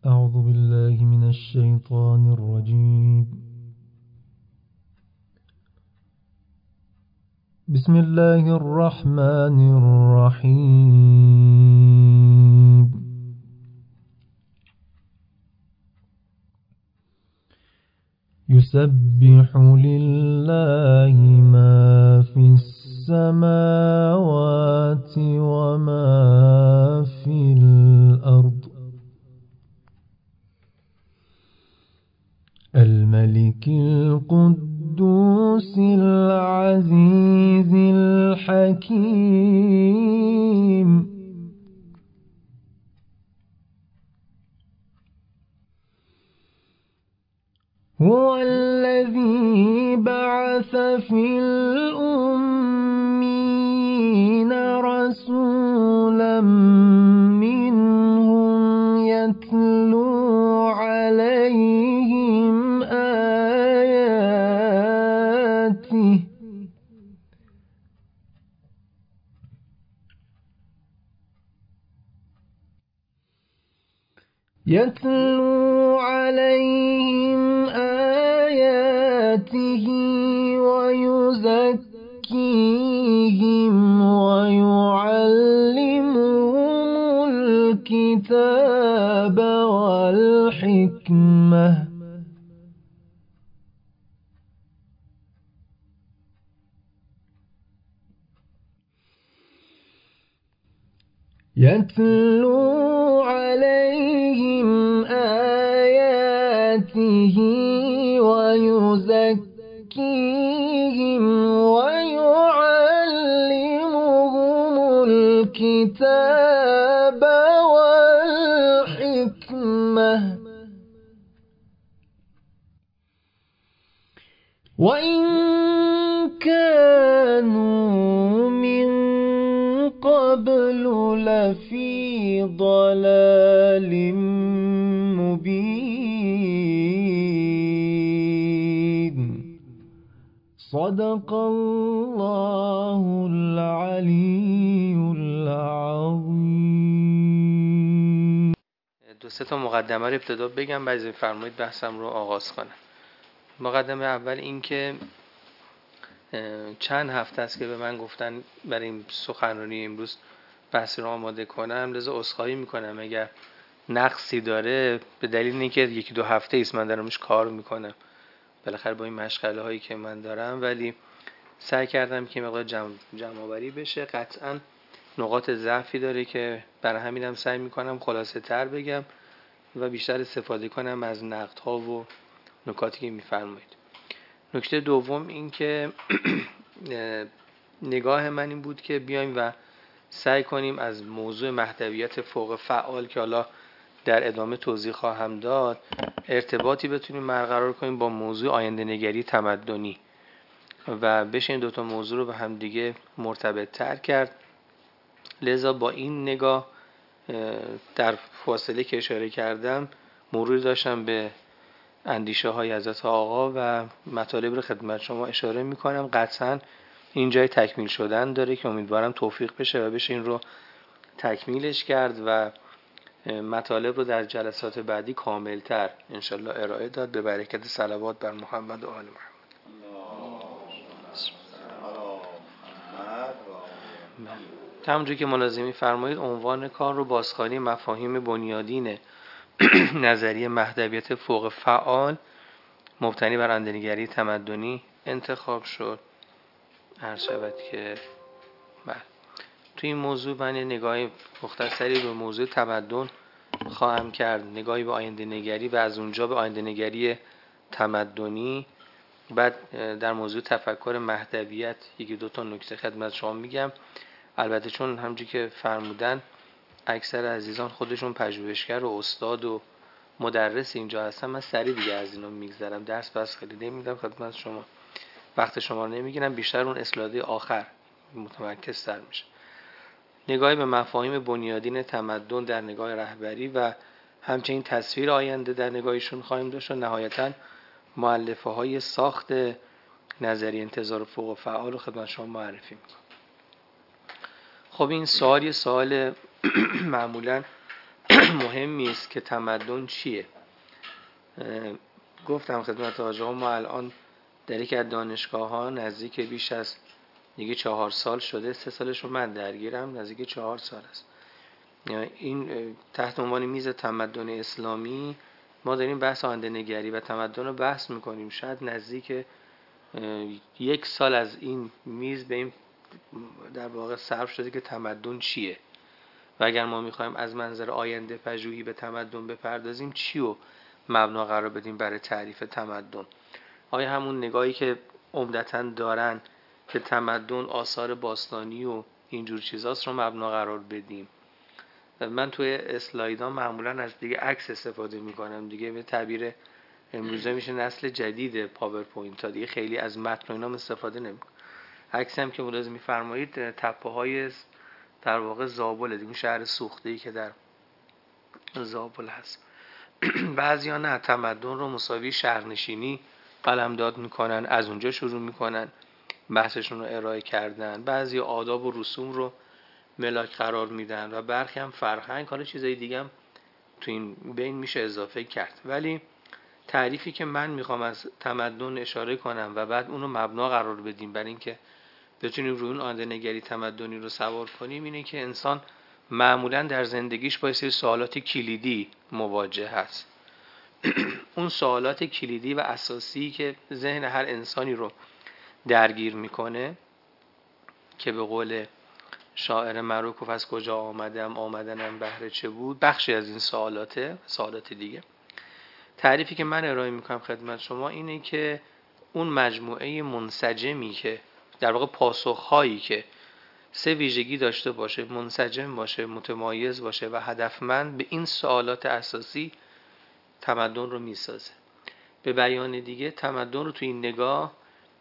أعوذ بالله من الشيطان الرجيم. بسم الله الرحمن الرحيم. يسبح لله ما في السماوات وما في الأرض، الملك القدوس العزيز الحكيم. هو الذي بعث في الأمين رسولا منهم يتلو عليهم آياته ويزكيهم ويعلمهم الكتاب والحكمة يتلو عليهم آياته ويزكيهم ويعلمهم الكتاب والحكمة وإن كانوا من قبل لفي ضلال مبين. صدق الله العلی العظیم. دو سه تا مقدمه رو ابتدا بگم، بعد فرمایید بحثم رو آغاز کنم. مقدمه اول این که چند هفته است که به من گفتن برای این سخنرانی امروز بحث رو آماده کنم، لذا عذرخواهی میکنم اگر نقصی داره، به دلیل اینکه یکی دو هفته ایست من دارمش کار میکنم بالاخره با این مشغله هایی که من دارم، ولی سعی کردم که مقدار جمع آوری بشه. قطعا نقاط ضعفی داره که برای همینم سعی میکنم خلاصه تر بگم و بیشتر استفاده کنم از نقدها و نکاتی که میفرمایید. نکته دوم این که نگاه من این بود که بیایم و سعی کنیم از موضوع مهدویت فوق فعال که حالا در ادامه توضیح خواهم داد ارتباطی بتونیم برقرار کنیم با موضوع آینده نگری تمدنی و بشه این دوتا موضوع رو به هم دیگه مرتبط تر کرد. لذا با این نگاه در فاصله که اشاره کردم مرور داشتم به اندیشه های حضرت آقا و مطالب رو خدمت شما اشاره میکنم. قطعا این جای تکمیل شدن داره که امیدوارم توفیق بشه و بشه این رو تکمیلش کرد و مطالب رو در جلسات بعدی کاملتر انشالله ارائه داد به برکت صلوات بر محمد و آل محمد. همونجور که ملازمی فرمایید عنوان کار رو بازخوانی مفاهیم بنیادین نظریه مهدویت فوق فعال مبتنی بر آینده‌نگری تمدنی انتخاب شد. عرض شود که توی این موضوع من نگاه مختصری به موضوع تمدن خواهم کرد، نگاهی به آینده نگری و از اونجا به آینده نگری تمدنی. بعد در موضوع تفکر مهدویت یکی دو تا نکته خدمت شما میگم. البته چون همونجوری که فرمودن اکثر عزیزان خودشون پژوهشگر و استاد و مدرس اینجا هستن، من سریع دیگه از اینا میگذرم، درس بس خیلی نمیدم خدمت شما، وقت شما رو نمیگیرم، بیشتر اون اسلاید آخر متمرکز تر میشه. نگاهی به مفاهیم بنیادین تمدن در نگاه رهبری و همچنین تصویر آینده در نگاهشون خواهیم داشت و نهایتاً مؤلفه های ساخت نظریه انتظار فوق فعال رو خدمت شما معرفی میکنم. خب این سوال معمولاً مهمی است که تمدن چیه. گفتم خدمت آقا ما الان در یک از دانشگاه ها نزدیک بیش از دیگه 4 سال شده، 3 سالش رو من درگیرم، نزدیک 4 سال است. این تحت عنوان میز تمدن اسلامی ما داریم بحث آینده نگری و تمدن رو بحث میکنیم. شاید نزدیک 1 سال از این میز به این در واقع صرف شده که تمدن چیه و اگر ما میخوایم از منظر آینده پژوهی به تمدن بپردازیم چی رو مبنا قرار بدیم برای تعریف تمدن. آیا همون نگاهی که عمدتاً دارن که تمدن آثار باستانی و اینجور چیزاست رو مبنا قرار بدیم؟ من توی اسلایدها معمولاً از دیگه عکس استفاده میکنم دیگه، به تعبیر امروزه میشه نسل جدید پاورپوینت ها دیگه، خیلی از متن و اینا استفاده نمیکنم. عکس هم که ملاحظه میفرمایید تپه های در واقع زابل دیگه، شهر سوخته‌ای که در زابل هست. بعضیا نه، تمدن رو مساوی شهرنشینی قلمداد میکنن، از اونجا شروع میکنن بحثشون رو ارائه کردن. بعضی آداب و رسوم رو ملاک قرار میدن و برخی هم فرهنگ، حالا چیزای دیگه هم تو این بین میشه اضافه کرد. ولی تعریفی که من میخوام از تمدن اشاره کنم و بعد اونو مبنا قرار بدیم برای اینکه بتونیم روی اون آینده نگری تمدنی رو سوار کنیم، اینه که انسان معمولا در زندگیش با سری سوالات کلیدی مواجه هست. اون سوالات کلیدی و اساسی که ذهن هر انسانی رو درگیر میکنه که به قول شاعر معروف از کجا آمدم آمدنم بهر چه بود، بخشی از این سوالات دیگه. تعریفی که من ارائه میکنم خدمت شما اینه که اون مجموعه منسجمی که در واقع پاسخهایی که 3 ویژگی داشته باشه، منسجم باشه، متمایز باشه و هدفمند، به این سوالات اساسی تمدن رو میسازه. به بیان دیگه تمدن رو توی این نگاه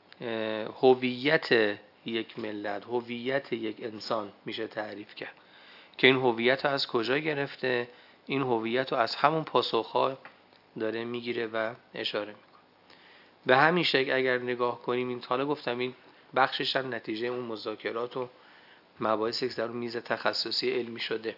هویت یک ملت، هویت یک انسان میشه تعریف کرد که این هویت رو از کجا گرفته. این هویت رو از همون پاسخها داره میگیره و اشاره میکنه. به همین شکل اگر نگاه کنیم، این حالا گفتم این بخشش هم نتیجه اون مذاکرات و مباحثی که در میز تخصصی علمی شده.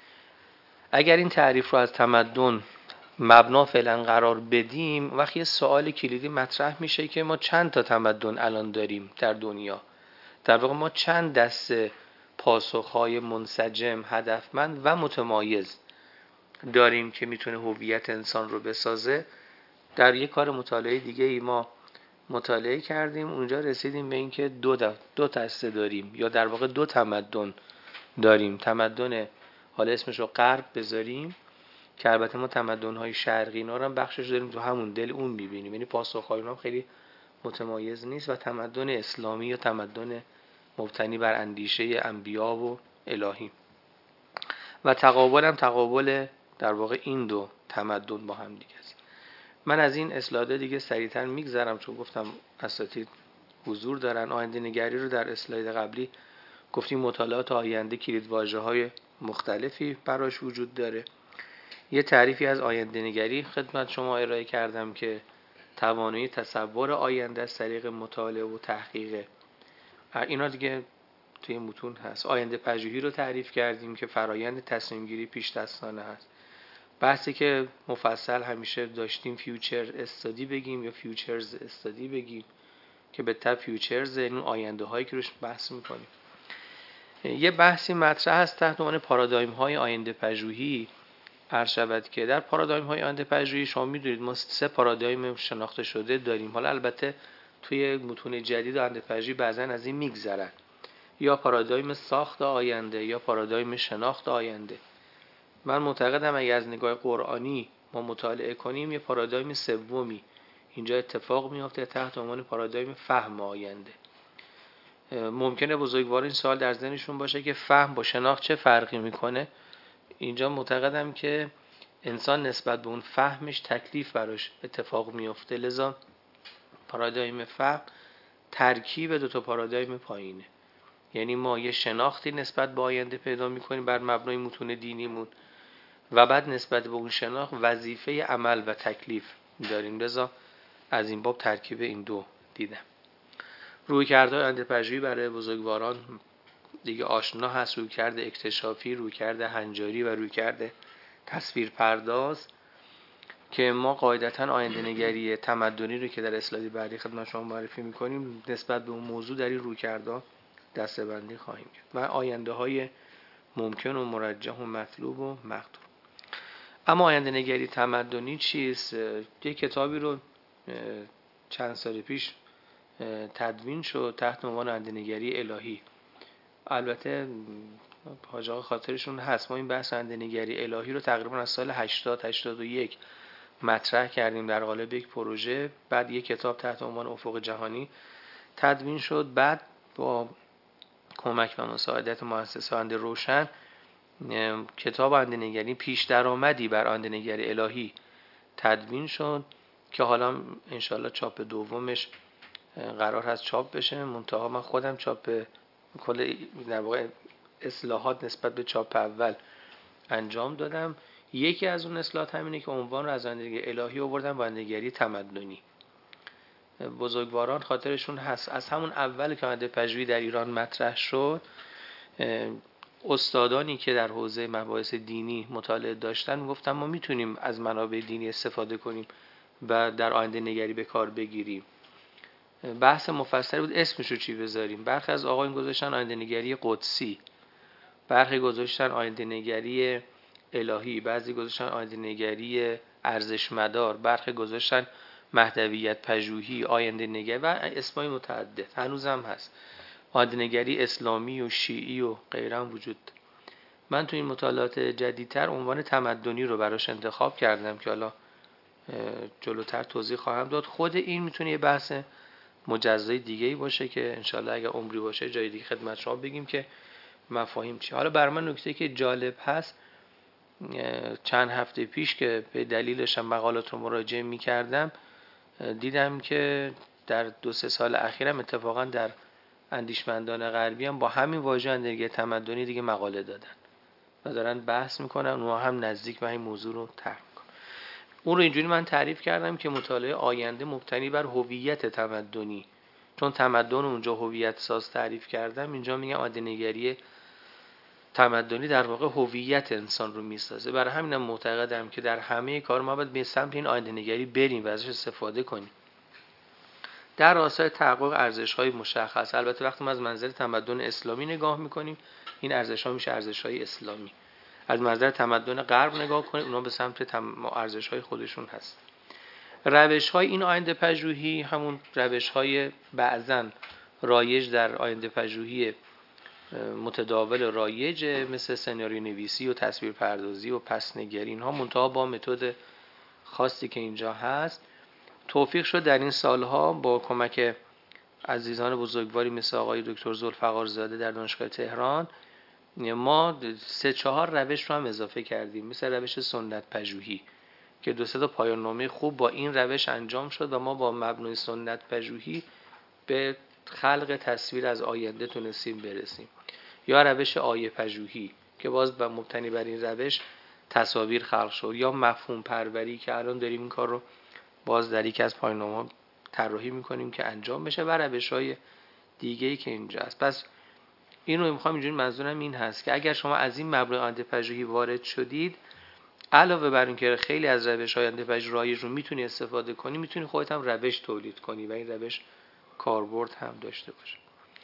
اگر این تعریف رو از تمدن مبنا فعلا قرار بدیم، وقتی یه سوال کلیدی مطرح میشه که ما چند تا تمدن الان داریم در دنیا، در واقع ما چند دسته پاسخهای منسجم، هدفمند و متمایز داریم که میتونه هویت انسان رو بسازه. در یک کار مطالعه دیگه ای ما مطالعه کردیم، اونجا رسیدیم به این که دو دسته داریم، یا در واقع 2 تمدن داریم. تمدن حالا اسمش رو غرب بذاریم که البته ما تمدن‌های شرقی اینا رو هم بخشش داریم تو همون دل اون می‌بینیم، یعنی پاسخ‌های اونها خیلی متمایز نیست، و تمدن اسلامی یا تمدن مبتنی بر اندیشه انبیا و الهی. و تقابل در واقع این 2 تمدن با هم دیگه است. من از این اسلاید دیگه سریعتر میگذرم چون گفتم اساتید حضور دارن. آینده نگری رو در اسلاید قبلی گفتیم مطالعات آینده کلیدواژه‌های مختلفی براش وجود داره. یه تعریفی از آینده نگری خدمت شما ارائه کردم که توانایی تصور آینده از طریق مطالعه و تحقیق. اینا دیگه توی متون هست. آینده پژوهی رو تعریف کردیم که فرایند تصمیم گیری پیش دستانه هست. بحثی که مفصل همیشه داشتیم فیوچر استادی بگیم یا فیوچرز استادی بگیم که به تبع فیوچرز این آینده هایی که روش بحث میکنیم. یه بحثی مطرح هست تحت عنوان پارادایم های آینده پژوهی. عرض شود که در پارادایم های آینده پژوهی شما میدونید ما 3 پارادایم شناخته شده داریم. حالا البته توی متون جدید آینده پژوهی بعضن از این میگذرن، یا پارادایم ساخت آینده یا پارادایم شناخت آینده. من معتقدم اگه از نگاه قرآنی ما مطالعه کنیم یه پارادایم سومی اینجا اتفاق میفته تحت عنوان پارادایم فهم آینده. ممکنه بزرگوار این سوال در ذهنشون باشه که فهم با شناخت چه فرقی میکنه. اینجا معتقدم که انسان نسبت به اون فهمش تکلیف براش اتفاق میفته، لذا پارادایم فهم ترکیب 2 تا پارادایم پایینه. یعنی ما یه شناختی نسبت به آینده پیدا میکنیم بر مبنای متون دینیمون و بعد نسبت به اون شناخت وظیفه عمل و تکلیف داریم. لذا از این باب ترکیب این 2 دیدم. رویکردهای آینده پژوهی برای بزرگواران دیگه آشنا هست: رویکرد اکتشافی، رویکرد هنجاری و رویکرد تصویر پرداز که ما قاعدتاً آینده نگری تمدنی رو که در اسلاید بعدی خدمت شما معرفی می‌کنیم نسبت به اون موضوع در این رویکردها دسته‌بندی خواهیم کرد و آینده‌های ممکن و مرجح و مطلوب و مقدور. اما آینده نگری تمدنی چیست؟ یک کتابی رو چند سال پیش تدوین شد تحت عنوان آینده نگری الهی. البته حاج آقا خاطرشون هست ما این بحث آینده نگری الهی رو تقریبا از سال 81 مطرح کردیم در قالب یک پروژه. بعد یک کتاب تحت عنوان افق جهانی تدوین شد. بعد با کمک و مساعدت مؤسسه آینده روشن کتاب آینده نگری پیش درآمدی بر آینده نگری الهی تدوین شد که حالا انشالله چاپ دومش قرار هست چاپ بشه. منتها من خودم چاپ کل در واقع اصلاحات نسبت به چاپ اول انجام دادم. یکی از اون اصلاحات همینه که عنوان رو از آینده نگری الهی آوردم و آینده نگری تمدنی. بزرگواران خاطرشون هست از همون اول که آینده پژوهی در ایران مطرح شد استادانی که در حوزه مباحث دینی مطالعه داشتن میگفتن ما میتونیم از منابع دینی استفاده کنیم و در آینده نگری به کار بگیریم. بحث مفصلی بود اسمش رو چی بذاریم. برخی از آقایون گذاشتن آینده نگری قدسی، برخی گذاشتن آینده نگری الهی، بعضی گذاشتن آینده نگری ارزشمدار، برخی گذاشتن مهدویت پژوهی، آینده نگری و اسمای متعدد هنوزم هست. آینده نگری اسلامی و شیعی و غیره هم وجود. من تو این مطالعات جدیدتر عنوان تمدنی رو براش انتخاب کردم که حالا جلوتر توضیح خواهم داد. خود این میتونه یه بحث مجزای دیگه‌ای باشه که انشالله اگر عمری باشه جای دیگه خدمت شما بگیم که مفاهیم چی. حالا برای من نکته که جالب هست چند هفته پیش که به دلیلش هم مقالات رو مراجعه می‌کردم دیدم که در 2-3 سال اخیرم اتفاقا در اندیشمندان غربی هم با همین واژه آینده نگری تمدنی دیگه مقاله دادن و دارن بحث میکنن. اونها هم نزدیک به این موضوع رو طرح میکنن. اون رو اینجوری من تعریف کردم که مطالعه آینده مبتنی بر هویت تمدنی، چون تمدن اونجا هویت ساز تعریف کردم اینجا میگم آینده نگری تمدنی در واقع هویت انسان رو میسازه. برای همینم معتقدم که در همه کار ما باید به سمت این آینده نگری بریم و ازش استفاده کنیم در راستای تحقق ارزش‌های مشخص. البته وقتی ما از منظر تمدن اسلامی نگاه می‌کنیم این ارزش‌ها میشه ارزش‌های اسلامی. از منظر تمدن غرب نگاه کنیم اونا به سمت ارزش‌های خودشون هست. روش‌های این آینده پژوهی همون روش‌های بعضن رایج در آینده پژوهی متداول رایج مثل سناریو نویسی و تصویر پردازی و پس‌نگری اینها منتها با متد خاصی که اینجا هست توفیق شد در این سالها با کمک عزیزان بزرگواری مثل آقای دکتر ذوالفقارزاده در دانشگاه تهران ما 3-4 روش رو هم اضافه کردیم مثل روش سنت پژوهی که 2-3 تا پایان نامه خوب با این روش انجام شد و ما با مبنای سنت پژوهی به خلق تصویر از آینده تونستیم برسیم. یا روش آیه پژوهی که باز مبتنی بر این روش تصاویر خلق شد. یا مفهوم پروری که الان داریم این کار رو باز در یک از پایان‌نامه‌ها طراحی می‌کنیم که انجام بشه و روش‌های دیگه‌ای که اینجا هست. پس این رو می‌خوام اینجوری منظورم این هست که اگر شما از این مبنای آینده پژوهی وارد شدید علاوه بر این که خیلی از روش‌های آینده پژوهی رایج رو می‌تونی استفاده کنی می‌تونی خودت هم روش تولید کنی و این روش کاربرد هم داشته باشه.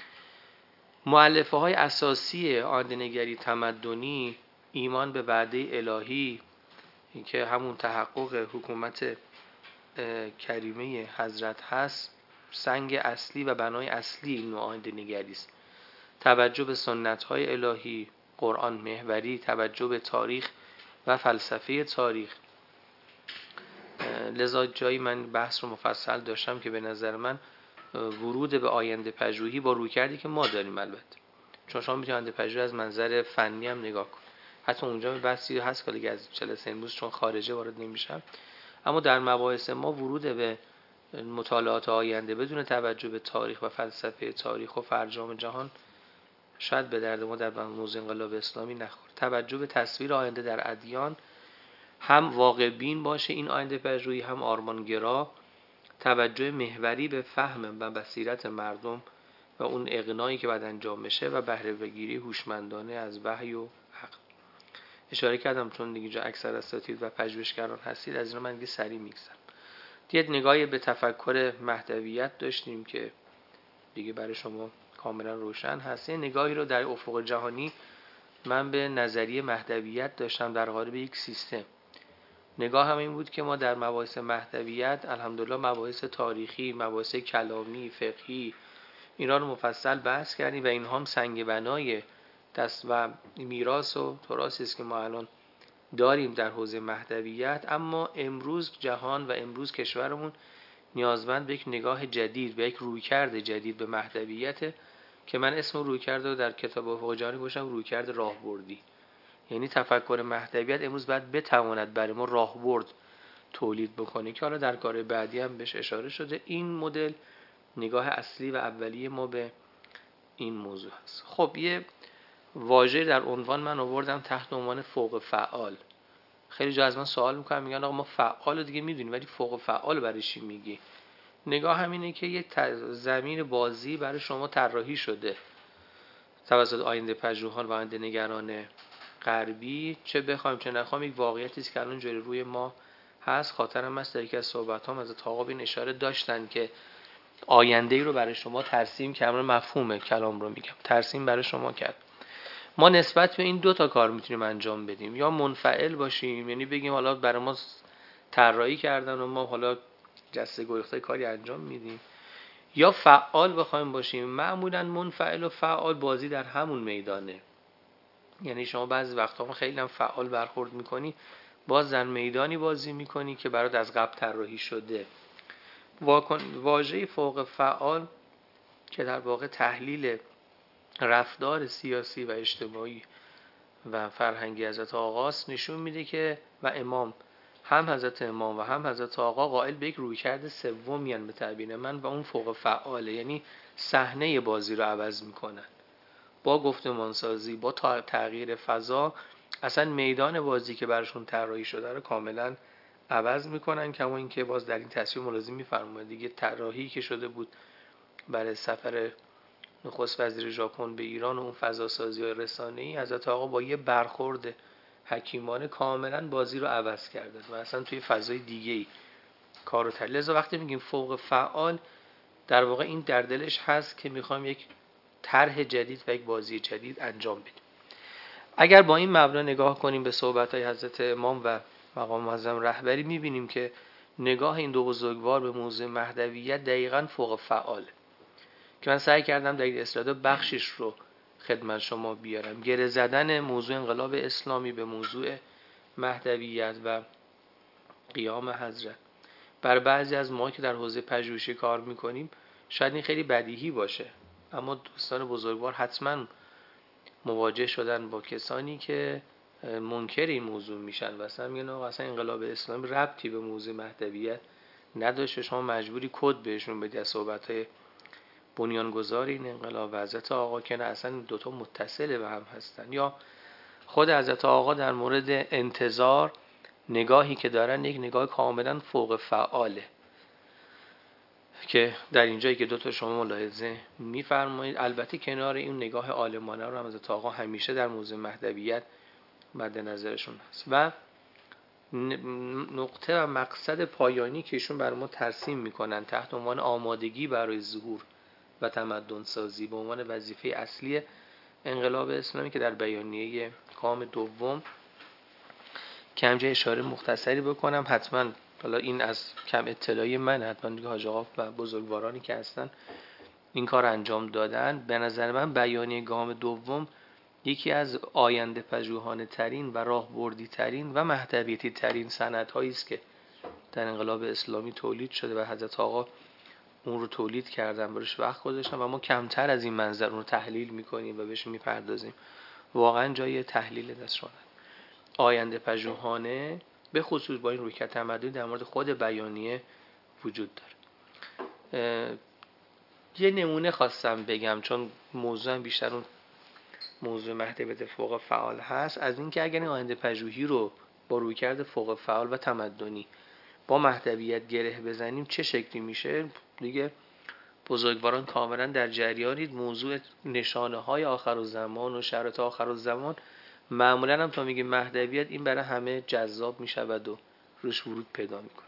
مؤلفه‌های اساسی آینده نگری تمدنی ایمان به وعده الهی که همون تحقق حکومت کریمه حضرت هست سنگ اصلی و بنای اصلی این آینده نگری است. توجه به سنت‌های الهی، قرآن محوری، توجه به تاریخ و فلسفه تاریخ. لذا جایی من بحث رو مفصل داشتم که به نظر من ورود به آینده پژوهی با رویکردی که ما داریم البته چون شما میتونید آینده پژوهی از منظر فنی هم نگاه کنید حتی اونجا بحثی هست که دیگه از جلسه امروز چون خارجه وارد نمیشم اما در مباحث ما ورود به مطالعات آینده بدون توجه به تاریخ و فلسفه تاریخ و فرجام جهان شاید به درد ما در موضوع انقلاب اسلامی نخوره. توجه به تصویر آینده در ادیان هم واقع بین باشه این آینده پژوهی هم آرمانگرا، توجه محوری به فهم و بصیرت مردم و اون اقناعی که بعد انجام بشه و بهره بگیری هوشمندانه از وحی و عقل. اشاره کردم چون دیگه جا اکثر اساتید و پژوهشگران هستید، از اینا من دیگه سریع میگذرم. یه نگاهی به تفکر مهدویت داشتیم که دیگه برای شما کاملا روشن هست. یه نگاهی رو در افق جهانی من به نظریه مهدویت داشتم در قالب یک سیستم. نگاه هم این بود که ما در مباحث مهدویت الحمدلله مباحث تاریخی، مباحث کلامی، فقهی اینا رو مفصل بحث کردیم و اینها هم سنگ بنای دست و میراث و تراثی است که ما الان داریم در حوزه مهدویت. اما امروز جهان و امروز کشورمون نیازمند به یک نگاه جدید، به یک رویکرد جدید به مهدویت که من اسم رویکرد رو در کتاب افق جهانی گذاشتم رویکرد راهبردی. یعنی تفکر مهدویت امروز باید بتواند برای ما راهبرد تولید بکنه که حالا در کار بعدی هم بهش اشاره شده. این مدل نگاه اصلی و اولیه ما به این موضوع هست. خب یه واژه در عنوان من آوردم تحت عنوان فوق فعال. خیلی جا از من سوال میکنن، میگن آقا ما فعال دیگه میدونیم ولی فوق فعال برای چی میگی؟ نگاه همینه که یه زمین بازی برای شما طراحی شده توسط آینده پژوهان و آینده نگران غربی، چه بخوایم چه نخوایم یک واقعیتی است که الان جلوی روی ما هست. خاطرم هست در یکی از صحبت‌هام از آقا این اشاره داشتن که آینده‌ای رو برای شما ترسیم که امر مفهومه کلام رو میگم ترسیم برای شما کرد. ما نسبت به این دو تا کار میتونیم انجام بدیم، یا منفعل باشیم یعنی بگیم حالا برای ما طراحی کردن و ما حالا جسته گریخته کاری انجام میدیم، یا فعال بخوایم باشیم. معمولا منفعل و فعال بازی در همون میدانه. یعنی شما بعضی وقتا خیلی هم فعال برخورد میکنی، باز در میدانی بازی میکنی که برات از قبل طراحی شده. واژه فوق فعال که در واقع تحلیل رفتار سیاسی و اجتماعی و فرهنگی حضرت آقاست، نشون میده که و امام هم حضرت امام و هم حضرت آقا قائل به یک رویکرد سومی به تعبیر من و اون فوق فعاله. یعنی صحنه بازی رو عوض میکنن با گفتمانسازی، با تغییر فضا، اصلا میدان بازی که براشون طراحی شده رو کاملا عوض میکنن. کما اینکه باز در این تصویر ملازم میفرمایید دیگه طراحی که شده بود برای سفر نخست وزیر ژاپن به ایران و اون فضا سازی های رسانه‌ای، حضرت آقا با یه برخورد حکیمانه کاملا بازی رو عوض کردن و اصلا توی فضای دیگه‌ای کارو تحلیل. لذا وقتی میگیم فوق فعال در واقع این در دلش هست که میخوام یک طرح جدید و یک بازی جدید انجام بدیم. اگر با این مبنا نگاه کنیم به صحبت‌های حضرت امام و مقام معظم رهبری، می‌بینیم که نگاه این دو بزرگوار به موضوع مهدویت دقیقاً فوق فعاله که من سعی کردم در این اسلاید بخشش رو خدمت شما بیارم. گره زدن موضوع انقلاب اسلامی به موضوع مهدویت و قیام حضرت بر بعضی از ما که در حوزه پژوهشی کار می‌کنیم شاید این خیلی بدیهی باشه، اما دوستان بزرگوار حتماً مواجه شدن با کسانی که منکر این موضوع میشن و اصلا میگن آقا اصلا انقلاب اسلامی ربطی به موضوع مهدویت نداشته، شما مجبوری کد بهشون بدی از صحبت‌های بنیانگذار این انقلاب و حضرت آقا که نه اصلا دوتا متصل به هم هستن. یا خود حضرت آقا در مورد انتظار نگاهی که دارن یک نگاه کاملا فوق فعاله که در اینجایی که دوتا شما ملاحظه میفرمایید. البته کنار این نگاه عالمانه رو هم حضرت آقا همیشه در موضوع مهدویت مد نظرشون هست و نقطه و مقصد پایانی که ایشون برای ما ترسیم میکنن تحت عنوان آمادگی برای ظهور و تمدن سازی به عنوان وظیفه اصلی انقلاب اسلامی که در بیانیه گام دوم که همجا اشاره مختصری بکنم، حتما حالا این از کم اطلاعی من، حتما دیگه حاج آقا و بزرگوارانی که هستن این کار انجام دادن. به نظر من بیانیه گام دوم یکی از آینده پژوهانه ترین و راهبردی ترین و مهدویتی ترین سندهایی است که در انقلاب اسلامی تولید شده و حضرت آقا اون رو تولید کردن، برش وقت گذاشتن و ما کمتر از این منظر اون رو تحلیل میکنیم و بهش میپردازیم. واقعا جای تحلیل دست شدن آینده پژوهانه به خصوص با این رویکرد تمدنی در مورد خود بیانیه وجود داره. یه نمونه خواستم بگم چون موضوع بیشتر اون موضوع مهدویت فوق فعال هست، از اینکه اگر این آینده پژوهی رو با رویکرد فوق فعال و تمدنی با مهدویت گره بزنیم چه شکلی میشه. دیگه بزرگواران کاملا در جریانید. موضوع نشانه های آخر الزمان و شرایط آخر الزمان معمولا هم تا میگیم مهدویت این برای همه جذاب میشود و روش ورود پیدا میکنه.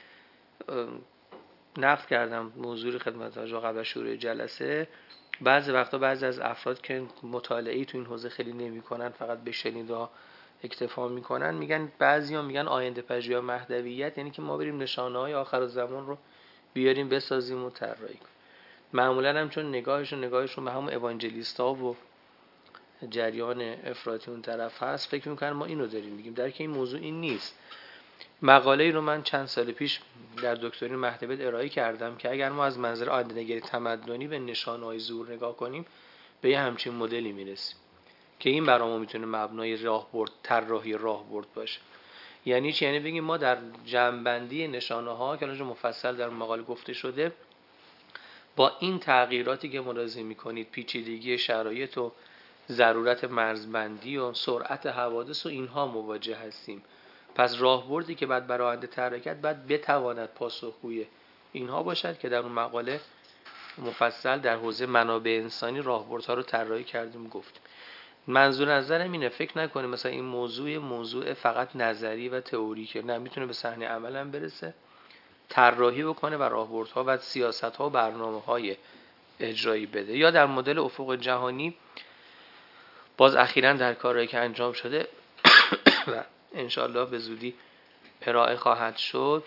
نقد کردم موضوع خدمت آقا قبل از شروع جلسه، بعضی وقتا بعضی از افراد که مطالعه‌ای تو این حوزه خیلی نمی‌کنن، فقط به شنیده اکتفا میکنن، میگن بعضیا میگن آینده پژوهی یا مهدویت یعنی که ما بریم نشانه‌های آخر الزمان رو بیاریم بسازیم و طراحی کنیم. معمولا هم چون نگاهشون به همون اوانجلیستا و جریان افراطی اون طرف هست، فکر میکنن ما اینو داریم میگیم، در که این موضوع این نیست. مقاله‌ای رو من چند سال پیش در دکترین مهدویت ارائه کردم که اگر ما از منظر آینده‌نگری تمدنی به نشانه‌های ظهور نگاه کنیم به یه همچین مدلی میرسیم که این برامون میتونه مبنای راهبرد، طراحی راهبرد باشه. یعنی چی؟ یعنی بگیم ما در جمع‌بندی نشانه‌ها که الان مفصل در مقاله گفته شده، با این تغییراتی که ملاحظه می‌کنید، پیچیدگی شرایط و ضرورت مرزبندی و سرعت حوادث و اینها مواجه هستیم. پس راهبردی که بعد برای آینده طراحی کرد باید بتواند پاسخگوی اینها باشد که در اون مقاله مفصل در حوزه منابع انسانی راهبردها رو طراحی کردیم گفتیم. منظور نظرم اینه، فکر نکنیم مثلا این موضوع فقط نظری و تئوریکه، نه، میتونه به صحنه عمل هم برسه، طراحی بکنه و راهبردها و سیاست‌ها و برنامه‌های اجرایی بده. یا در مدل افق جهانی باز اخیراً در کارهایی که انجام شده و انشالله به زودی ارائه خواهد شد،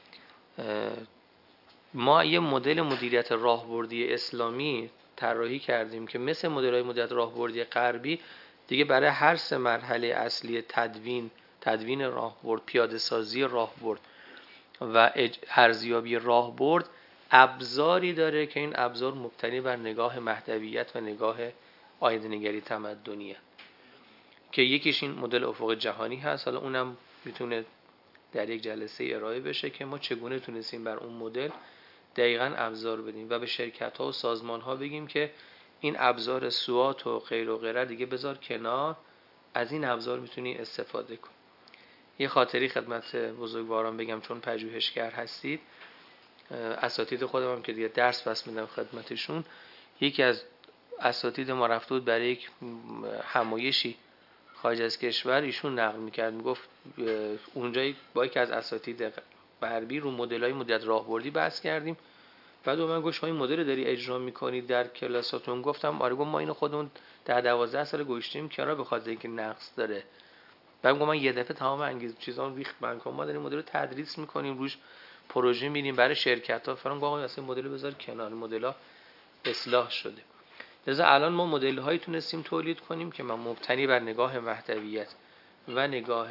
ما یه مدل مدیریت راهبردی اسلامی طراحی کردیم که مثل مدل‌های مدیریت راهبردی غربی دیگه برای هر سه مرحله اصلی تدوین راهبرد، پیاده‌سازی راهبرد و ارزیابی راهبرد ابزاری داره که این ابزار مبتنی بر نگاه مهدویت و نگاه آینده‌نگری تمدنیه که یکیش این مدل افق جهانی هست. حالا اونم میتونه در یک جلسه ارائه بشه که ما چگونه تونستیم بر اون مدل دقیقاً ابزار بدیم و به شرکت‌ها و سازمان‌ها بگیم که این ابزار سوات و غیر و غیره دیگه بذار کنار، از این ابزار میتونی استفاده کن. یه خاطری خدمت بزرگواران بگم چون پژوهشگر هستید، اساتید خودم هم که دیگه درس پس میدم خدمتشون، یکی از اساتید ما رفته بود برای یک همایشی خارج از کشور، ایشون نقل میکرد، میگفت اونجا با یکی از اساتید غربی رو مدل‌های مدیریت راهبردی بحث کردیم، بعد من گفت شما این مدل داری اجرا میکنید در کلاساتون؟ گفتم آره. گفت ما اینو خودمون در 12 سال گذاشتیم کنار به خاطر اینکه نقص داره. بعد گفتم من یه دفعه تمام انگیزه چیزام ریخت بنکام، ما داریم مدل رو تدریس میکنیم، روش پروژه می‌ریم برای شرکت‌ها فرام. گفتم آقا اصلا مدل بذار کنار، مدل‌ها اصلاح شده. لذا الان ما مدل‌هایی تونستیم تولید کنیم که من مبتنی بر نگاه مهدویت و نگاه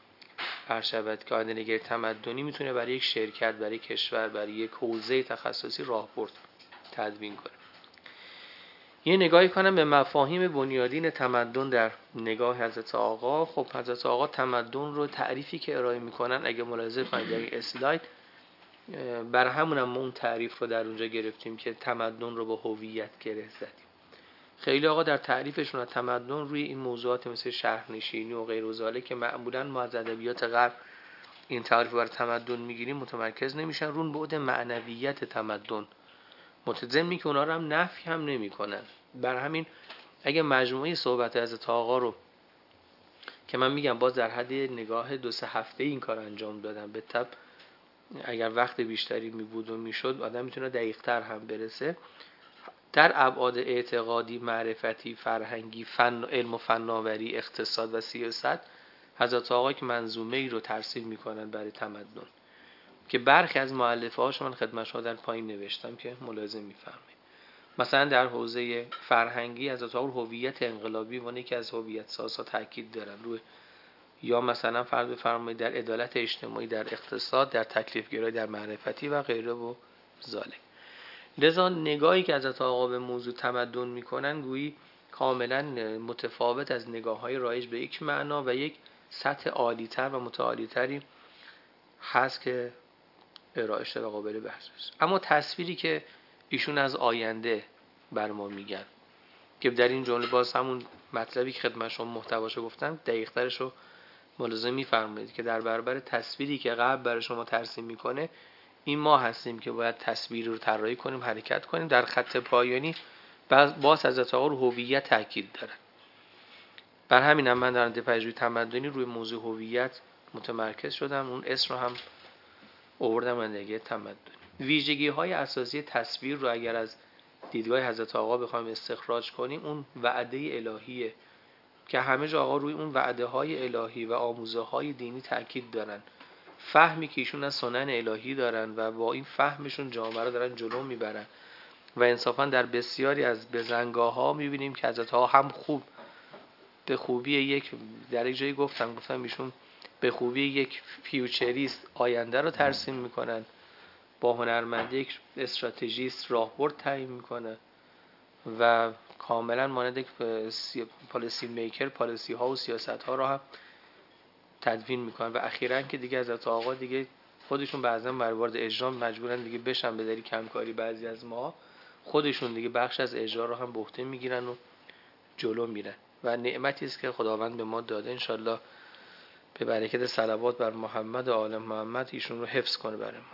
ارشبت که آینده‌نگری تمدنی میتونه برای یک شرکت، برای کشور، برای یک حوزه تخصصی راهبرد تدوین کنه. یه نگاهی کنم به مفاهیم بنیادین تمدن در نگاه حضرت آقا. خب حضرت آقا تمدن رو تعریفی که ارائه میکنن اگه ملاحظه کنید در این اسلاید، بر همونم ما اون تعریف رو در اونجا گرفتیم که تمدن رو با هویت گره زدیم. خیلی آقا در تعریفشون از تمدن روی این موضوعات مثل شهرنشینی و غیر و ذالک که معمولاً ما از ادبیات غرب این تعریف بر تمدن میگیریم متمرکز نمیشن، رون بعد معنویت تمدن متضمنی که اونا رو هم نفی هم نمیکنن. بر همین اگه مجموعه صحبت حضرت آقا رو که من میگم باز در حد نگاه 2-3 هفته این کار انجام دادم، به طب اگر وقت بیشتری میبود و میشد آدم میتونه دقیق‌تر هم برسه، در ابعاد اعتقادی، معرفتی، فرهنگی، علم و فناوری، اقتصاد و سیاست حضرت آقا که منظومه ای رو ترسیم میکنن برای تمدن که برخی از مؤلفه هاش من خدمت شما در پایین نوشتم که ملاحظه میفرمایید. مثلا در حوزه فرهنگی حضرت آقا هویت انقلابی و یکی از هویت سازها تاکید دارن روی، یا مثلا فرض بفرمایید در عدالت اجتماعی، در اقتصاد، در تکلیف گرایی، در معرفتی و غیره و ذالک. لذا نگاهی که حضرت آقا به موضوع تمدن میکنن گویی کاملا متفاوت از نگاه‌های رایج به یک معنا و یک سطح عالی‌تر و متعالی‌تری هست که ارائه شده و قابل بحث است. اما تصویری که ایشون از آینده بر ما میگن که در این جمله باز همون مطلبی که خدمت شما محتواشو گفتم دقیق‌ترش رو ملاحظه می‌فرمایید که در برابر تصویری که غرب برای شما ترسیم میکنه، این ما هستیم که باید تصویر رو طراحی کنیم، حرکت کنیم. در خط پایانی باز حضرت آقا رو هویت تاکید دارن. بر همینم من در نتیجه پژوهش تمدنی روی موضوع هویت متمرکز شدم، اون اسم رو هم آوردم اندگی تمدن. ویژگی‌های اساسی تصویر رو اگر از دیدگاه حضرت آقا بخوایم استخراج کنیم، اون وعده الهیه که همه جا آقا روی اون وعده‌های الهی و آموزه‌های دینی تاکید دارن. فهمی که ایشون از سنن الهی دارن و با این فهمشون جامعه رو دارن جلو میبرن و انصافا در بسیاری از بزنگاه‌ها می‌بینیم که حضرت آقا هم خوب به خوبی یک، در یک جایی گفتم ایشون به خوبی یک فیوچریست آینده رو ترسیم میکنن، با هنرمندی یک استراتژیست راهبرد تعیین میکنه و کاملا مانند یک پالیسی میکر پالیسی ها و سیاست ها رو هم تدوین میکنن و اخیراً که دیگه حضرت آقا دیگه خودشون بعضا بر وارد اجرا مجبورن دیگه بشن به دلیل کمکاری بعضی از ما، خودشون دیگه بخش از اجرا رو هم به عهده میگیرن و جلو میرن و نعمتی است که خداوند به ما داده. انشالله به برکت صلوات بر محمد و آل محمد ایشون رو حفظ کنه برای ما.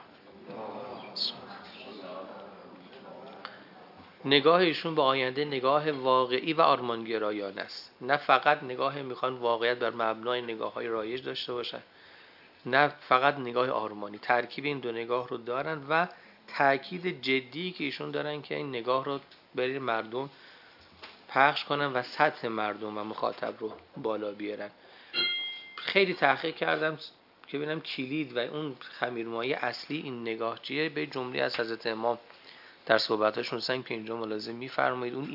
نگاه ایشون به آینده نگاه واقعی و آرمانگرایانه است، نه فقط نگاه میخوان واقعیت بر مبنای نگاه‌های رایج داشته باشن، نه فقط نگاه آرمانی. ترکیب این دو نگاه رو دارن و تأکید جدی که ایشون دارن که این نگاه رو برای مردم پخش کنن و سطح مردم و مخاطب رو بالا بیارن. خیلی تحقیق کردم که ببینم کلید و اون خمیرمایه اصلی این نگاه چیه. به جمله از حضرت امام در صحبتاشون سنگ که اینجا ملازم می‌فرمایید، اون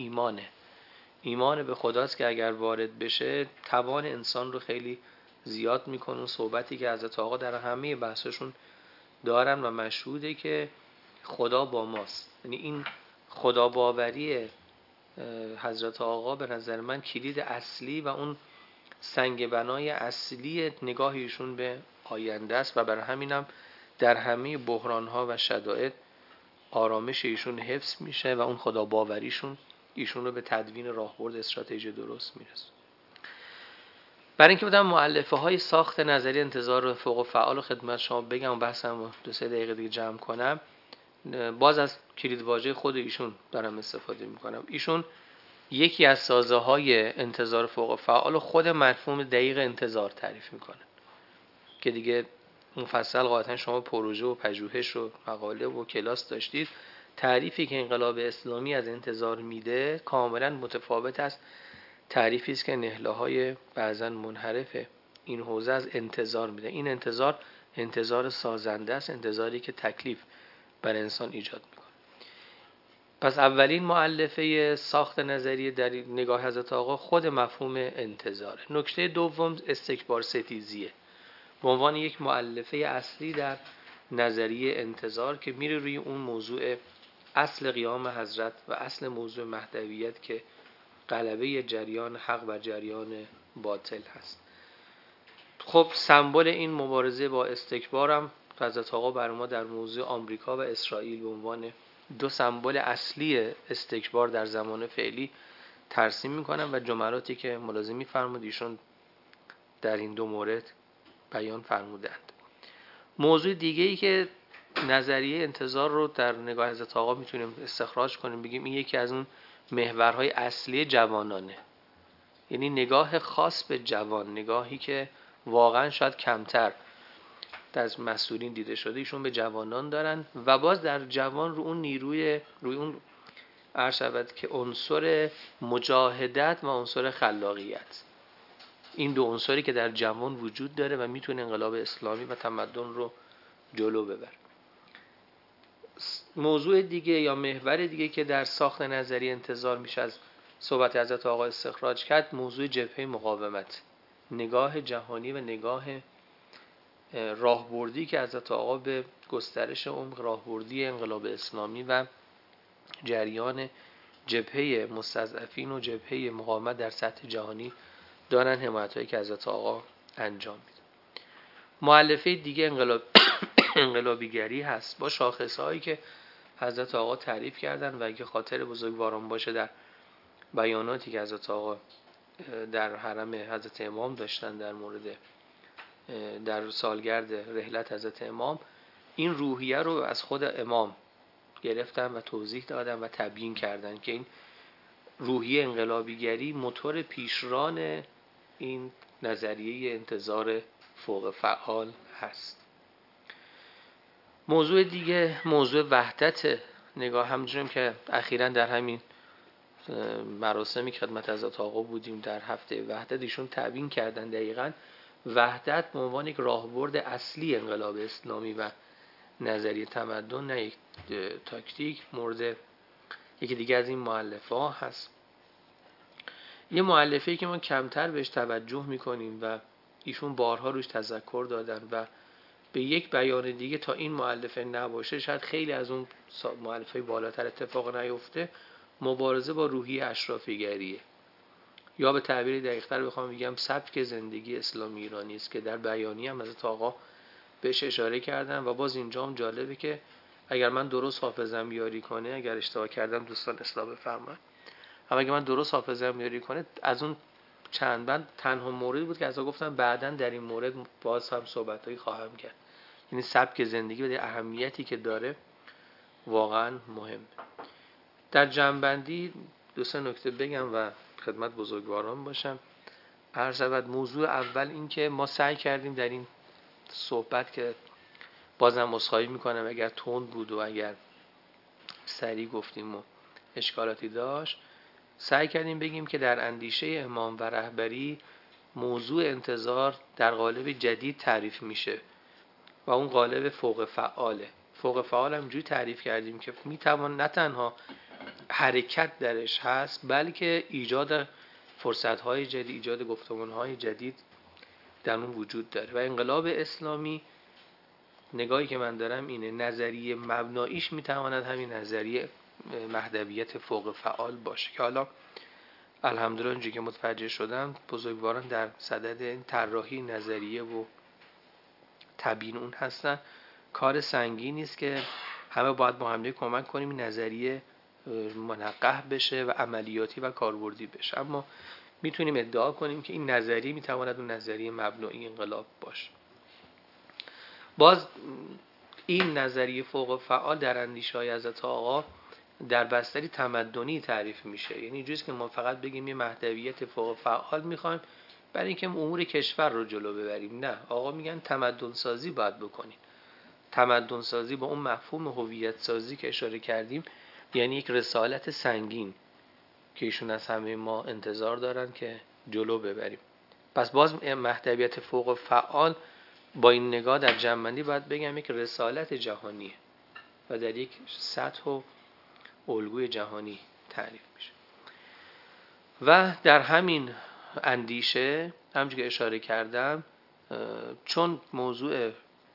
ایمان به خداست که اگر وارد بشه توان انسان رو خیلی زیاد میکنه. اون صحبتی که حضرت آقا در همه بحثشون دارن و مشهوده که خدا با ماست، یعنی این خدا باوری حضرت آقا به نظر من کلید اصلی و اون سنگ بنای اصلی نگاه ایشون به آینده است و برای همینم در همه بحران‌ها و شدائد آرامش ایشون حفظ میشه و اون خدا باوریشون ایشون رو به تدوین راهبرد استراتژی درست میرسه. برای اینکه بدم مؤلفه های ساخت نظری انتظار فوق فعال و خدمت شما بگم و بحثم 2-3 دقیقه دیگه جمع کنم، باز از کلید واژه خود ایشون دارم استفاده میکنم. ایشون یکی از سازه های انتظار فوق فعال خود مفهوم دقیق انتظار تعریف میکنه که دیگه مفصل قاطعا شما پروژه و پژوهش و مقاله و کلاس داشتید. تعریفی که انقلاب اسلامی از انتظار میده کاملا متفاوت است تعریفی است که نهله‌های بعضا منحرف این حوزه از انتظار میده. این انتظار سازنده است، انتظاری که تکلیف بر انسان ایجاد میکنه. پس اولین مؤلفه ساخت نظریه در نگاه حضرت آقا خود مفهوم انتظاره. نکته دوم استکبار ستیزیه به عنوان یک مؤلفه اصلی در نظریه انتظار که میره روی اون موضوع اصل قیام حضرت و اصل موضوع مهدویت که غلبه جریان حق و جریان باطل هست. خب سمبل این مبارزه با استکبارم حضرت آقا بر ما در موضوع آمریکا و اسرائیل به عنوان دو سمبل اصلی استکبار در زمان فعلی ترسیم میکنم و جملاتی که ملازم می‌فرمود ایشون در این دو مورد بیان فرمودند. موضوع دیگه‌ای که نظریه انتظار رو در نگاه حضرت آقا میتونیم استخراج کنیم بگیم این یکی از اون محورهای اصلی جوانانه، یعنی نگاه خاص به جوان، نگاهی که واقعا شاید کمتر از مسئولین دیده شده ایشون به جوانان دارن و باز در جوان رو اون روی اون عرض شود که عنصر مجاهدت و عنصر خلاقیت، این دو عنصری که در جوان وجود داره و میتونه انقلاب اسلامی و تمدن رو جلو ببره. موضوع دیگه یا محور دیگه که در ساخت نظری انتظار میشه از صحبت حضرت آقا استخراج کرد موضوع جبهه مقاومت، نگاه جهانی و نگاه راهبردی که حضرت آقا به گسترش عمق راهبردی انقلاب اسلامی و جریان جبهه مستضعفین و جبهه مقاومت در سطح جهانی دارن، حمایتایی که حضرت آقا انجام میده. مؤلفه دیگه انقلابیگری هست با شاخصهایی که حضرت آقا تعریف کردن و اگه خاطر بزرگواران باشه در بیاناتی که حضرت آقا در حرم حضرت امام داشتن در مورد در سالگرد رحلت حضرت امام، این روحیه رو از خود امام گرفتن و توضیح دادن و تبیین کردن که این روحیه انقلابیگری موتور پیشران این نظریه انتظار فوق فعال هست. موضوع دیگه موضوع وحدت نگاه. همونجوریم که اخیراً در همین مراسمی که خدمت حضرت آقا بودیم در هفته وحدت، ایشون تبیین کردن دقیقاً وحدت به عنوان یک راهبرد اصلی انقلاب اسلامی و نظریه تمدن، نه یک تاکتیک. مورد یکی دیگه از این مؤلفه‌ها هست، یه مؤلفه‌ای که ما کمتر بهش توجه میکنیم و ایشون بارها روش تذکر دادن و به یک بیان دیگه تا این مؤلفه نباشه شاید خیلی از اون مؤلفه‌های بالاتر اتفاق نیفته. مبارزه با روحیه اشرافیگریه، یا به تعبیر دقیق‌تر بخوام بگم سبک زندگی اسلامی ایرانی است که در بیانیه هم حضرت آقا بهش اشاره کردن. و باز اینجا هم جالبه که اگر من درست حافظم یاری کنه، اگر اشتباه کردم دوستان اصلاح بفرمایید، اما اگر من درست حافظم یاری کنه، از اون چند بند تنها موردی بود که از گفتم بعداً در این مورد باز هم صحبتایی خواهم کرد. یعنی سبک زندگی و اهمیتی که داره واقعا مهم. در جمع‌بندی دو سه نکته بگم و خدمت بزرگواران باشم. هر شود موضوع اول این که ما سعی کردیم در این صحبت، که بازم عذرخواهی میکنم اگر تند بود و اگر سریع گفتیم و اشکالاتی داشت، سعی کردیم بگیم که در اندیشه امام و رهبری موضوع انتظار در قالب جدید تعریف میشه و اون قالب فوق فعاله. فوق فعال هم جوری تعریف کردیم که میتوان نه تنها حرکت درش هست، بلکه ایجاد فرصت‌های جدید، ایجاد گفتمان‌های جدید در اون وجود داره. و انقلاب اسلامی، نگاهی که من دارم اینه، نظریه مبناییش میتواند همین نظریه مهدویت فوق فعال باشه که حالا الحمدلله اونجوری که متوجه شدم بزرگواران در صدد این طراحی نظریه و تبیین اون هستن. کار سنگینی است که همه باید با هم کمک کنیم این نظریه منقح بشه و عملیاتی و کاربردی بشه. اما میتونیم ادعا کنیم که این نظریه میتواند اون نظریه مبنایی انقلاب باشه. باز این نظریه فوق فعال در اندیشه‌های حضرت آقا در بستری تمدنی تعریف میشه. یعنی اینجوریه که ما فقط بگیم یه مهدویت فوق فعال میخوایم برای اینکه امور کشور رو جلو ببریم. نه، آقا میگن تمدن سازی باید بکنیم. تمدن سازی با اون مفهوم هویت سازی که اشاره کردیم، یعنی یک رسالت سنگین که ایشون از همه ما انتظار دارن که جلو ببریم. پس باز مهدویت فوق فعال با این نگاه در جمع‌بندی باید بگم یک رسالت جهانیه و در یک سطح و الگوی جهانی تعریف میشه. و در همین اندیشه همونجوری که اشاره کردم، چون موضوع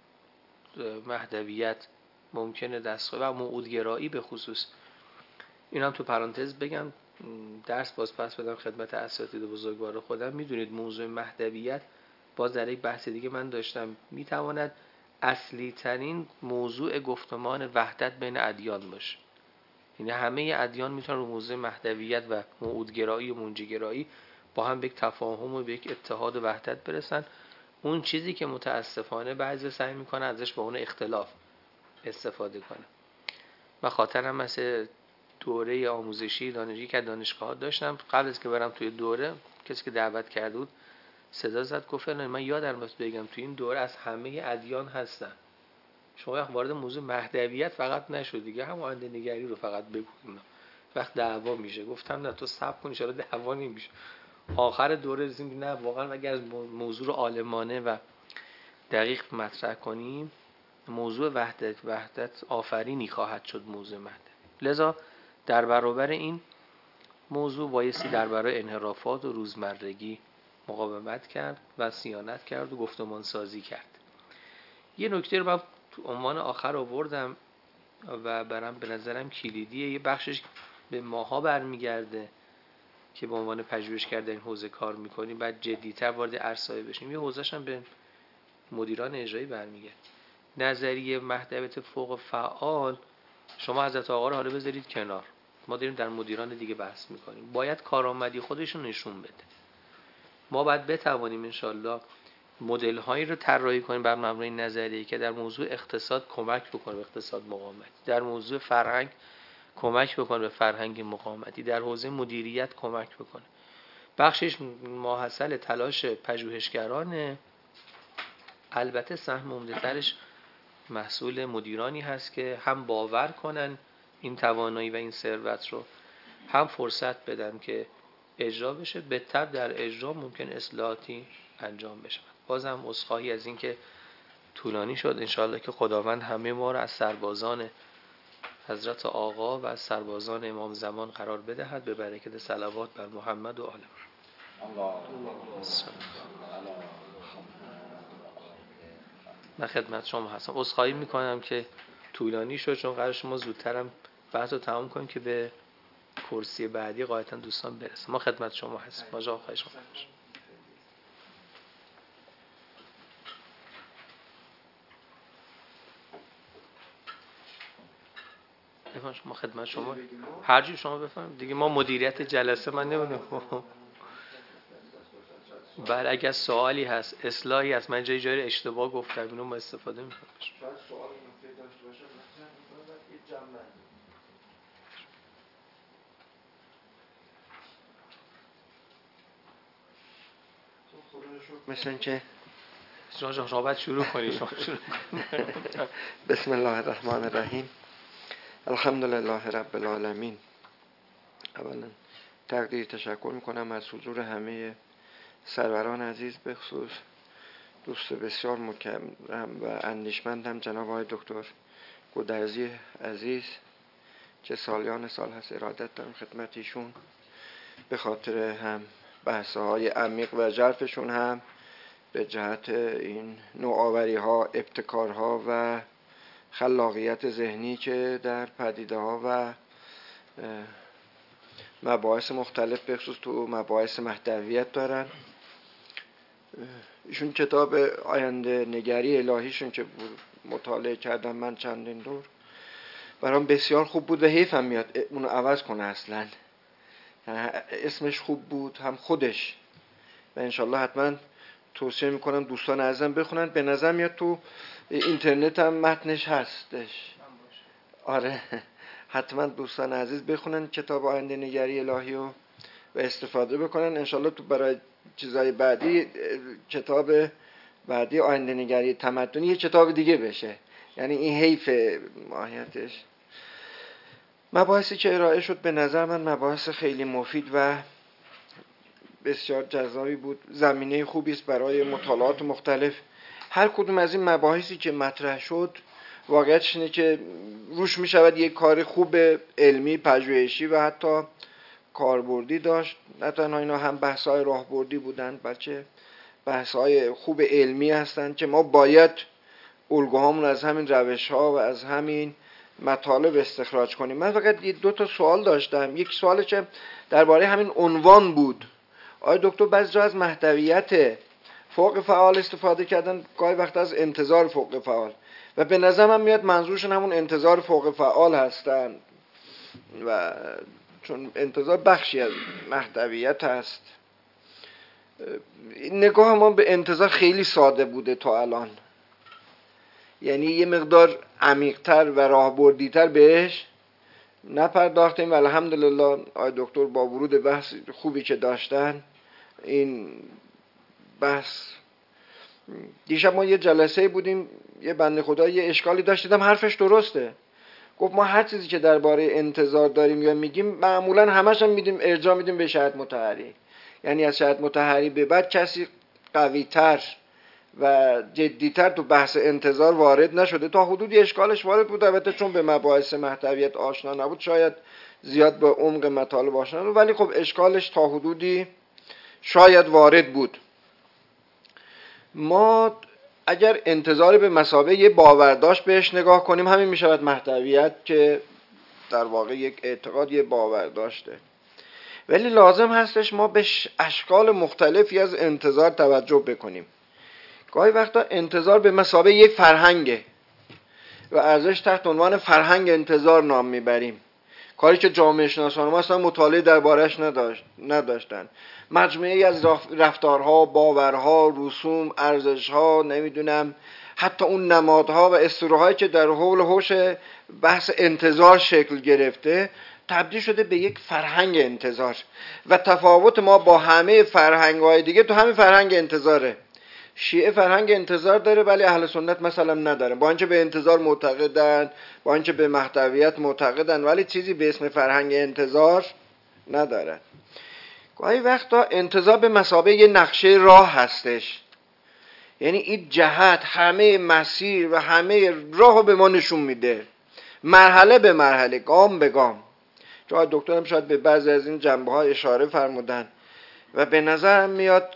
مهدویت ممکنه دستخواه و موعودگرایی به خصوص، این هم تو پرانتز بگم، درس باز پس بدم خدمت اساتید بزرگوار خودم. میدونید موضوع مهدویت باز در یک بحث دیگه من داشتم، میتواند اصلی ترین موضوع گفتمان وحدت بین ادیان باشه. یعنی همه ادیان میتونن رو موضوع مهدویت و موعودگرایی و منجیگرایی با هم به یک تفاهم و به یک اتحاد و وحدت برسن. اون چیزی که متاسفانه بعضی سعی میکنه ازش با اون اختلاف استفاده کنه. و خاطرم مثل دوره آموزشی دانشجویی که دانشگاه داشتم، قبل از که برم توی دوره کسی که دعوت کرده بود صدا زد گفت من یادم رفت بگم توی این دوره از همه ادیان هستن، شما وارد موضوع مهدویت فقط نشد دیگه، هم آینده نگری رو فقط بگو. وقت دعوا میشه. گفتم نه، تو صبر کن ان شاءالله دعوا نمیشه. آخر دوره رسیدیم نه واقعا اگر از موضوع رو عالمانه و دقیق مطرح کنیم، موضوع وحدت آفرینی خواهد شد موضوع مهدویت. لذا در برابر این موضوع بایستی در برابر انحرافات و روزمرگی مقاومت کرد و صیانت کرد و گفتمان سازی کرد. یه نکته رو من تو عنوان آخر آوردم و برام به نظرم کلیدیه. یه بخشش به ماها برمیگرده که به عنوان پژوهشگر در این حوزه کار میکنیم، بعد جدی‌تر وارد عرصه‌ای بشیم. یه حوزه‌ش هم به مدیران اجرایی برمیگرده. نظریه مهدویت فوق فعال، شما حضرت آقا رو حالا بذارید کنار، ما داریم در مدیران دیگه بحث میکنیم. باید کارآمدی خودشون نشون بده. ما باید بتوانیم انشالله مدل هایی رو طراحی کنیم بر مبنای نظریه‌ای که در موضوع اقتصاد کمک بکنه به اقتصاد مقاومتی، در موضوع فرهنگ کمک بکنه به فرهنگ مقاومتی، در حوزه مدیریت کمک بکنه. بخشش ماحصل تلاش پژوهشگرانه. البته سهم عمده‌ترش محصول مدیرانی هست که هم باور کنن این توانایی و این ثروت رو، هم فرصت بدن که اجرا بشه. بهتر در اجرا ممکن اصلاحاتی انجام بشه. بازم عذرخواهی از این که طولانی شد. انشاءالله که خداوند همه ما رو از سربازان حضرت آقا و از سربازان امام زمان قرار بدهد به برکت صلوات بر محمد و آل محمد. من خدمت شما هستم. عذرخواهی میکنم که طولانی شد، چون قرار شما زودترم بحث رو تمام کنیم که به کرسی بعدی قاعدتا دوستان برسه. ما خدمت شما هستیم. ماجرا خواهش می‌کنم. ما خدمت شما هر چی شما بفهمید دیگه. ما مدیریت جلسه من نمیدونم. بله اگر سوالی هست، اصلاحی هست، من جای اشتباه گفتم، اینو ما استفاده می‌کنیم. شاید سوالی نکته داشته باشه مثلا یه جمع مثل اینکه شما باید شروع کنید. بسم الله الرحمن الرحیم. الحمد لله رب العالمین. اولا تقدیر تشکر میکنم از حضور همه سروران عزیز، به خصوص دوست بسیار مکرم و اندیشمندم جناب آقای دکتر گودرزی عزیز که سالیان سال هست ارادت دارم خدمت ایشون، به خاطر هم بحث‌های عمیق و ژرفشون، هم به جهت این نوآوری‌ها، ابتکارها و خلاقیت ذهنی که در پدیده‌ها و مباحث مختلف به خصوص تو مباحث مهدویت دارن. ایشون کتاب آینده نگری الهیشون که مطالعه کردم من چندین دور، برام بسیار خوب بود و حیفم میاد اونو عوض کنه. اصلا اسمش خوب بود، هم خودش، و انشالله حتما توصیه میکنم دوستان عزیزم بخونن. به نظر میاد تو اینترنت هم متنش هستش. آره حتما دوستان عزیز بخونن کتاب آینده نگری الهی و استفاده بکنن. انشالله تو برای چیزای بعدی، کتاب بعدی آینده نگری تمدنی، یه کتاب دیگه بشه. یعنی این حیف ماهیتش. مباحثی که ارائه شد به نظر من مباحث خیلی مفید و بسیار جذابی بود. زمینه خوبی است برای مطالعات مختلف. هر کدوم از این مباحثی که مطرح شد واقعیتش اینه که روش می شود یک کار خوب علمی، پژوهشی و حتی کاربردی داشت. نه تنها اینا هم بحث‌های راهبردی بودن، بلکه بحث‌های خوب علمی هستند که ما باید الگوهامون از همین روش‌ها و از همین مطالب استخراج کنیم. من فقط دو تا سوال داشتم. یک سوال که درباره همین عنوان بود. آقای دکتر بعضی جا از مهدویت فوق فعال استفاده کردن، گاهی وقت از انتظار فوق فعال، و به نظر من میاد منظورشون همون انتظار فوق فعال هستن و چون انتظار بخشی از مهدویت هست. نگاه ما به انتظار خیلی ساده بوده تا الان، یعنی یه مقدار عمیق‌تر و راهبردی‌تر بهش نپرداختیم و الحمدلله آقای دکتر با ورود بحث خوبی که داشتن این بحث. دیشب ما یه جلسه بودیم، یه بنده خدا یه اشکالی داشت، دیدم حرفش درسته. گفت ما هر چیزی که درباره انتظار داریم یا میگیم معمولا همش هم میدیم ارجاع میدیم به شهادت مطهری. یعنی از شهادت مطهری به بعد کسی قوی‌تر و جدی‌تر تو بحث انتظار وارد نشده. تا حدودی اشکالش وارد بود، البته چون به مباحث مهدویت آشنا نبود شاید زیاد به عمق مطالب آشنا نبود، ولی خب اشکالش تا حدودی شاید وارد بود. ما اگر انتظار به مثابه یه باورداشت بهش نگاه کنیم، همین میشود مهدویت که در واقع یک اعتقاد، یه باورداشته. ولی لازم هستش ما به اشکال مختلفی از انتظار توجه بکنیم. گاهی وقتا انتظار به مثابه یک فرهنگه و ارزش تحت عنوان فرهنگ انتظار نام میبریم، کاری که جامعه شناسان ما اصلا مطالعه دربارش نداشتن. مجموعه‌ای از رفتارها، باورها، رسوم، ارزشها، نمیدونم حتی اون نمادها و اسطوره‌هایی که در حول و حوش بحث انتظار شکل گرفته تبدیل شده به یک فرهنگ انتظار و تفاوت ما با همه فرهنگ‌های دیگه تو همین فرهنگ انتظاره. شیعه فرهنگ انتظار داره ولی اهل سنت مثلا نداره، با اینکه به انتظار معتقدن، با اینکه به مهدویت معتقدن، ولی چیزی به اسم فرهنگ انتظار ندارن. گاهی وقتا انتظار به مثابه یه نقشه راه هستش، یعنی این جهت همه مسیر و همه راه رو به ما نشون میده، مرحله به مرحله، گام به گام. جای دکترم شاید به بعضی از این جنبه ها اشاره فرمودن و به نظر میاد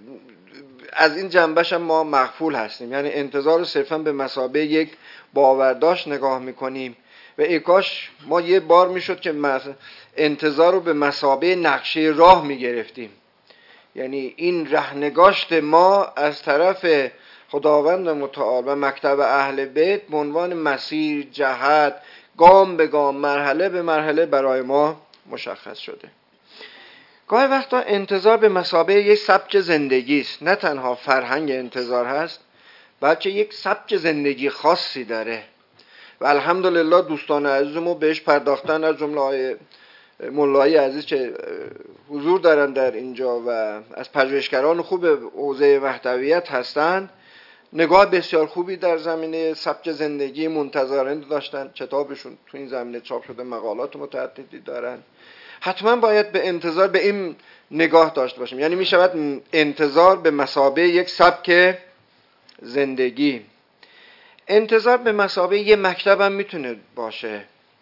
از این جنبش هم ما مغفول هستیم، یعنی انتظار رو صرفا به مثابه یک باورداشت نگاه میکنیم و ای کاش ما یه بار میشد که انتظار رو به مثابه نقشه راه میگرفتیم، یعنی این رهنگاشت ما از طرف خداوند متعال و مکتب اهل بیت به عنوان مسیر، جهت، گام به گام، مرحله به مرحله برای ما مشخص شده. گاهی وقتا انتظار به مثابه یک سبک زندگی است، نه تنها فرهنگ انتظار هست بلکه یک سبک زندگی خاصی داره و الحمدلله دوستان عزیزمو بهش پرداختن، از جمله مولای عزیز که حضور دارن در اینجا و از پژوهشگران خوب حوزه وحدویت هستند، نگاه بسیار خوبی در زمینه سبک زندگی منتظران داشتن، کتابشون تو این زمینه چاپ شده، مقالات متعددی دارن. حتما باید به انتظار به این نگاه داشته باشیم، یعنی می شود انتظار به مثابه یک سبک زندگی. انتظار به مثابه یه مکتب هم میتونه باشه،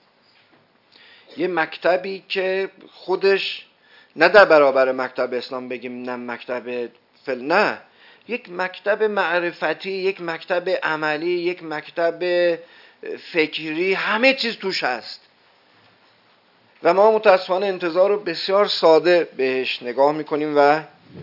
یه مکتبی که خودش نه در برابر مکتب اسلام بگیم نه مکتب نه، یک مکتب معرفتی، یک مکتب عملی، یک مکتب فکری، همه چیز توش هست و ما متاسفانه انتظار رو بسیار ساده بهش نگاه میکنیم و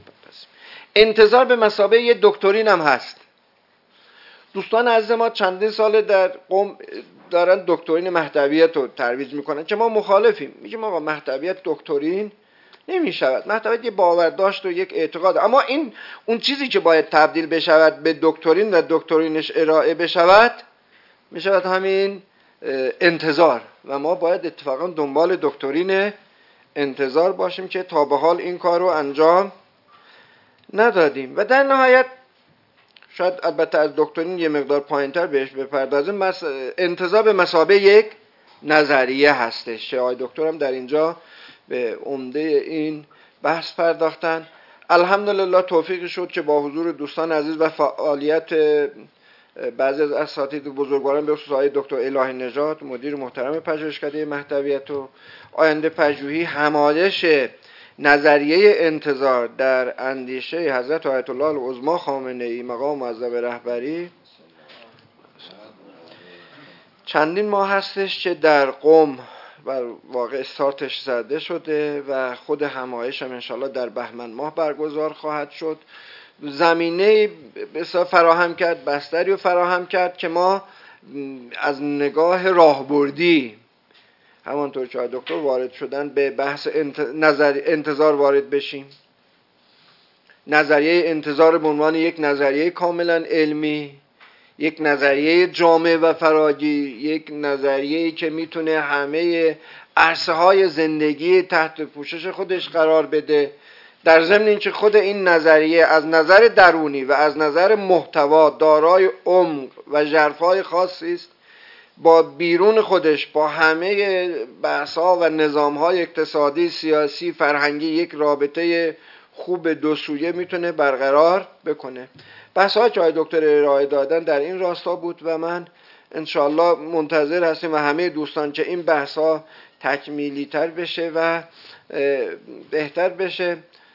انتظار به مثابه یه دکترین هم هست. دوستان عزیز ما چندین سال در قم دارن دکترین مهدویت رو ترویج میکنن که ما مخالفیم، میگیم آقا مهدویت دکترین نمیشود، مهدویت یه باورداشت و یک اعتقاد، اما این اون چیزی که باید تبدیل بشود به دکترین و دکترینش ارائه بشود میشود همین انتظار و ما باید اتفاقا دنبال دکترین انتظار باشیم که تا به حال این کار رو انجام ندادیم. و در نهایت شاید البته از دکترین یه مقدار پایین‌تر بهش بپردازیم، انتظار به مثابه یک نظریه هستش که آقای دکتر هم در اینجا به عمده این بحث پرداختن. الحمدلله توفیقی شد که با حضور دوستان عزیز و فعالیت بعضی از اساتید بزرگواران به خصوص آقای دکتر الهی نژاد مدیر محترم پژوهشکده مهدویت و آینده پژوهی، همایش نظریه انتظار در اندیشه حضرت آیت الله العظمی خامنه‌ای مقام معظم رهبری چندین ماه هستش که در قم و واقع استارتش زده شده و خود همایش هم انشالله در بهمن ماه برگزار خواهد شد. زمینه بسیار فراهم کرد، بستری رو فراهم کرد که ما از نگاه راهبردی همانطور که دکتر وارد شدن به بحث انتظار وارد بشیم. نظریه انتظار به عنوان یک نظریه کاملا علمی، یک نظریه جامع و فراگیر، یک نظریه‌ای که میتونه همه عرصه‌های زندگی تحت پوشش خودش قرار بده، در ضمن اینکه خود این نظریه از نظر درونی و از نظر محتوا دارای عمق و ژرفای خاصی است، با بیرون خودش با همه بحث‌ها و نظام‌های اقتصادی، سیاسی، فرهنگی یک رابطه خوب دو سویه میتونه برقرار بکنه. بحث‌ها که دکتر ارائه دادن در این راستا بود و من انشالله منتظر هستیم و همه دوستان که این بحث‌ها تکمیلی تر بشه و بهتر بشه.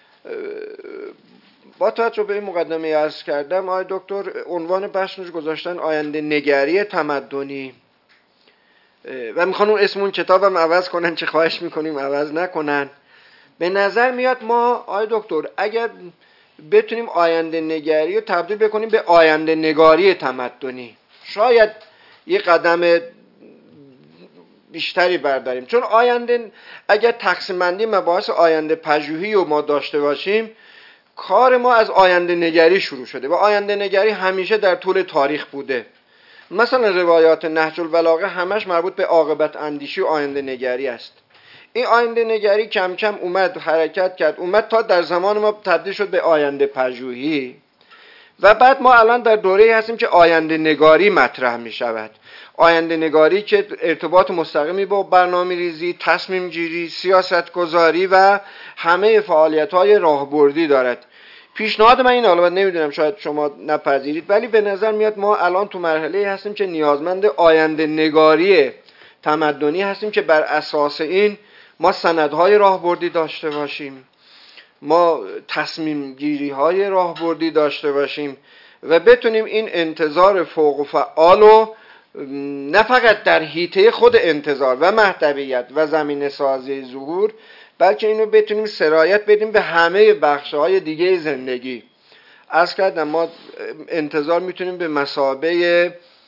با توجه به این مقدمه عرض کردم، آقای دکتر عنوان بحثش گذاشتن آینده نگری تمدنی و میخوان اون اسم اون کتابم عوض کنن که خواهش میکنیم عوض نکنن. به نظر میاد ما آقای دکتر اگر بتونیم آینده نگری رو تبدیل بکنیم به آینده نگاری تمدنی، شاید یه قدم بیشتری برداریم، چون آینده اگر تقسیم بندی مباحث آینده پژوهی رو ما داشته باشیم، کار ما از آینده نگری شروع شده و آینده نگری همیشه در طول تاریخ بوده. مثلا روایات نهج البلاغه همش مربوط به عاقبت اندیشی و آینده نگری است. این آینده نگری کم کم اومد حرکت کرد، اومد تا در زمان ما تبدیل شد به آینده پژوهی و بعد ما الان در دوره‌ای هستیم که آینده نگاری مطرح می شود. آینده نگاری که ارتباط مستقیمی با برنامه‌ریزی، تصمیم گیری، سیاست گذاری و همه فعالیت‌های راهبردی دارد. پیشنهاد من این، البته نمیدونم شاید شما نپذیرید، ولی به نظر میاد ما الان تو مرحله هستیم که نیازمند آینده نگاری تمدنی هستیم که بر اساس این ما سندهای راهبردی داشته باشیم، ما تصمیم گیری های راهبردی داشته باشیم و بتونیم این انتظار فوق و فعال رو نه فقط در حیطه خود انتظار و مهدویت و زمینه سازی ظهور، بلکه اینو بتونیم سرایت بدیم به همه بخش‌های دیگه زندگی. عرض کردم ما انتظار میتونیم به مثابه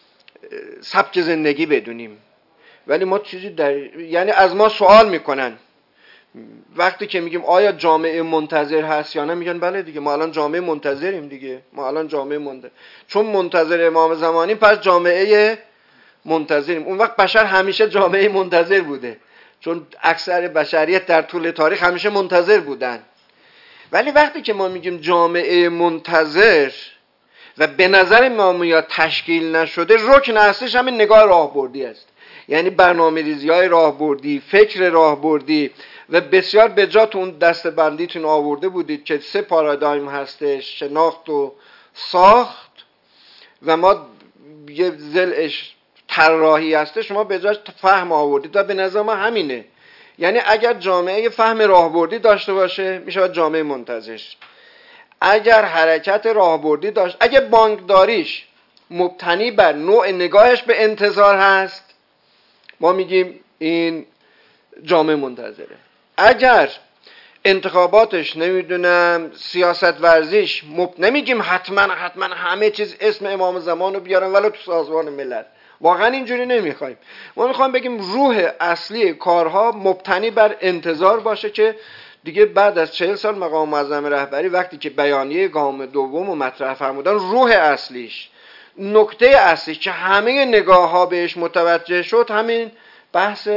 سبک زندگی بدونیم، ولی ما چیزی یعنی از ما سوال میکنن وقتی که میگیم آیا جامعه منتظر هست یا نه، میگن بله دیگه ما الان جامعه منتظریم دیگه، ما الان جامعه منتظر، چون منتظر امام زمانی پس جامعه منتظریم. اون وقت بشر همیشه جامعه منتظر بوده، چون اکثر بشریت در طول تاریخ همیشه منتظر بودن. ولی وقتی که ما میگیم جامعه منتظر و به نظر ما میاد تشکیل نشده، رکن اصلیش همین نگاه راهبردی است. یعنی برنامه‌ریزی‌های راهبردی، فکر راهبردی و بسیار به جا تو اون دسته‌بندیتون آورده بودید که 3 پارادایم هستش: شناخت و ساخت و ما یه ضلعش طراحی هسته، شما به جاش فهم آوردید و به نظر ما همینه. یعنی اگر جامعه فهم راهبردی داشته باشه میشه جامعه منتظر. اگر حرکت راهبردی داشت، اگر بانکداریش مبتنی بر نوع نگاهش به انتظار هست، ما میگیم این جامعه منتظره. اگر انتخاباتش نمیدونم سیاست ورزیش نمیگیم حتما همه چیز اسم امام زمان رو بیارن ولی تو سازمان ملل، واقعا اینجوری نمیخوایم. ما میخوایم بگیم روح اصلی کارها مبتنی بر انتظار باشه که دیگه بعد از 40 سال مقام معظم رهبری وقتی که بیانیه گام دوم رو مطرح فرمودن، روح اصلیش، نکته اصلیش که همه نگاه ها بهش متوجه شد، همین بحث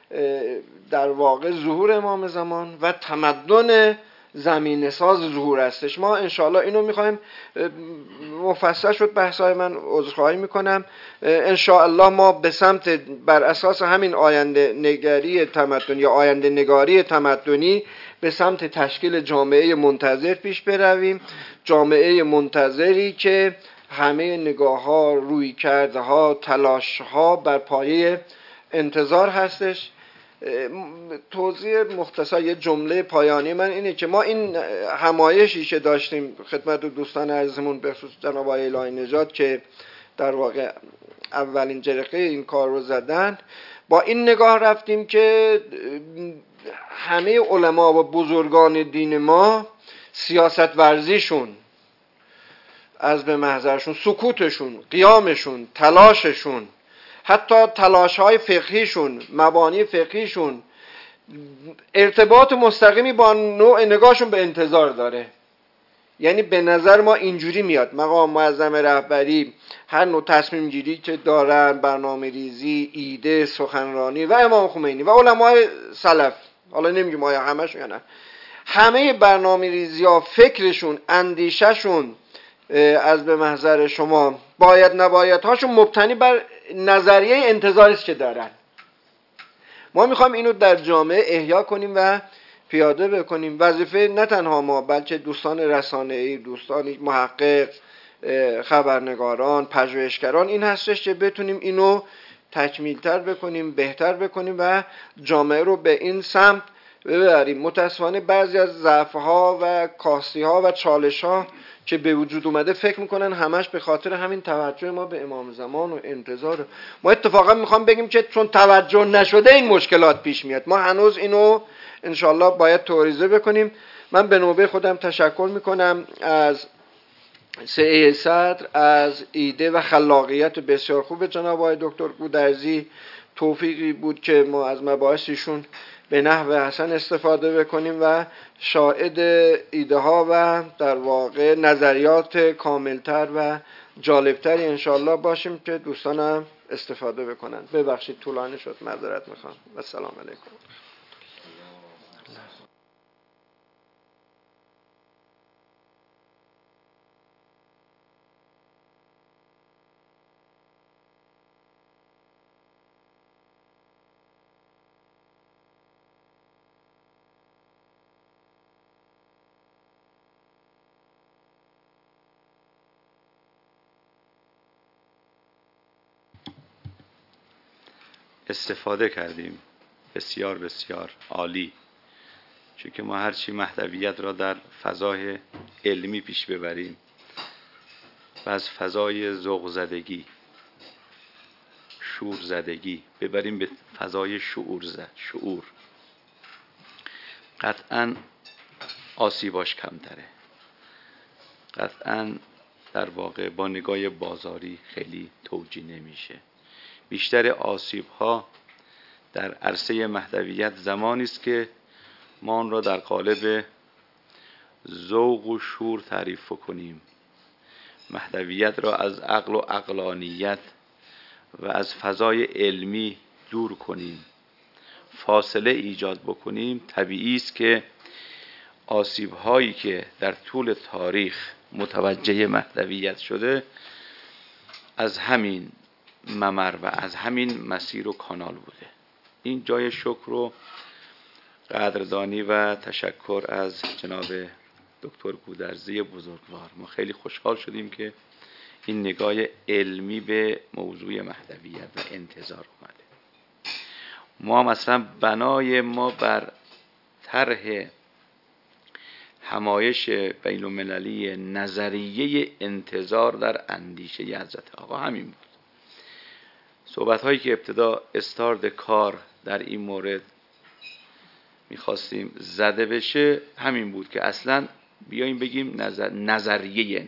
در واقع ظهور امام زمان و تمدن زمینه ساز ظهور هستش. ما انشاءالله اینو میخوایم، مفصل شد بحثای من، عذرخواهی میکنم. انشاءالله ما به سمت بر اساس همین آینده نگاری تمدنی یا آینده نگاری تمدنی به سمت تشکیل جامعه منتظر پیش برویم. جامعه منتظری که همه نگاه ها، روی کرده ها، تلاش ها بر پایه انتظار هستش. توضیح مختصر یه جمله پایانی من اینه که ما این همایشی که داشتیم خدمت دوستان عزیزمون به خصوص جناب آقای الهی نژاد که در واقع اولین جرقه این کار رو زدن، با این نگاه رفتیم که همه علما و بزرگان دین ما سیاست ورزیشون، عزم محضرشون، سکوتشون، قیامشون، تلاششون، حتی تلاش‌های فقهیشون، مبانی فقهیشون ارتباط مستقیمی با نوع نگاهشون به انتظار داره. یعنی به نظر ما اینجوری میاد مقام معظم رهبری هر نوع تصمیم گیری که دارن، برنامه ریزی، ایده، سخنرانی و امام خمینی و علمای سلف، حالا نمیگیم آیا همشون یا نه، همه برنامه ریزی ها، فکرشون، اندیششون از به محضر شما باید نباید هاشون مبتنی بر نظریه انتظاری است که دارن. ما میخوایم اینو در جامعه احیا کنیم و پیاده بکنیم. وظیفه نه تنها ما بلکه دوستان رسانه‌ای، دوستان محقق، خبرنگاران، پژوهشگران این هستش که بتونیم اینو تکمیل‌تر بکنیم، بهتر بکنیم و جامعه رو به این سمت ببریم. متاسفانه بعضی از ضعف‌ها و کاستی‌ها و چالش‌ها که به وجود اومده فکر میکنن همش به خاطر همین توجه ما به امام زمان و انتظار. ما اتفاقا میخوام بگیم که چون توجه نشده این مشکلات پیش میاد. ما هنوز اینو انشالله باید توریزه بکنیم. من به نوبه خودم تشکر میکنم از سعی صدر، از ایده و خلاقیت بسیار خوب جناب آقای دکتر گودرزی. توفیقی بود که ما از مباحثشون به نحو حسن استفاده بکنیم و شاهد ایده ها و در واقع نظریات کاملتر و جالبتری انشاءالله باشیم که دوستانم استفاده بکنن. ببخشید طولانی شد، معذرت میخوام. و السلام علیکم. استفاده کردیم. بسیار بسیار عالی. چون که ما هرچی مهدویت را در فضای علمی پیش ببریم و از فضای ذوق زدگی، شور زدگی ببریم به فضای شعور، قطعاً آسیباش کمتره. قطعاً در واقع با نگاه بازاری خیلی توجیه نمیشه. بیشتر آسیب‌ها در عرصه مهدویت زمانی است که ما آن را در قالب ذوق و شور تعریف کنیم، مهدویت را از عقل و عقلانیت و از فضای علمی دور کنیم، فاصله ایجاد بکنیم. طبیعی است که آسیب‌هایی که در طول تاریخ متوجه مهدویت شده از همین ممر و از همین مسیر و کانال بوده. این جای شکر و قدردانی و تشکر از جناب دکتر گودرزی بزرگوار. ما خیلی خوشحال شدیم که این نگاه علمی به موضوع مهدویت و انتظار اومده. ما مثلا بنای ما بر طرح همایش بین المللی نظریه انتظار در اندیشه حضرت آقا همین بود. صحبت هایی که ابتدا استارت کار در این مورد میخواستیم زده بشه همین بود که اصلا بیاییم بگیم نظریه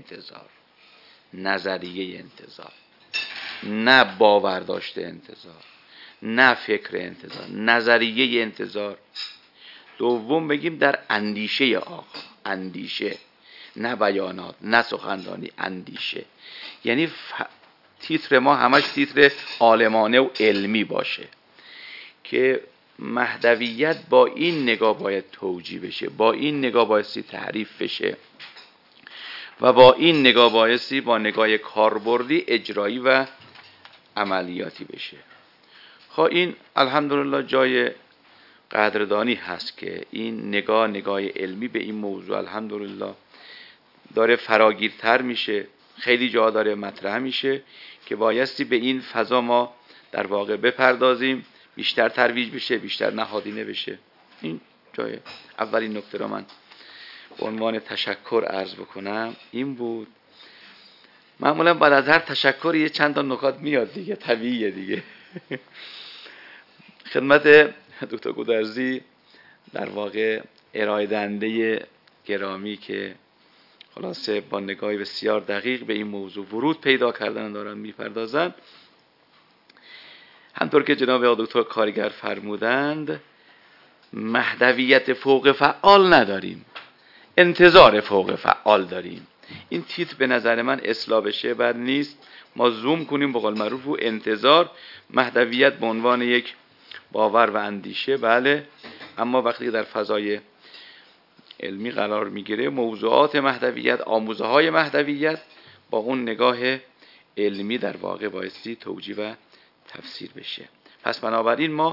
انتظار، نه باور داشته انتظار، نه فکر انتظار، نظریه انتظار. دوم بگیم در اندیشه آقا، اندیشه، نه بیانات، نه سخنرانی، اندیشه. یعنی تیتر ما همش تیتر عالمانه و علمی باشه که مهدویت با این نگاه باید توجیه بشه، با این نگاه بایستی تعریف بشه و با این نگاه بایستی با نگاه کاربردی اجرایی و عملیاتی بشه. خب این الحمدلله جای قدردانی هست که این نگاه علمی به این موضوع الحمدلله داره فراگیرتر میشه، خیلی جا داره مطرح میشه که بایستی به این فضا ما در واقع بپردازیم، بیشتر ترویج بشه، بیشتر نهادینه بشه. این جای اولین نکته را من به عنوان تشکر عرض بکنم این بود. معمولا بعد از هر تشکر یه چند تا نکات میاد دیگه، طبیعیه دیگه. خدمت دکتر گودرزی در واقع ارائه دهنده گرامی که خلاصه با نگاهی بسیار دقیق به این موضوع ورود پیدا کردن دارن میپردازن، همطور که جناب دکتر کارگر فرمودند مهدویت فوق فعال نداریم، انتظار فوق فعال داریم. این تیتر به نظر من اصلاح بشه بد نیست، ما زوم کنیم به قول معروف و انتظار. مهدویت به عنوان یک باور و اندیشه بله، اما وقتی در فضای علمی قرار میگیره موضوعات مهدویت، آموزه های مهدویت با اون نگاه علمی در واقع بایستی توجیه و تفسیر بشه. پس بنابراین ما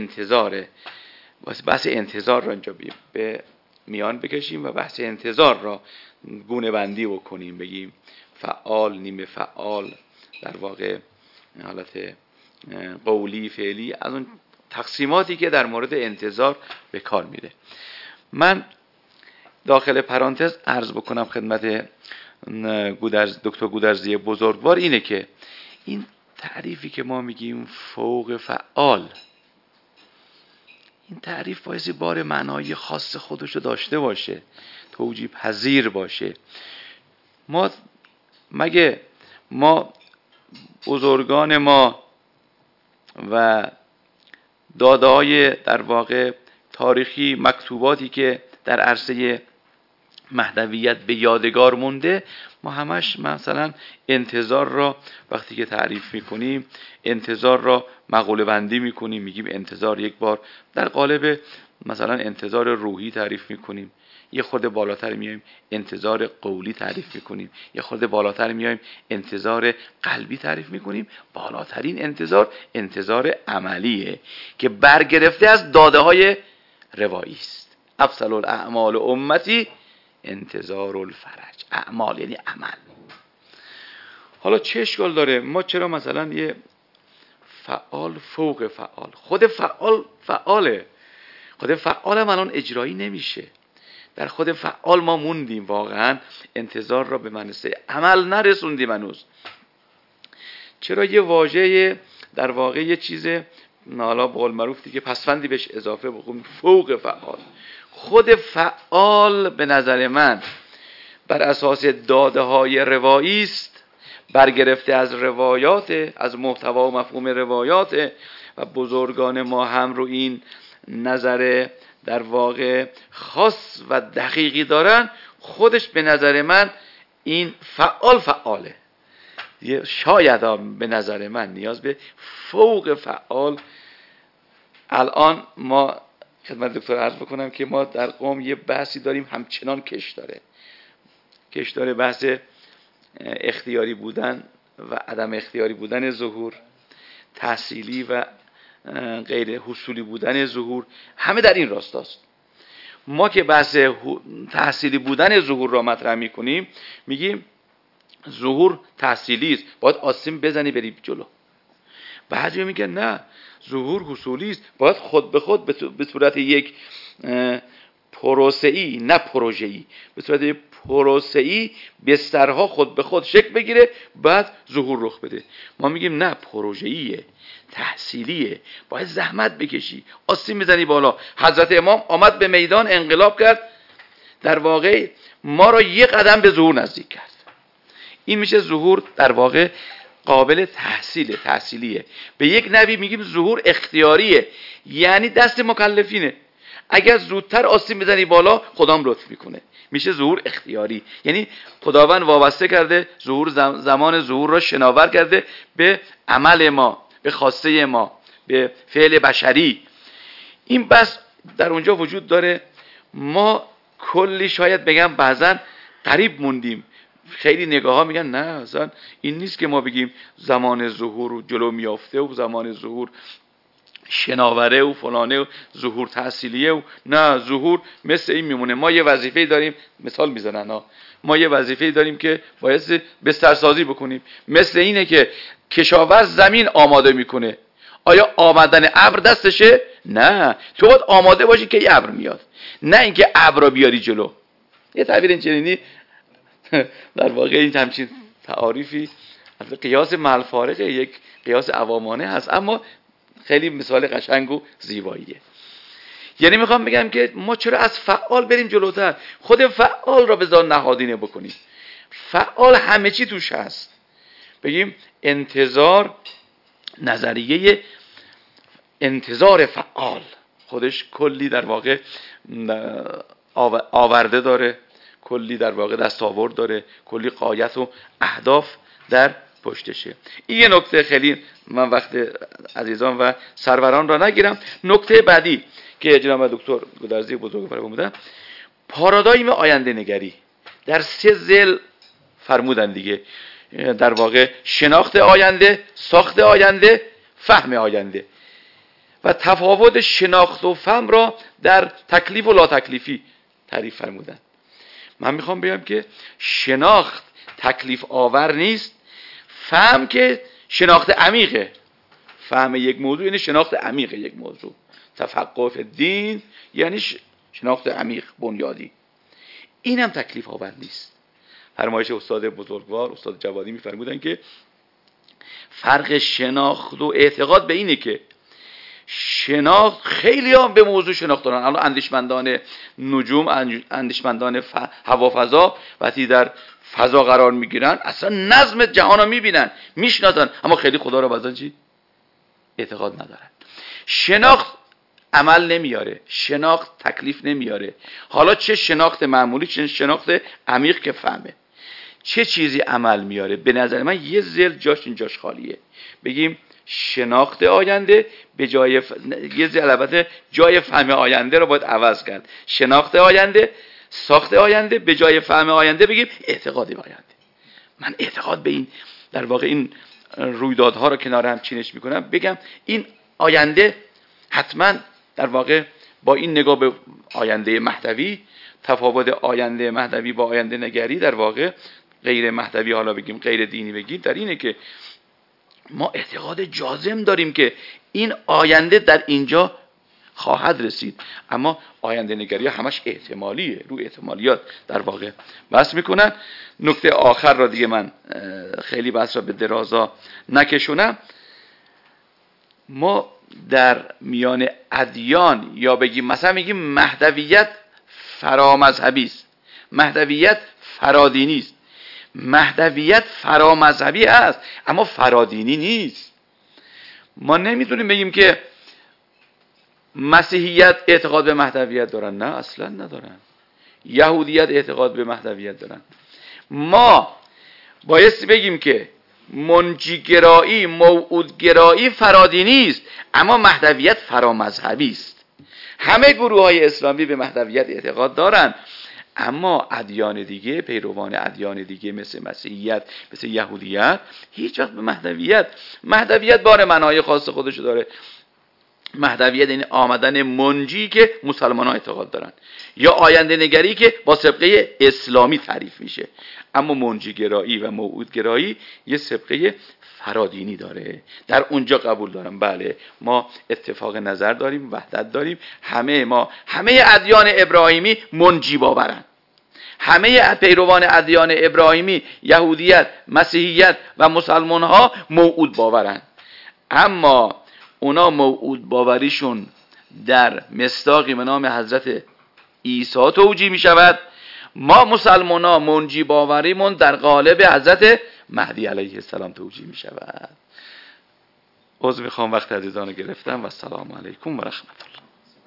بحث انتظار را اینجا به میان بکشیم و بحث انتظار را گونه بندی بکنیم، بگیم فعال، نیمه فعال، در واقع حالت قولی، فعلی، از اون تقسیماتی که در مورد انتظار به کار میره. من داخل پرانتز عرض بکنم خدمت دکتر گودرزی بزرگوار اینه که این تعریفی که ما میگیم فوق فعال، این تعریف بایستی بار معنای خاص خودشو داشته باشه، توجیه پذیر باشه. مگه ما بزرگان ما و داده‌های در واقع تاریخی، مکتوباتی که در عرصه مهدویت به یادگار مونده، ما همش مثلا انتظار را وقتی که تعریف میکنیم انتظار را مقوله بندی میکنیم، میگیم انتظار یک بار در قالب مثلا انتظار روحی تعریف میکنیم، یه خورده بالاتر میایم انتظار قولی تعریف میکنیم، یه خورده بالاتر میایم انتظار قلبی تعریف میکنیم. بالاترین انتظار عملیه که برگرفته از داده های روایی است. افضل الاعمال امتی انتظار الفرج. اعمال یعنی عمل. حالا چه اشکال داره ما چرا مثلا یه فعال فوق فعال. خود فعال فعاله، خود فعال هم الان اجرایی نمیشه. در خود فعال ما موندیم، واقعا انتظار را به منصه عمل نرسوندیم هنوز. چرا یه واژه در واقع یه چیز حالا به قول معروف دیگه پسفندی بهش اضافه بکنیم، فوق فعال. خود فعال به نظر من بر اساس داده های روایی است، برگرفته از روایات، از محتوا و مفهوم روایات، و بزرگان ما هم رو این نظر در واقع خاص و دقیقی دارن. خودش به نظر من این فعاله. شاید به نظر من نیاز به فوق فعال. الان ما خدمت دکتر عرض بکنم که ما در قم یه بحثی داریم همچنان کش داره بحث اختیاری بودن و عدم اختیاری بودن ظهور، تحصیلی و غیر حصولی بودن ظهور، همه در این راستاست. ما که بحث تحصیلی بودن ظهور را مطرح میکنیم، میگیم ظهور تحصیلی است، باید آسیم بزنی بری جلو. بعضی میگن نه، ظهور حصولی است، باید خود به خود به صورت یک پروسه‌ای، نه پروژه‌ای، به صورت پروسه‌ای بسترها خود به خود شکل بگیره بعد ظهور رخ بده. ما میگیم نه، پروژه‌ایه، تحصیلیه، باید زحمت بکشی، آسیم بزنی بالا. حضرت امام آمد به میدان، انقلاب کرد، در واقع ما را یک قدم به ظهور نزدیک کرد. این میشه ظهور در واقع قابل تحصیلیه. به یک نوی میگیم ظهور اختیاریه، یعنی دست مکلفینه. اگر زودتر آسیم بزنی بالا خدام لطف میکنه، میشه ظهور اختیاری. یعنی خداوند وابسته کرده ظهور، زمان ظهور را شناور کرده به عمل ما، به خواسته ما، به فعل بشری. این بس در اونجا وجود داره. ما کلی شاید بگم بعضا قریب موندیم. خیلی نگاه ها میگن نه، اصلا این نیست که ما بگیم زمان ظهور جلو میافته و زمان ظهور شناوره و فلانه و ظهور تحصیلیه و نه، ظهور مثل این میمونه. ما یه وظیفه‌ای داریم، مثال میزنن ما یه وظیفه‌ای داریم که باید بسترسازی بکنیم. مثل اینه که کشاورز زمین آماده میکنه، آیا آمدن ابر دستشه؟ نه، تو باید آماده باشی که یه ابر میاد، نه اینکه ابر رو بیاری جلو. یه تعبیر اینچنینی در واقع این همچین تعاریفی از قیاس محل فارقه، یک قیاس عوامانه هست، اما خیلی مثال قشنگ و زیباییه. یعنی میخوام بگم که ما چرا از فعال بریم جلوتر، خود فعال را به ذات نهادینه بکنیم. فعال همه چی توش هست. بگیم انتظار، نظریه انتظار فعال خودش کلی در واقع آورده داره، کلی در واقع دستاورد داره، کلی غایت و اهداف در پشتشه. این یه نکته، خیلی من وقت عزیزان و سروران را نگیرم. نکته بعدی که جناب دکتر گودرزی بزرگ فرمودن، پارادایم آینده نگری در 3 ضلع فرمودن دیگه. در واقع شناخت آینده، ساخت آینده، فهم آینده، و تفاوت شناخت و فهم را در تکلیف و لا تکلیفی تعریف فرمودن. من میخوام بگم که شناخت تکلیف آور نیست، فهم که شناخت عمیقه. فهم یک موضوع یعنی شناخت عمیق یک موضوع. تفقه فی الدین یعنی شناخت عمیق بنیادی. این هم تکلیف آور نیست. فرمایش استاد بزرگوار استاد جوادی میفرمودن که فرق شناخت و اعتقاد به اینه که شناخت، خیلی هم به موضوع شناخت دارن. الان اندیشمندان نجوم، اندیشمندان هوافضا وقتی در فضا قرار میگیرن اصلا نظم جهان رو میبینن، میشناسن، اما خیلی خدا رو بازن چی؟ اعتقاد ندارن. شناخت عمل نمیاره، شناخت تکلیف نمیاره. حالا چه شناخت معمولی، چه شناخت عمیق که فهمه، چه چیزی عمل میاره؟ به نظر من یه ذل جاش اینجاش خالیه. بگیم شناخت آینده به جای یه ذل، البته جای فهم آینده رو باید عوض کرد. شناخت آینده، ساخت آینده، به جای فهم آینده بگیم اعتقاد به آینده. من اعتقاد به این در واقع این رویدادها رو کنار هم چینش میکنم، بگم این آینده حتما در واقع با این نگاه به آینده مهدوی، تفاوت آینده مهدوی با آینده نگری در واقع غیر مهدوی، حالا بگیم غیر دینی بگیم، در اینه که ما اعتقاد جازم داریم که این آینده در اینجا خواهد رسید، اما آینده نگری همش احتمالیه، رو احتمالیات در واقع بحث میکنن. نکته آخر را دیگه من خیلی بحث را به درازا نکشونم. ما در میان ادیان یا بگیم مثلا میگیم مهدویت فرامذهبی است، مهدویت فرادینی است. مهدویت فرامذهبی است اما فرادینی نیست. ما نمیتونیم بگیم که مسیحیت اعتقاد به مهدویت دارن، نه اصلا ندارن. یهودیت اعتقاد به مهدویت دارن. ما بایستی بگیم که منجیگرایی، موعودگرایی فرادینی است اما مهدویت فرامذهبی است. همه گروه‌های اسلامی به مهدویت اعتقاد دارن، اما ادیان دیگه، پیروان ادیان دیگه مثل مسیحیت، مثل یهودیت، هیچ وقت به مهدویت بار معنای خاص خودشو داره. مهدویت یعنی آمدن منجی که مسلمان ها اعتقاد دارن، یا آینده نگری که با سابقه اسلامی تعریف میشه. اما منجی گرایی و موعود گرایی یه سابقه فرادینی داره، در اونجا قبول دارم. بله ما اتفاق نظر داریم، وحدت داریم، همه ادیان ابراهیمی منجی باورن، همه پیروان ادیان ابراهیمی، یهودیت، مسیحیت و مسلمان ها موعود باورن. اما اونا موعود باوریشون در مصداقی به نام حضرت عیسی توجیه می شود. ما مسلمان ها منجی باوریمون در قالب حضرت مهدی علیه السلام توجیه می شود. عذر میخوام وقت عزیزان گرفتم و السلام علیکم و رحمت الله.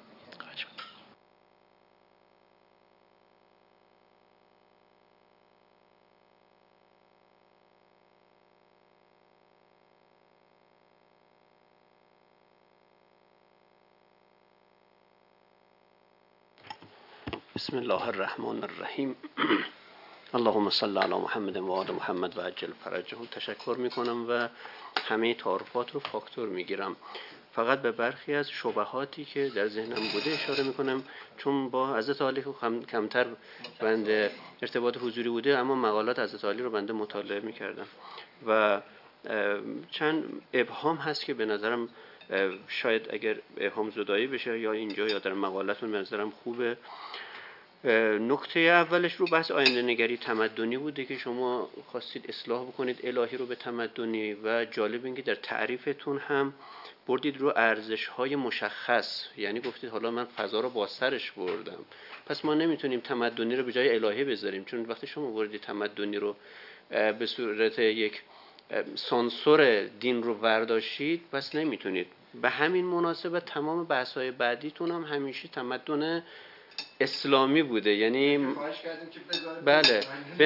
بسم الله الرحمن الرحیم. اللهم صل علی محمد و آل محمد و عجل فرجهم. تشکر میکنم و همه تعارفات رو فاکتور میگیرم. فقط به برخی از شبهاتی که در ذهنم بوده اشاره میکنم، چون با حضرت علی کمتر بنده ارتباط حضوری بوده، اما مقالات حضرت علی رو بنده مطالعه میکردم و چند ابهام هست که به نظرم شاید اگر ابهام زدایی بشه یا اینجا یا در مقالاتون به نظرم خوبه. نکته اولش رو بحث آینده نگری تمدنی بوده که شما خواستید اصلاح بکنید الهی رو به تمدنی، و جالب این که در تعریفتون هم بردید رو ارزش‌های مشخص، یعنی گفتید حالا من فضا رو با سرش بردم، پس ما نمیتونیم تمدنی رو به جای الهی بذاریم، چون وقتی شما بردید تمدنی رو به صورت یک سانسور دین رو ورداشتید پس نمیتونید. به همین مناسبت تمام بحث‌های بعدیتون هم همیشه تمدن اسلامی بوده، یعنی بله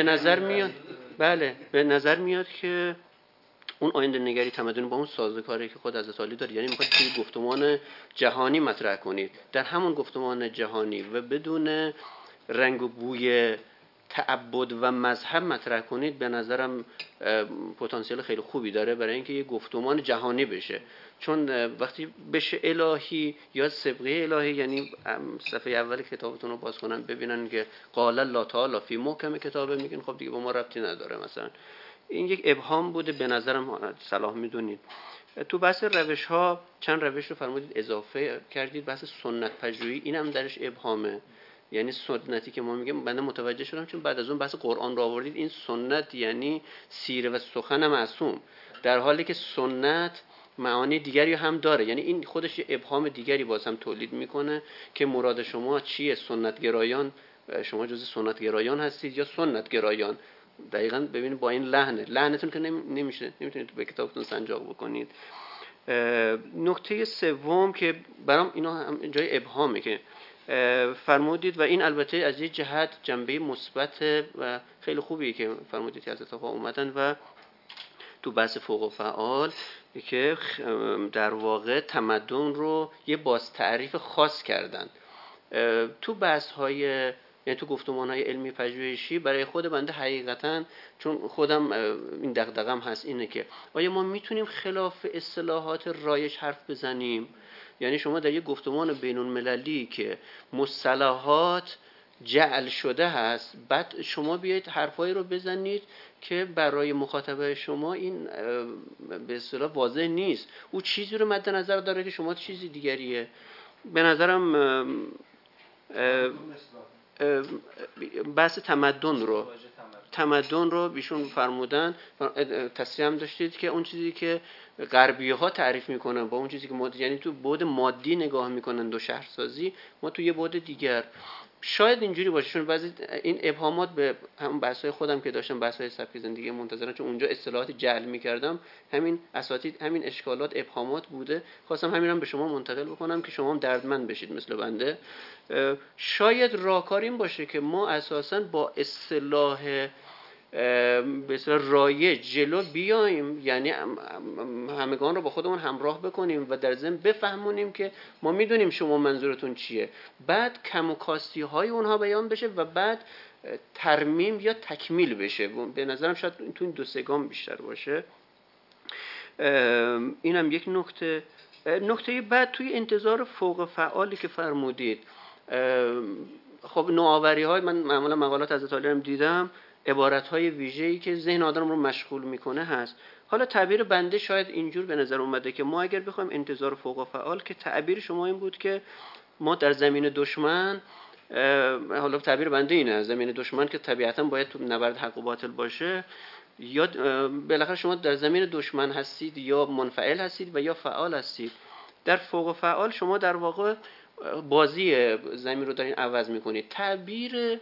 به نظر میاد که اون آینده نگری تمدنی با اون سازوکاری که خود حضرت علی داره، یعنی میخواد توی گفتمان جهانی مطرح کنید، در همون گفتمان جهانی و بدون رنگ و بوی تعبد و مذهب مطرح کنید، به نظرم پتانسیل خیلی خوبی داره برای اینکه یه گفتمان جهانی بشه. چون وقتی بشه الهی یا سبقه الهی، یعنی صفحه اول کتابتون رو باز کنن ببینن که قال الله تعالی فی محکم کتابه، میگن خب دیگه با ما ربطی نداره. مثلا این یک ابهام بوده، به نظرم صلاح میدونید. تو بحث روش ها چند روش رو فرمودید اضافه کردید، بحث سنت پژوهی اینم درش ابهامه، یعنی سنتی که ما میگیم بنده متوجه شدم چون بعد از اون بحث قرآن رو آوردید. این سنت یعنی سیره و سخن معصوم، در حالی که سنت معانی دیگری هم داره، یعنی این خودش یه ابهام دیگری باز هم تولید میکنه که مراد شما چیه؟ سنتگرایان، شما جز سنتگرایان هستید یا سنتگرایان؟ دقیقاً ببینید با این لحنتون که نمیتونید به کتابتون سنجاق بکنید. نکته سوم که برام اینا هم جای ابهامه که فرمودید، و این البته از یه جهت جنبه مثبت و خیلی خوبیه که فرمودید که حضرت آقا اومدن و تو بحث فوق و فعال که در واقع تمدن رو یه باز تعریف خاص کردن. تو بحث های یعنی تو گفتمان های علمی پژوهشی برای خود بنده حقیقتا، چون خودم این دغدغه‌ام هست، اینه که آیا ما میتونیم خلاف اصطلاحات رایج حرف بزنیم؟ یعنی شما در یک گفتمان بین المللی که مصطلحات جعل شده هست، بعد شما بیایید حرفایی رو بزنید که برای مخاطبه شما این به اصطلاح واضح نیست. او چیزی رو مد نظر داره که شما چیزی دیگریه. به نظرم بحث تمدن رو بیشون فرمودن، تصریح هم داشتید که اون چیزی که غربی ها تعریف میکنن با اون چیزی که یعنی تو بعد مادی نگاه میکنن دو شهرسازی، ما تو یه بعد دیگر. شاید اینجوری باشه، چون بعضی این ابهامات به همون بحث‌های خودم که داشتم، بحث‌های سبک زندگی منتظرم، چون اونجا اصطلاحات جعل می‌کردم، همین اساتید همین اشکالات ابهامات بوده، خواستم همینم به شما منتقل بکنم که شما هم دردمند بشید مثل بنده. شاید راهکار این باشه که ما اساساً با اصطلاح به اصطلاح رایج جلو بیایم، یعنی همگان رو با خودمون همراه بکنیم و در ضمن بفهمونیم که ما میدونیم شما منظورتون چیه، بعد کم و کاستی های اونها بیان بشه و بعد ترمیم یا تکمیل بشه. به نظرم شاید تو این 2-3 گام بیشتر باشه. اینم یک نکته. نکته بعد توی انتظار فوق فعالی که فرمودید، خب نوآوری های، من معمولا مقالات از ایتالیا هم دیدم، عبارت‌های ویژه‌ای که ذهن آدم رو مشغول میکنه هست. حالا تعبیر بنده شاید اینجور به نظر اومده که ما اگر بخوایم انتظار فوق فعال، که تعبیر شما این بود که ما در زمین دشمن، حالا تعبیر بنده اینه، زمین دشمن که طبیعتاً باید تو نبرد حق و باطل باشه، یا بالاخره شما در زمین دشمن هستید یا منفعل هستید و یا فعال هستید. در فوق فعال شما در واقع بازی زمین رو دارین عوض میکنید. تعبیر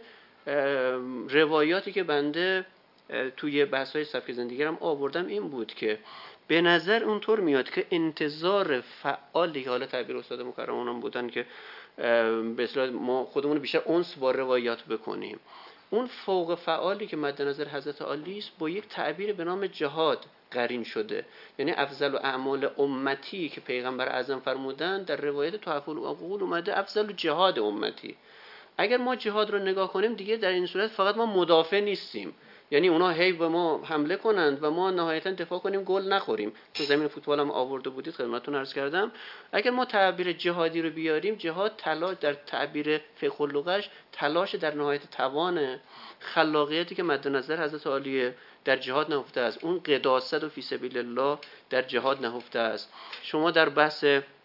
روایاتی که بنده توی بحث‌های سبک زندگی هم آوردم این بود که به نظر اونطور میاد که انتظار فعالی که حالا تعبیر استاد مکرمون هم بودن که به اصطلاح ما خودمون بیشتر انس با روایات بکنیم، اون فوق فعالی که مد نظر حضرت عالی است با یک تعبیر به نام جهاد قرین شده. یعنی افضل و اعمال امتی که پیغمبر اعظم فرمودن در روایت تحف العقول اومده افضل و جهاد امتی. اگر ما جهاد رو نگاه کنیم دیگه در این صورت فقط ما مدافع نیستیم، یعنی اونا هی به ما حمله کنند و ما نهایتا دفاع کنیم گل نخوریم. تو زمین فوتبال هم آورده بودید خدمتتون عرض کردم. اگر ما تعبیر جهادی رو بیاریم، جهاد تلاش در تعبیر فقه اللغش تلاش در نهایت توان، خلاقیتی که مد نظر حضرت عالی در جهاد نهفته است، اون قداست و فی سبیل الله در جهاد نهفته است. شما در بحث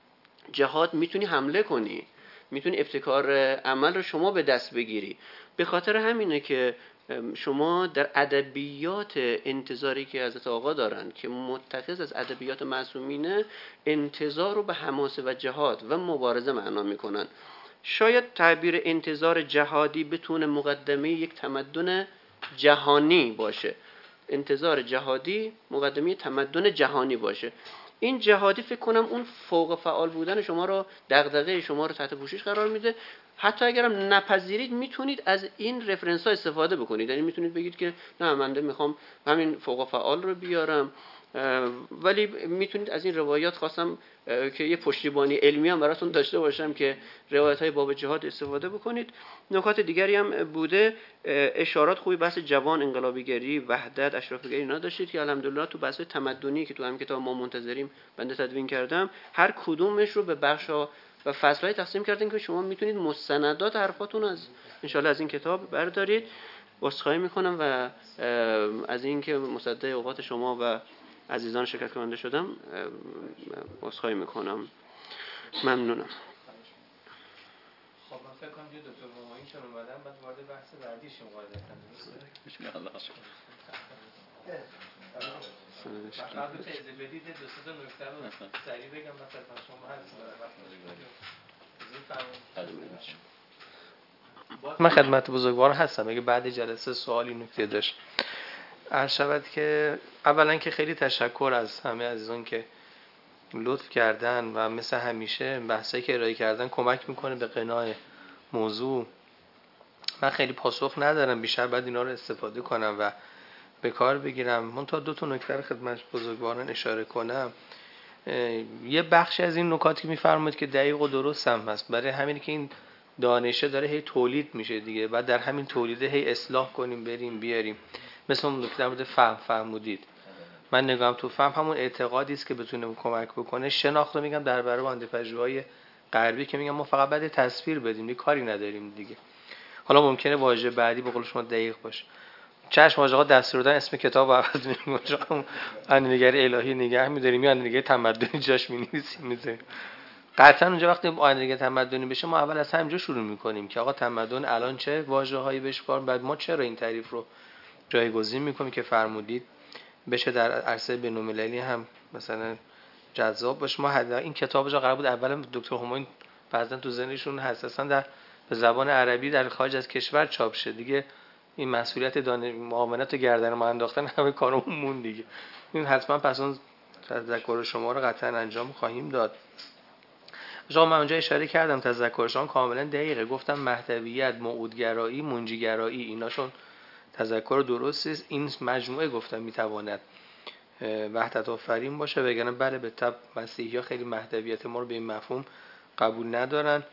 جهاد میتونی حمله کنی، میتونی ابتکار عمل رو شما به دست بگیری. به خاطر همینه که شما در ادبیات انتظاری که حضرت آقا دارن که متخذ از ادبیات معصومینه، انتظار رو به حماسه و جهاد و مبارزه معنا میکنن. شاید تعبیر انتظار جهادی بتونه مقدمه یک تمدن جهانی باشه، انتظار جهادی مقدمه تمدن جهانی باشه. این جهادی فکر کنم اون فوق فعال بودن شما رو، دغدغه شما رو تحت پوشش قرار میده. حتی اگرم نپذیرید میتونید از این رفرنس ها استفاده بکنید، یعنی میتونید بگید که نه من میخوام همین فوق فعال رو بیارم، ولی میتونید از این روایات، خواستم که یه پشتیبانی علمی هم براتون داشته باشم که روایت های باب جهاد استفاده بکنید. نکات دیگری هم بوده، اشارات خوبی بحث جوان، انقلابیگری، وحدت، اشرافگری اینا داشتید که الحمدلله تو بحث تمدنی که تو هم کتاب ما منتظریم بنده تدوین کردم، هر کدومش رو به بخش‌ها و فصل‌های تقسیم کردیم که شما میتونید مستندات حرفاتون از انشالله از این کتاب بردارید. عذرخواهی میکنم و از اینکه مصدق اوقات شما و عزیزان شرکت کننده شدم عذرخواهی میکنم. ممنونم. خب من فکر کنم یه دکتر مامایی چون اومدن بعد وارد بحث بعدی شما قاعدتاً قبل تیزه بدید دو سه تا نکته رو سریع بگم مثلا شما هست من خدمت بزرگوار هستم. اگه بعد جلسه سوالی نکته داشت عرض شود که اولا که خیلی تشکر از همه عزیزان که لطف کردن و مثل همیشه بحثایی که ارائه کردن کمک میکنه به قناع موضوع. من خیلی پاسخ ندارم، بیشتر باید اینا رو استفاده کنم و به کار بگیرم. من تا 2 تا نکته رو خدمت بزرگواران اشاره کنم. یه بخشی از این نکاتی که میفرمایید که دقیق و درست هم هست، برای همین که این دانشه داره هی تولید میشه دیگه، بعد در همین تولیده هی اصلاح کنیم بریم بیاریم. مثل اون نکته بود فهم فرمودید، من نگاهم تو فهم همون اعتقادی است که بتونه کمک بکنه. شناخت رو میگم در برابر اندپژوهای غربی که میگم ما فقط بعد تصویر بدیم، کاری نداریم دیگه. حالا ممکنه واژه بعدی به قول شما دقیق باشه. چشم آقا دستور دادن اسم کتاب عوض می‌کنیم، آینده‌نگری الهی نگه می‌داریم یا آینده‌نگری تمدنی جاش می‌نویسیم می‌ذاریم. قطعا اونجا وقتی آینده‌نگری تمدنی بشه ما اول از همینجا شروع می‌کنیم که آقا تمدن الان چه واژه‌هایی بهش کار، بعد ما چرا این تعریف رو جایگزین می‌کنیم که فرمودید بشه در عرصه بین‌المللی هم مثلا جذاب باشه. ما این کتاب جا قرار بود اول دکتر همایون بعضن تو ذهنشون حساسن در به زبان عربی در خارج از کشور چاپ شه دیگه، این مسئولیت معاونت و گردن ما انداختن همه کارمون مون دیگه. این حتما پس اون تذکر شما رو قطعا انجام خواهیم داد. آقا من اونجا اشاره کردم تذکر شما کاملا دقیقه، گفتم مهدویت، موعودگرایی، منجیگرایی ایناشون تذکر درست است. این مجموعه گفتم میتواند وحدت آفرین باشه، وگرنه بله به تبع مسیحی‌ها خیلی مهدویت ما رو به این مفهوم قبول ندارن.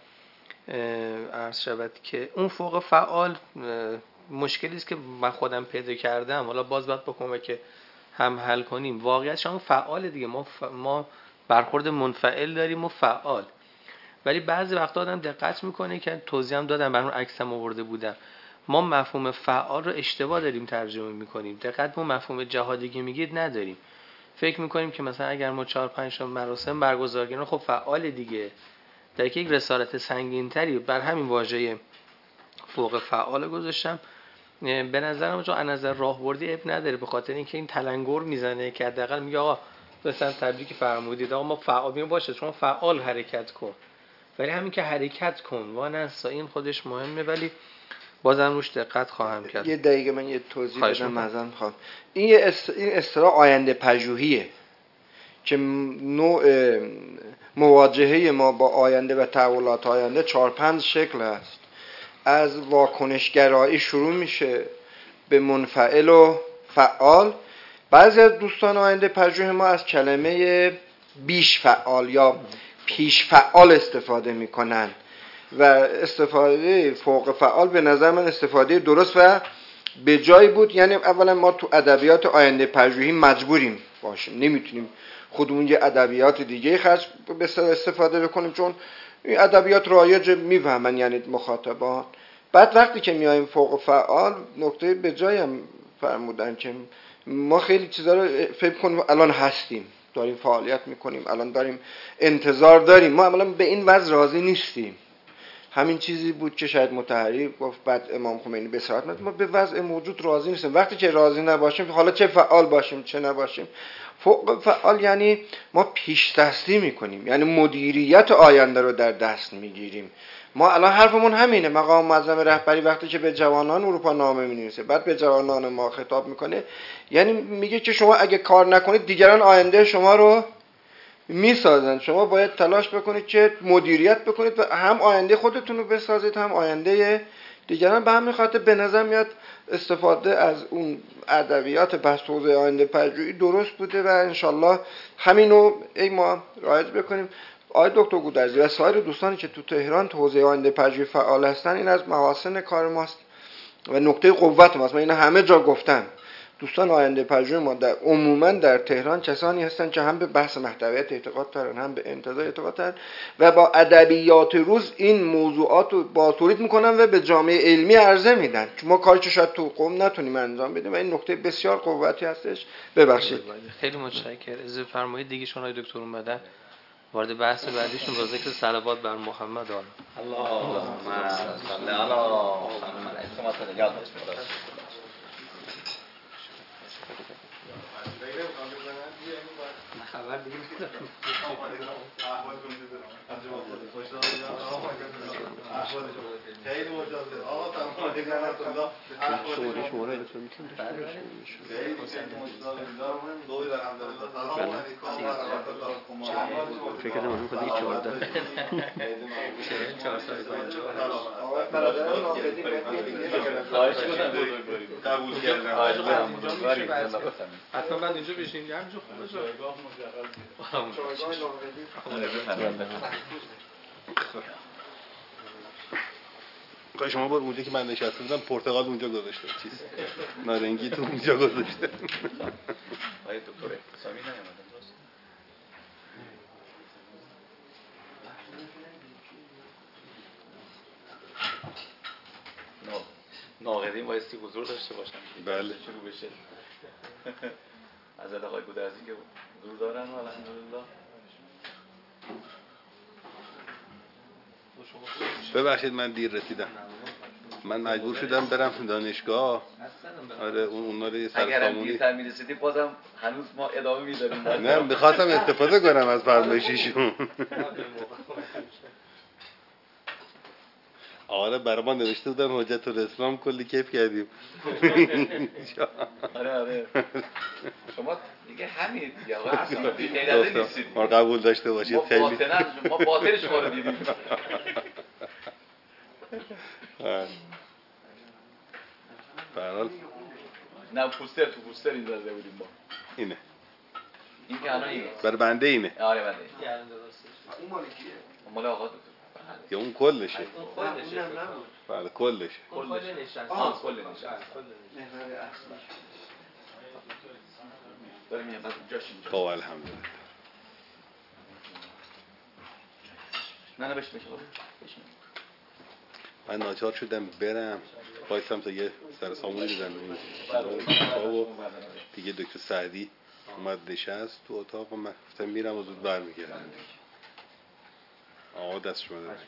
عرض شود که اون فوق فعال مشکلی است که من خودم پیدا کردم، حالا باز باید بکنم که هم حل کنیم. واقعیت شما فعال دیگه، ما برخورد منفعل داریم و فعال، ولی بعضی وقتا آدم دقت میکنه که توضیح هم دادم، برام عکسم آورده بودم، ما مفهوم فعال رو اشتباه داریم ترجمه میکنیم. دقت به مفهوم جهادی میگید نداریم، فکر میکنیم که مثلا اگر ما 4-5 تا مراسم برگزار کنیم خب فعال دیگه، در که یک رسالت سنگین‌تری بر همین واژه فوق فعال گذاشتم. به نظرم جو از نظر راهبردی اب نداره، به خاطر اینکه این تلنگر میزنه که حداقل میگه آقا مثلا تبریک فرمودید، آقا ما فعال باشه، شما فعال حرکت کن، ولی همین که حرکت کن وانسا این خودش مهمه، ولی بازم روش دقت خواهم کرد. یه دقیقه من یه توضیح بدم معذرت می‌خوام. این اصطلاح آینده پژوهیه که نوع مواجهه ما با آینده و تحولات آینده 4-5 شکل هست. از واکنشگرایی شروع میشه به منفعل و فعال. بعضی از دوستان آینده پژوه ما از کلمه بیش فعال یا پیش فعال استفاده میکنن و استفاده فوق فعال به نظر من استفاده درست و به جای بود. یعنی اولا ما تو ادبیات آینده پژوهی مجبوریم باشیم، نمیتونیم خودمون یه ادبیات دیگه خرج به استفاده بکنیم چون این ادبیات رایج میفهمن یعنی مخاطبان. بعد وقتی که میایم فوق فعال نکته به جایم فرمودن که ما خیلی چیزا رو فکر کنیم الان هستیم، داریم فعالیت میکنیم، الان داریم انتظار داریم، ما عملا به این وضع راضی نیستیم. همین چیزی بود که شاید مطهری گفت بعد امام خمینی به صراحت ما به وضع موجود راضی نیستیم. وقتی که راضی نباشیم حالا چه فعال باشیم چه نباشیم، فوق فعال یعنی ما پیش دستی میکنیم، یعنی مدیریت آینده رو در دست میگیریم. ما الان حرفمون همینه. مقام معظم رهبری وقتی که به جوانان اروپا نامه می‌نویسه بعد به جوانان ما خطاب میکنه، یعنی میگه که شما اگه کار نکنید دیگران آینده شما رو میسازن، شما باید تلاش بکنید که مدیریت بکنید و هم آینده خودتون رو بسازید هم آینده دیگران. به همین خاطر به نظر میاد استفاده از اون ادبیات بحث حوزه آینده پژوهی درست بوده و انشالله همینو ما رعایت بکنیم. آقای دکتر گودرزی و سایر دوستانی که تو تهران تو حوزه آینده پژوهی فعال هستن، این از محاسن کار ماست و نقطه قوت ماست. من اینو همه جا گفتم. دوستان آینده پژوهی ما در عموما در تهران کسانی هستن که هم به بحث محتویات اعتقاد دارن هم به انتزاع اعتقاد دارن و با ادبیات روز این موضوعات رو با تولید میکنن و به جامعه علمی عرضه میدن. ما کارش شاید تو قم نتونیم انجام بدیم و این نقطه بسیار قوتی هستش. ببخشید. خیلی متشکرم. از فرمایید دیگه شما دکتر اومدن وارد بحث بعدیشون با ذکر صلوات بر محمد اللهم صل علی محمد. خبر دیگه خیلی مجازه آقا تمام دیگه شماره الکترونیکی میتونید فکر کنم اون کدی 14 قبول کردم حتما بعد اینجا بشین همینجا خوب بشه. شما بار اونجا که من نشسته بودم پرتقال اونجا گذاشته، چیز نارنگی تو اونجا گذاشته. آقای دکتر سامی نیومدن درست؟ ناقدین بایستی حضور داشته باشن. بله. شروع بشه. از آقای گودرزی که حضور دارن الحمدلله. ببخشید من دیر رسیدم. من مجبور شدم برم دانشگاه. آره اونا رو یه اگر سرسامونی. دیرتر میرسیدی بازم هنوز ما ادامه میدادیم. نه میخواستم استفاده کنم از فرمایشیشون. آره برای ما نوشته بودن حجت الاسلام، کلی کیف کردیم. آره شما دیگه همین دیگه آقا اصلا دیگه نیستید. ما قبول داشته باشید خیلی. ما باطن شما رو دیدیم. برحال نه پوستر این داده بودیم ما. اینه. این که الان اینه. بر بنده اینه. آره بنده. اون مال کیه؟ مال آقا دکتر. یا اون کلشه. اون کلشه. بله کلشه. کل نشست. کل نشست. محور اصلیش. داریم یه بعد جاش اینجا. خب الحمدلله. نه بشین. من ناچار شدم برم وایسم تا یه سرسامونی بزنم و دیگه دکتر سعدی اومد نشست تو اتاق و من گفتم میرم و زود برمیگردم. آقا دست شما دارم.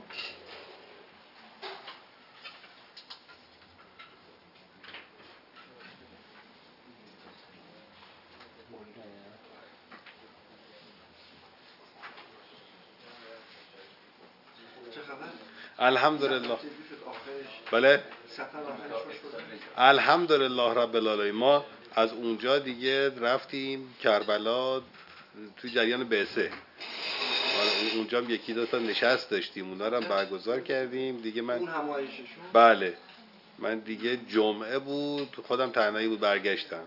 الحمدلله. بله الحمدلله رب العالمین. ما از اونجا دیگه رفتیم کربلا توی جریان بعثه. اونجا هم یکی دو تا نشست داشتیم، اونا رو هم برگزار کردیم دیگه. من اون همایششون بله من دیگه جمعه بود خودم تنهایی بود برگشتم.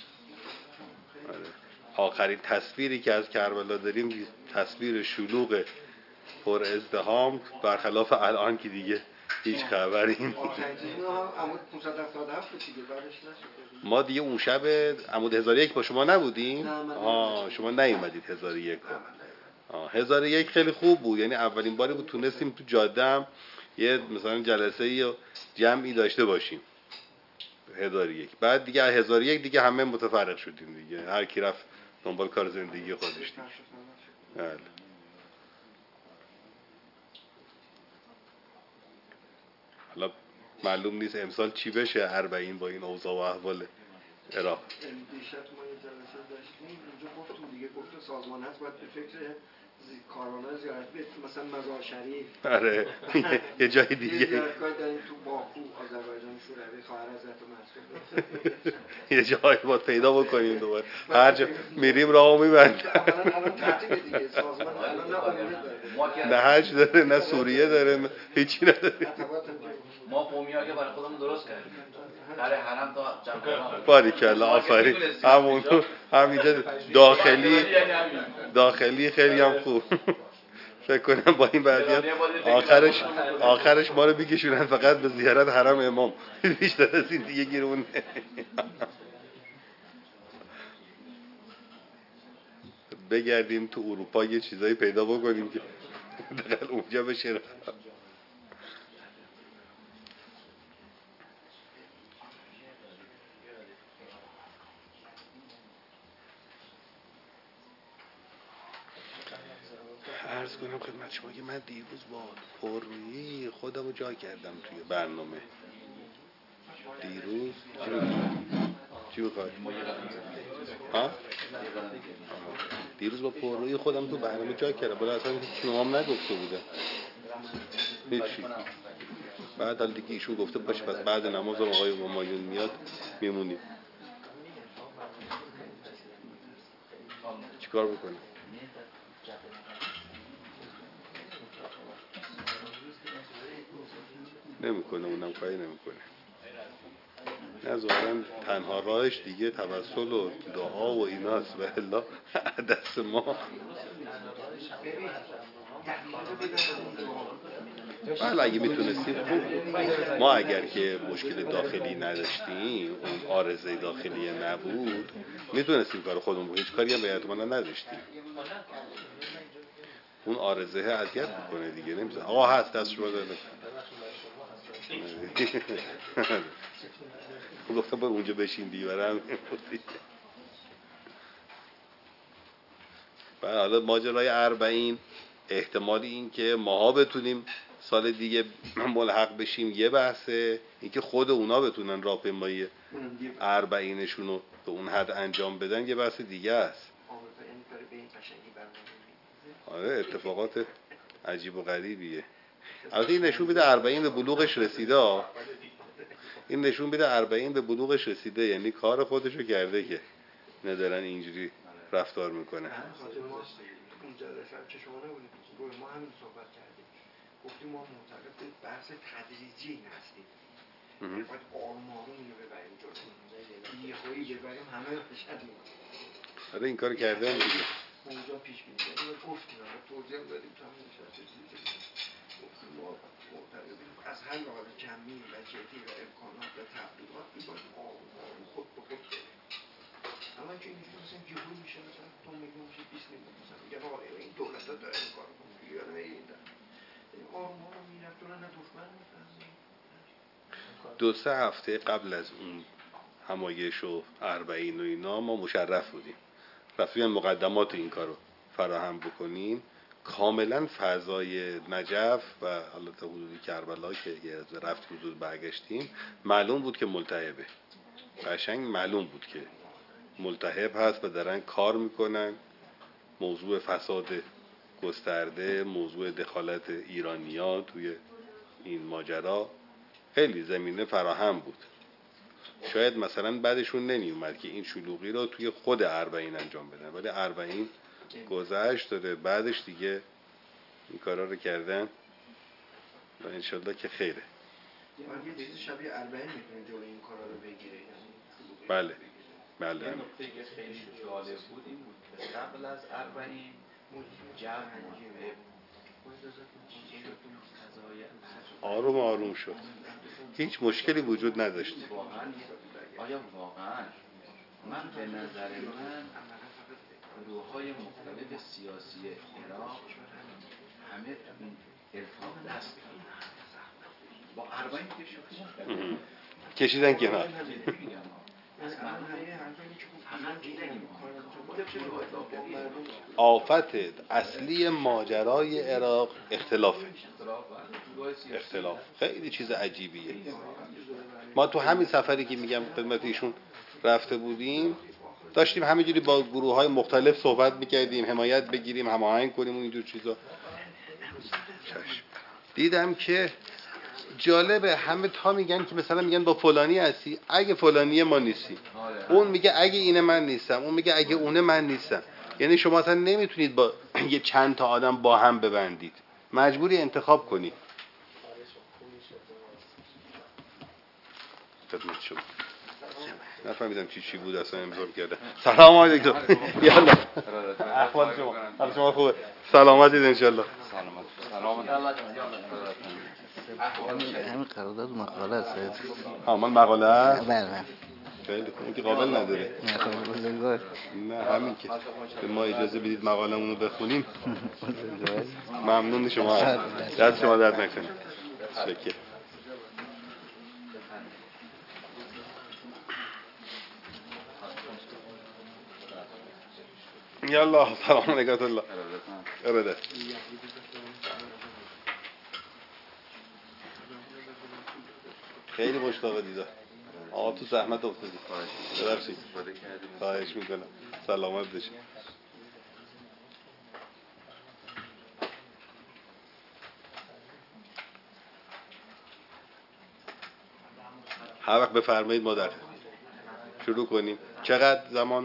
آخرین تصویری که از کربلا داریم تصویر شلوغ پر ازدحام، برخلاف الان که دیگه هیچ خبری نیست. ما دیگه اون شب عمود 1001 با شما نبودیم؟ شما نیومدید 1001. 1001 خیلی خوب بود، یعنی اولین باری بود تونستیم تو جاده هم یه مثلا جلسه یا جمعی داشته باشیم. 1001 بعد دیگه 1001 دیگه همه متفرق شدیم دیگه، هر کی رفت دنبال کار زندگی خودش دیگه. بله. حالا معلوم نیست امسال چی بشه اربعین با این اوضاع و احوال عراق. دیشب ما یه جلسه داشتیم اونجا گفتیم دیگه، گفت سازمان هست باید به فکر کارانه زیارت بیت، مثلا مزار شریف. آره یه جای دیگه. یه زیارتگاه داریم تو باکو آذربایجان شوروی، خواهر حضرت مسعود. یه جایی باید پیدا بکنیم دوباره. هر جا میریم راهو میبندیم. الان تعطیل دیگه سازمان، الان نه امید داره، نه حج داره نه سوریه داره نه هیچی نداره. ما قومی‌ها که برای خودمون درست کردیم. در حرم تا جمع. باریکلا آفرین. همینجا داخلی خیلی هم خوب. فکر کنم با این وضعیت آخرش ما رو بکشونن فقط به زیارت حرم امام. بیشتر از این دیگه گیرمون بگردیم تو اروپا یه چیزایی پیدا بکنیم که دقیقا اونجا بشه. عرض کنم خدمت شما که من دیروز با پررویی خودم رو جا کردم توی برنامه. دیروز چی بخواد؟ دیروز با پررویی خودم تو برنامه جا کردم، ولی اصلا هیچ نام نگفته بودم هیچی. بعد حالا دیگه ایشون گفته باشه پس بعد نماز آقای همایون میاد میمونیم. چیکار بکنیم؟ نمیکنه، اونم کاری نمیکنه. نه ظاهراً تنها راهش دیگه توسل و دعا و ایناست و الا دست ما. بله اگه میتونستیم ما اگر که مشکل داخلی نداشتیم، اون عارضه داخلی نبود، میتونستیم کار خودمون بود. هیچ کاری هم به احتمالا نداشتیم. اون عارضه اذیت میکنه دیگه. نمیشه آقا هست دست شما داره. گفتم باید اونجا بشین دیگه. بعد حالا ماجرای 40 احتمالی این که ماها بتونیم سال دیگه ملحق بشیم یه بحثه، این که خود اونا بتونن راهپیمایی 40شون رو به اون حد انجام بدن یه بحث دیگه است. آره اتفاقات عجیب و غریبیه. البته این نشون میده 40 به بلوغش رسیده. این نشون میده 40 به بلوغش رسیده، یعنی کار خودشو کرده که ندارن اینجوری رفتار میکنه. اون جلسه هم که شما نبودید روی ما همین صحبت کردیم، گفتیم ما معتقد به بحث تدریجی این هستیم، باید آروم آروم اینو ببریم جلو، یهویی ببریم همه بشدیم. آره این کار کرده هم دیگه. اونجا پیش بینی کردیم و گفتیم توضیح هم دادیم تا همین نشسته گفتیم ما معتقدیم از هر لحاظ کمی و جدی و امکانات و تبلیغات باید آروم آروم خود به خود بریم. اما که اینجوری مثلا جهوی میشه، مثلا 2 میلیون میشه 20 میلیون، مثلا میگه آره این دولت ها داره این کار کنه یادم این داره آروم آروم میرفت دولت نه دشمن میفهمه. 2-3 هفته قبل از اون همایش و 40 و اینا ما مشرف بودیم، رفتیم مقدمات این کارو فراهم بکنیم. کاملا فضای نجف و حالا تا حدود کربلا که یه رفت حدود برگشتیم معلوم بود که ملتهبه، قشنگ معلوم بود که ملتهب هست و دارن کار میکنن. موضوع فساد گسترده، موضوع دخالت ایرانی‌ها توی این ماجرا خیلی زمینه فراهم بود. شاید مثلا بعدشون نمی اومد که این شلوغی رو توی خود 40 انجام بدن، ولی 40 گذشت داره، بعدش دیگه این کارا رو کردن و انشالله که خیره. یه چیزی شبیه 40 میتونه جلوی این کارا رو بگیره. بله این نکته که خیلی جالب بود این بود که قبل از 40 جمع آروم آروم شد، هیچ مشکلی وجود نداشت. آیا واقعا من به نظر من گروه‌های مختلف سیاسی عراق همه تو این ارتباط دست با 40 که کشیدن کنار. آفت اصلی ماجرای عراق اختلاف خیلی چیز عجیبیه. ما تو همین سفری که میگم خدمت ایشون رفته بودیم داشتیم همینجوری با گروه‌های مختلف صحبت میکردیم، حمایت بگیریم، هماهنگ کنیم و اینجور چیزا. دیدم که جالبه، همه تا میگن که مثلا میگن با فلانی هستی، اگه فلانی ما نیستی، اون میگه اگه اینه من نیستم، اون میگه اگه اونه من نیستم. یعنی شما اصلا نمیتونید با یه چند تا آدم با هم ببندید، مجبوری انتخاب کنید. خدمت شما نفهمیدم چی بود اصلا امضا کردم. سلام علیکم. یالا احوال شما؟ حال شما خوبه؟ سلامتید ان شاء الله. همین قرارداد مقاله است. من مقاله است؟ بله. خیلی خوب. این که قابل نداره. نه همین که به ما اجازه بدید مقالمون رو بخونیم. ممنون شما. دست شما درد نکنه. شکر. یالا سلام علیکم الله. ارادت. خیلی مشتاق دیدار. آقا تو زحمت افتادی. ببخشید. خواهش میکنم. سلامت باشی. هر وقت بفرمایید ما در شروع کنیم. چقدر زمان؟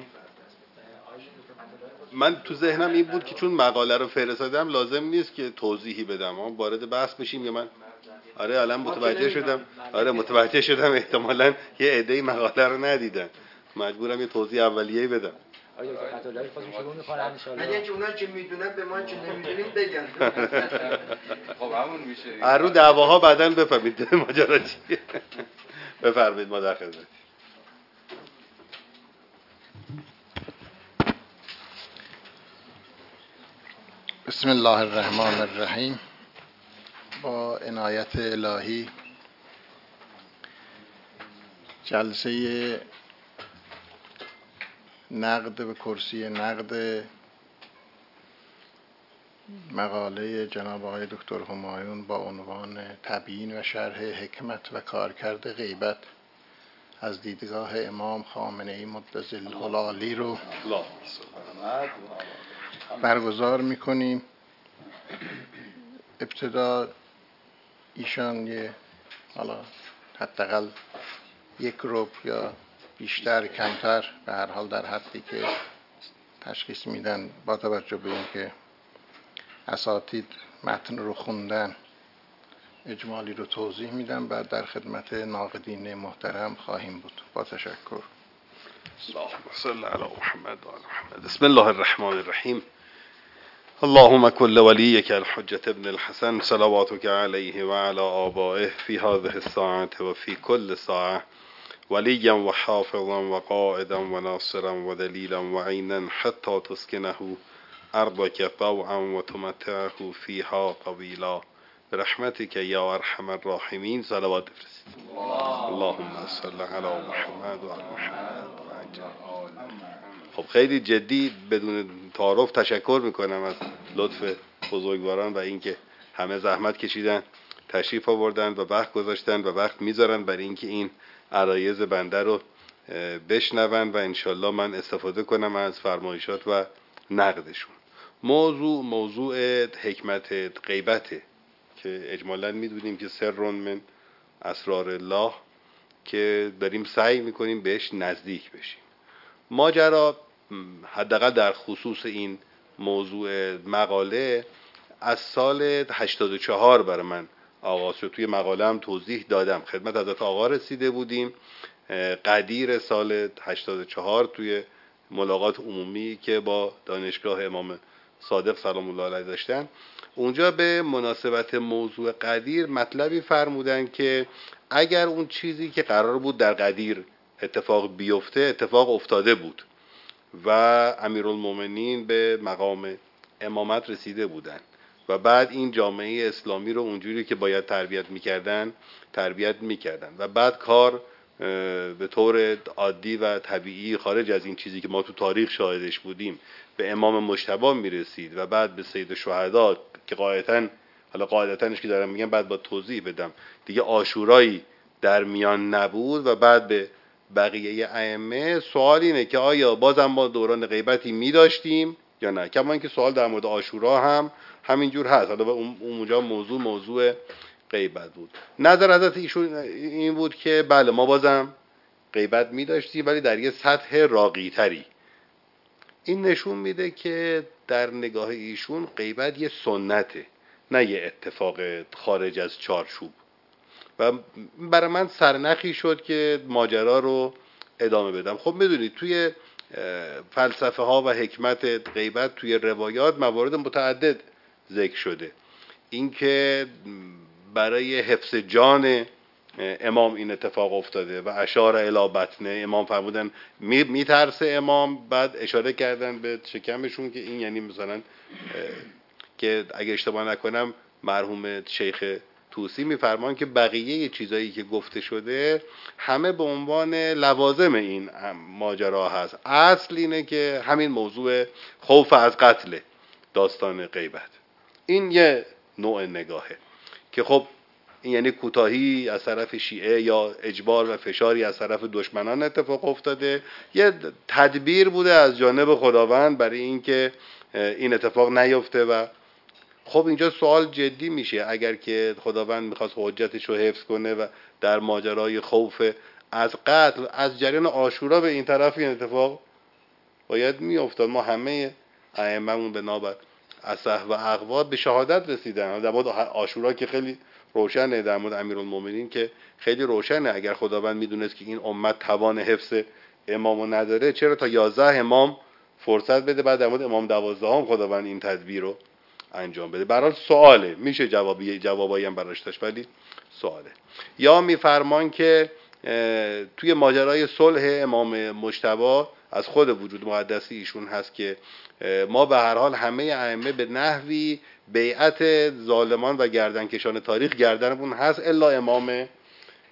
من تو ذهنم این بود که چون مقاله رو فرستادم لازم نیست که توضیحی بدم، ما وارد بحث بشیم یا من آره الان متوجه شدم احتمالاً یه عده‌ای مقاله رو ندیدن، مجبورم یه توضیح اولیه‌ای بدم. آیا دکتر فتولایی خودشون شروع می‌کنن ان شاء الله. مگه اینکه اونا که میدونن به ما که نمیدونیم بگن. خب همون میشه. هر دعواها بعداً بفهمید ماجرا چیه. بفرمایید ما در خدمت. بسم الله الرحمن الرحیم. با عنایت الهی جلسه نقد به کرسی نقد مقاله جناب آقای دکتر همایون با عنوان تبیین و شرح حکمت و کارکرد غیبت از دیدگاه امام خامنه‌ای مدظله العالی رو برگزار میکنیم. ابتدا ایشان حالا حداقل یک ربع یا بیشتر کمتر به هر حال در حدی که تشخیص میدن با توجه به اینکه اساتید متن رو خوندن اجمالی رو توضیح میدم، بعد در خدمت ناقدین محترم خواهیم بود. با تشکر. اللهم صل علی محمد و علی محمد. بسم الله الرحمن الرحیم. اللهم كل وليك الحجة ابن الحسن صلواتك عليه وعلى آبائه في هذه الساعة وفي كل ساعة وليا وحافظا وقائدا وناصرا ودليلا وعينا حتى تسكنه أرضك طوعا وتمتعه فيها طويلا برحمتك يا أرحم الراحمين. صلوات بفرستید. اللهم صل على محمد و علی محمد. خب خیلی جدی بدون تعارف تشکر میکنم از لطف بزرگواران و اینکه همه زحمت کشیدن، تشریف آوردن و وقت گذاشتن و وقت میذارن برای اینکه این عرایض بنده رو بشنون و انشالله من استفاده کنم از فرمایشات و نقدشون. موضوع حکمت غیبته که اجمالاً میدونیم که سر من اسرار الله که داریم سعی میکنیم بهش نزدیک بشیم. ماجرا حداقل در خصوص این موضوع مقاله از سال 84 برای من آغاز شد. توی مقاله هم توضیح دادم، خدمت حضرت آقا رسیده بودیم قدیر سال 84 توی ملاقات عمومی که با دانشگاه امام صادق سلام الله علیه داشتن. اونجا به مناسبت موضوع قدیر مطلبی فرمودن که اگر اون چیزی که قرار بود در قدیر اتفاق بیفته اتفاق افتاده بود و امیرالمومنین به مقام امامت رسیده بودن و بعد این جامعه اسلامی رو اونجوری که باید تربیت میکردن و بعد کار به طور عادی و طبیعی خارج از این چیزی که ما تو تاریخ شاهدش بودیم به امام مجتبی میرسید و بعد به سید الشهدا که قاعدتاش که دارم میگم بعد با توضیح بدم دیگه عاشورایی در میان نبود و بعد به بقیه ائمه. سوال اینه که آیا بازم ما دوران غیبتی می‌داشتیم یا نه؟ کما اینکه سوال در مورد عاشورا هم همینجور هست. حالا اونجا موضوع غیبت بود. نظر حضرت ایشون این بود که بله ما بازم غیبت می‌داشتیم ولی در یه سطح راقی‌تری. این نشون میده که در نگاه ایشون غیبت یه سنته نه یه اتفاق خارج از چارچوب و برای من سرنخی شد که ماجرا رو ادامه بدم. خب میدونید توی فلسفه ها و حکمت غیبت توی روایات موارد متعدد ذکر شده. اینکه برای حفظ جان امام این اتفاق افتاده و اشار الی بطنه، امام فرمودن میترسه امام، بعد اشاره کردن به شکمشون که این یعنی مثلا که اگه اشتباه نکنم مرحوم شیخ توسی میفرمان که بقیه چیزایی که گفته شده همه به عنوان لوازم این ماجرا هست. اصل اینه که همین موضوع خوف از قتل داستان غیبت. این یه نوع نگاهه که خب این یعنی کوتاهی از طرف شیعه یا اجبار و فشاری از طرف دشمنان اتفاق افتاده، یه تدبیر بوده از جانب خداوند برای اینکه این اتفاق نیفته. و خب اینجا سوال جدی میشه اگر که خداوند میخواست حجتش رو حفظ کنه و در ماجرای خوف از قتل از جریان عاشورا به این طرف این اتفاق باید میافتاد. ما همه ائمه‌مون بنابر اصح و اقوات به شهادت رسیدن. در مورد عاشورا که خیلی روشنه، در مورد امیرالمومنین که خیلی روشنه. اگر خداوند میدونست که این امت توان حفظ امامو نداره چرا تا 11 امام فرصت بده بعد در مورد امام 12 هم خداوند این تدبیر رو انجام بده؟ به هر حال سواله، میشه جوابایی هم براش داشت ولی سواله. یا میفرمان که توی ماجرای صلح امام مجتبی از خود وجود مقدسی ایشون هست که ما به هر حال همه ائمه به نحوی بیعت ظالمان و گردنکشان تاریخ گردنمون هست الا امام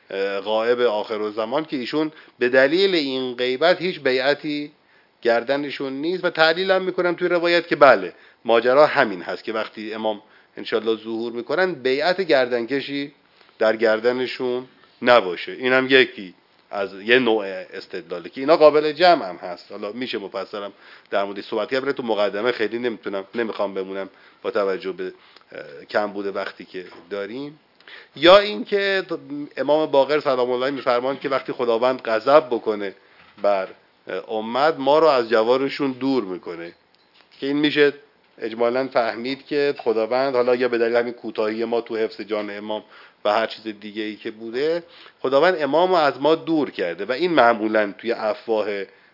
غائب آخرالزمان که ایشون به دلیل این غیبت هیچ بیعتی گردنشون نیست و تعلیل هم میکنم توی روایت که بله ماجرا همین هست که وقتی امام انشالله ظهور میکنن بیعت گردنکشی در گردنشون نباشه. این هم یکی از یه نوع استدلاله که اینا قابل جمع هم هست. حالا میشه مفصلم در مورد صحبت کرد، تو مقدمه خیلی نمیخوام بمونم با توجه به کم بوده وقتی که داریم. یا اینکه امام باقر سلام الله میفرمان که وقتی خداوند غضب بکنه بر امت ما رو از جوارشون دور میکنه، که این میشه اجمالاً فهمید که خداوند حالا یا به دلیل همین کوتاهی ما تو حفظ جان امام و هر چیز دیگه ای که بوده خداوند امام رو از ما دور کرده و این معمولاً توی افواه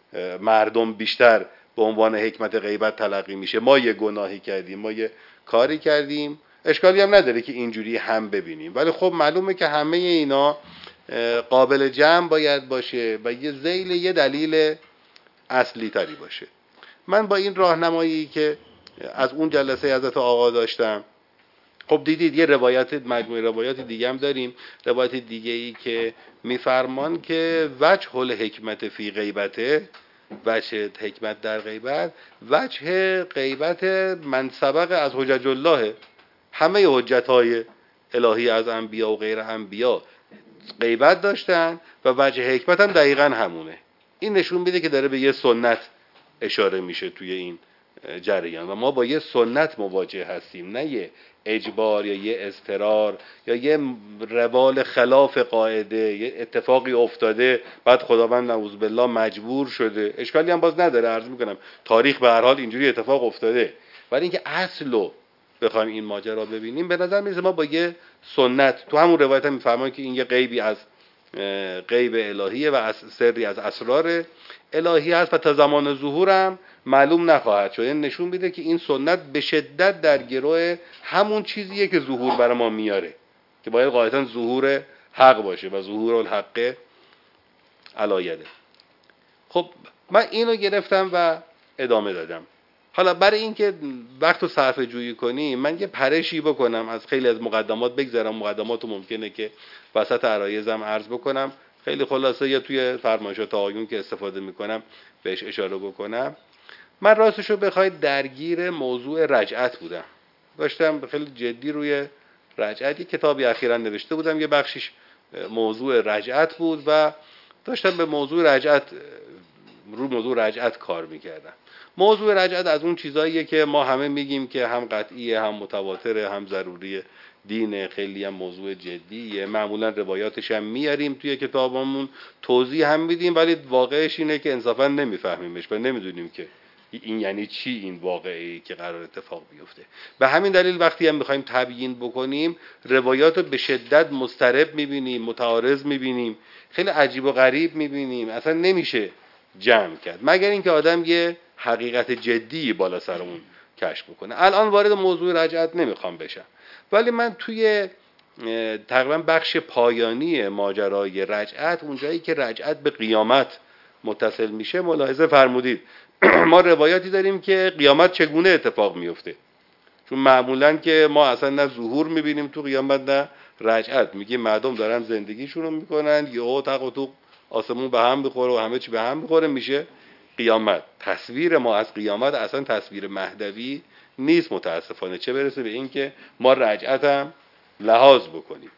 مردم بیشتر به عنوان حکمت غیبت تلقی میشه. ما یه گناهی کردیم، ما یه کاری کردیم، اشکالی هم نداره که اینجوری هم ببینیم، ولی خب معلومه که همه اینا قابل جمع باید باشه و یه ذیل یه دلیل اصلی تری باشه. من با این راهنمایی که از اون جلسه حضرت آقا داشتم، خب دیدید یه روایت مجموعه روایات دیگه هم داریم، روایت دیگه ای که میفرمان که وجه الحکمت فی غیبته، وجه حکمت در غیبت، وجه غیبت من سبق از حجج الله، همه حجت‌های الهی از انبیا و غیر انبیا غیبت داشتن و وجه حکمت هم دقیقاً همونه. این نشون میده که داره به یه سنت اشاره میشه توی این جریان و ما با یه سنت مواجه هستیم، نه یه اجبار یا یه اضطرار یا یه روال خلاف قاعده، یه اتفاقی افتاده بعد خداوند نعوذ بالله مجبور شده. اشکالی هم باز نداره، عرض میکنم تاریخ به هر حال اینجوری اتفاق افتاده، ولی اینکه اصلو بخوایم این ماجرا ببینیم به نظر میاد ما با یه سنت، تو همون روایت هم میفرمان که این یه غیبی از غیب الهیه و از سری از اسرار الهی هست و تا زمان ظهورم معلوم نخواهد شد. این نشون میده که این سنت به شدت در گروه همون چیزیه که ظهور برای ما میاره، که باید غایتاً ظهور حق باشه و ظهور الحق علایده. خب من اینو گرفتم و ادامه دادم. حالا برای اینکه وقت رو صرفه جویی کنیم من یه پرشی بکنم، از خیلی از مقدمات بگذرم، مقدمات ممکنه که وسط عرایزم عرض بکنم، خیلی خلاصه یا توی فرمایشات آقایون که استفاده میکنم بهش اشاره بکنم. من راستشو بخواید درگیر موضوع رجعت بودم، داشتم خیلی جدی روی رجعت، یه کتابی اخیراً نوشته بودم، یه بخشش موضوع رجعت بود و داشتم به موضوع رجعت کار میکردم. موضوع رجعت از اون چیزاییه که ما همه میگیم که هم قطعیه، هم متواتره، هم ضروریه دینه، خیلی هم موضوع جدیه، معمولا روایاتش هم میاریم توی کتابمون، توضیح هم میدیم، ولی واقعش اینه که انصافا نمیفهمیمش و نمیدونیم که این یعنی چی این واقعی که قرار اتفاق بیفته. به همین دلیل وقتی هم میخوایم تبیین بکنیم روایات رو به شدت مضطرب میبینیم، متعارض میبینیم، خیلی عجیب و غریب میبینیم، اصلا نمیشه جمع کرد مگر اینکه آدم یه حقیقت جدی بالا سرمون کشف بکنه. الان وارد موضوع رجعت نمیخوام بشم، ولی من توی تقریبا بخش پایانی ماجرای رجعت، اونجایی که رجعت به قیامت متصل میشه، ملاحظه فرمودید ما روایاتی داریم که قیامت چگونه اتفاق میفته، چون معمولا که ما اصلا نه ظهور میبینیم تو قیامت نه رجعت، میگیم مردم دارن زندگیشون رو میکنن، یهو تق و توق آسمون به هم بخوره و همه چی به هم بخوره میشه قیامت. تصویر ما از قیامت اصلا تصویر مهدوی نیست متاسفانه، چه برسه به این که ما رجعت هم لحاظ بکنیم.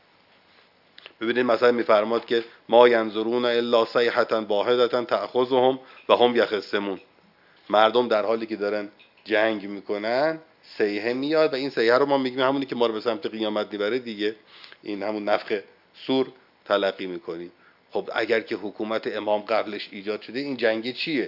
ببینید مثلا میفرماد که ما ینظرون الا صیحة واحدة تأخذهم و هم یخصمون، مردم در حالی که دارن جنگ میکنن صیحه میاد و این صیحه رو ما میگیم همونی که ما رو به سمت قیامت میبره دیگه، این همون نفخ صور تلقی میکنیم. خب اگر که حکومت امام قبلش ایجاد شده این جنگ چیه؟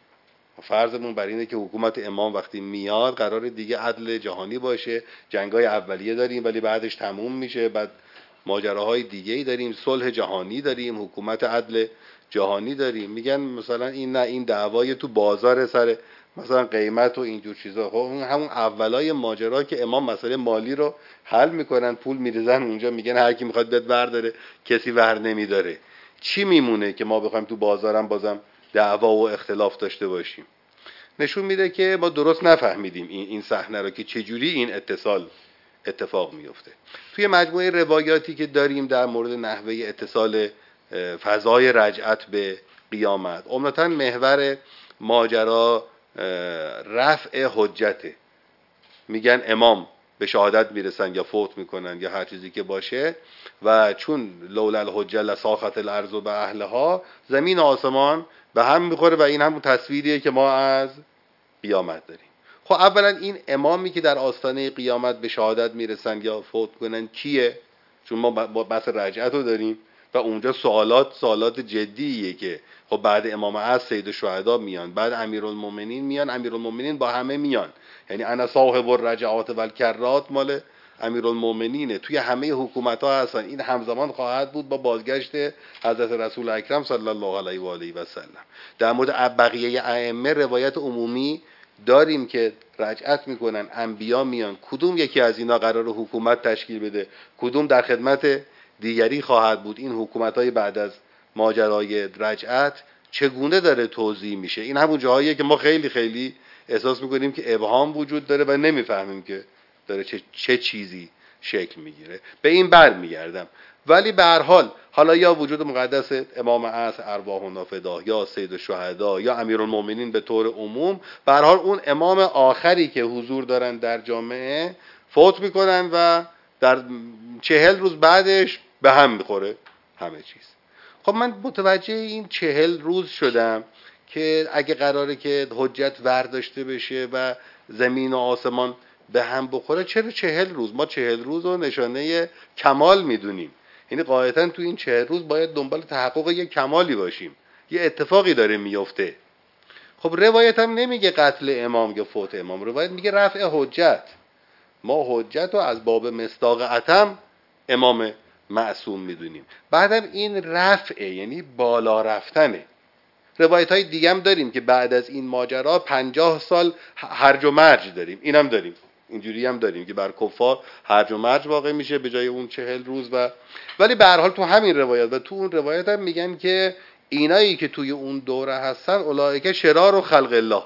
فرضمون بر اینه که حکومت امام وقتی میاد قراره دیگه عدل جهانی باشه، جنگای اولیه داریم ولی بعدش تموم میشه، بعد ماجراهای دیگه‌ای داریم، صلح جهانی داریم، حکومت عدل جهانی داریم. میگن مثلا این نه، این دعوای تو بازار سر مثلا قیمت و اینجور چیزا. خب همون اولای ماجرا که امام مسئله مالی رو حل میکنن، پول میریزن اونجا، میگن هر کی میخواد بیاد برداره، کسی ور نمیداره. چی میمونه که ما بخوایم تو بازارم بازم دعوا و اختلاف داشته باشیم؟ نشون میده که ما درست نفهمیدیم این صحنه رو که چجوری این اتصال اتفاق میفته. توی مجموعه روایاتی که داریم در مورد نحوه اتصال فضای رجعت به قیامت، عمدتاً محور ماجرا رفع حجته. میگن امام به شهادت میرسن یا فوت میکنن یا هر چیزی که باشه و چون لولا الحجه لساخت الارض به اهلها، زمین و آسمان به هم میخوره و این همون تصویریه که ما از قیامت داریم. خب اولا این امامی که در آستانه قیامت به شهادت میرسن یا فوت کنن کیه؟ چون ما بحث رجعت رو داریم و اونجا سوالات جدیه که خب بعد امام عصر سید الشهدا میان، بعد امیرالمومنین میان، امیرالمومنین با همه میان، یعنی انا صاحب الرجعات و الکرات مال امیرالمومنینه، توی همه حکومت ها هستن. این همزمان خواهد بود با بازگشت حضرت رسول اکرم صلی الله علیه و آله و سلم. در مورد بقیه ائمه روایت عمومی داریم که رجعت میکنن، انبیا میان، کدوم یکی از اینا قرار حکومت تشکیل بده، کدوم در خدمت دیگری خواهد بود. این حکومت‌های بعد از ماجرای رجعت چگونه داره توزیع میشه؟ این همون جاهاییه که ما خیلی خیلی احساس میکنیم که ابهام وجود داره و نمیفهمیم که داره چه چیزی شکل میگیره. به این برمیگردم. ولی به هر حال حالا یا وجود مقدس امام عصر ارواحنا فداه یا سید الشهدا یا امیرالمومنین به طور عموم، به هر حال اون امام آخری که حضور دارن در جامعه فوت میکنن و در 40 روز بعدش به هم میخوره همه چیز. خب من متوجه این 40 روز شدم که اگه قراره که حجت ورداشته بشه و زمین و آسمان به هم بخوره، چرا 40 روز؟ ما 40 روز رو نشانه کمال میدونیم. یعنی قاعدتا تو این 40 روز باید دنبال تحقق یک کمالی باشیم، یه اتفاقی داره میفته. خب روایت هم نمیگه قتل امام یا فوت امام، روایت میگه رفع حجت. ما حجت رو از باب مصداق اتم امام معصوم میدونیم. بعدم این رفعه، یعنی بالا رفتنه. روایت های دیگه هم داریم که بعد از این ماجرا 50 سال هرج و مرج داریم، اینم داریم، اینجوری هم داریم که بر کفار هرج و مرج واقع میشه به جای اون 40 روز. ولی به هر حال تو همین روایت و تو اون روایت هم میگن که اینایی که توی اون دوره هستن اولئک شرار و خلق الله.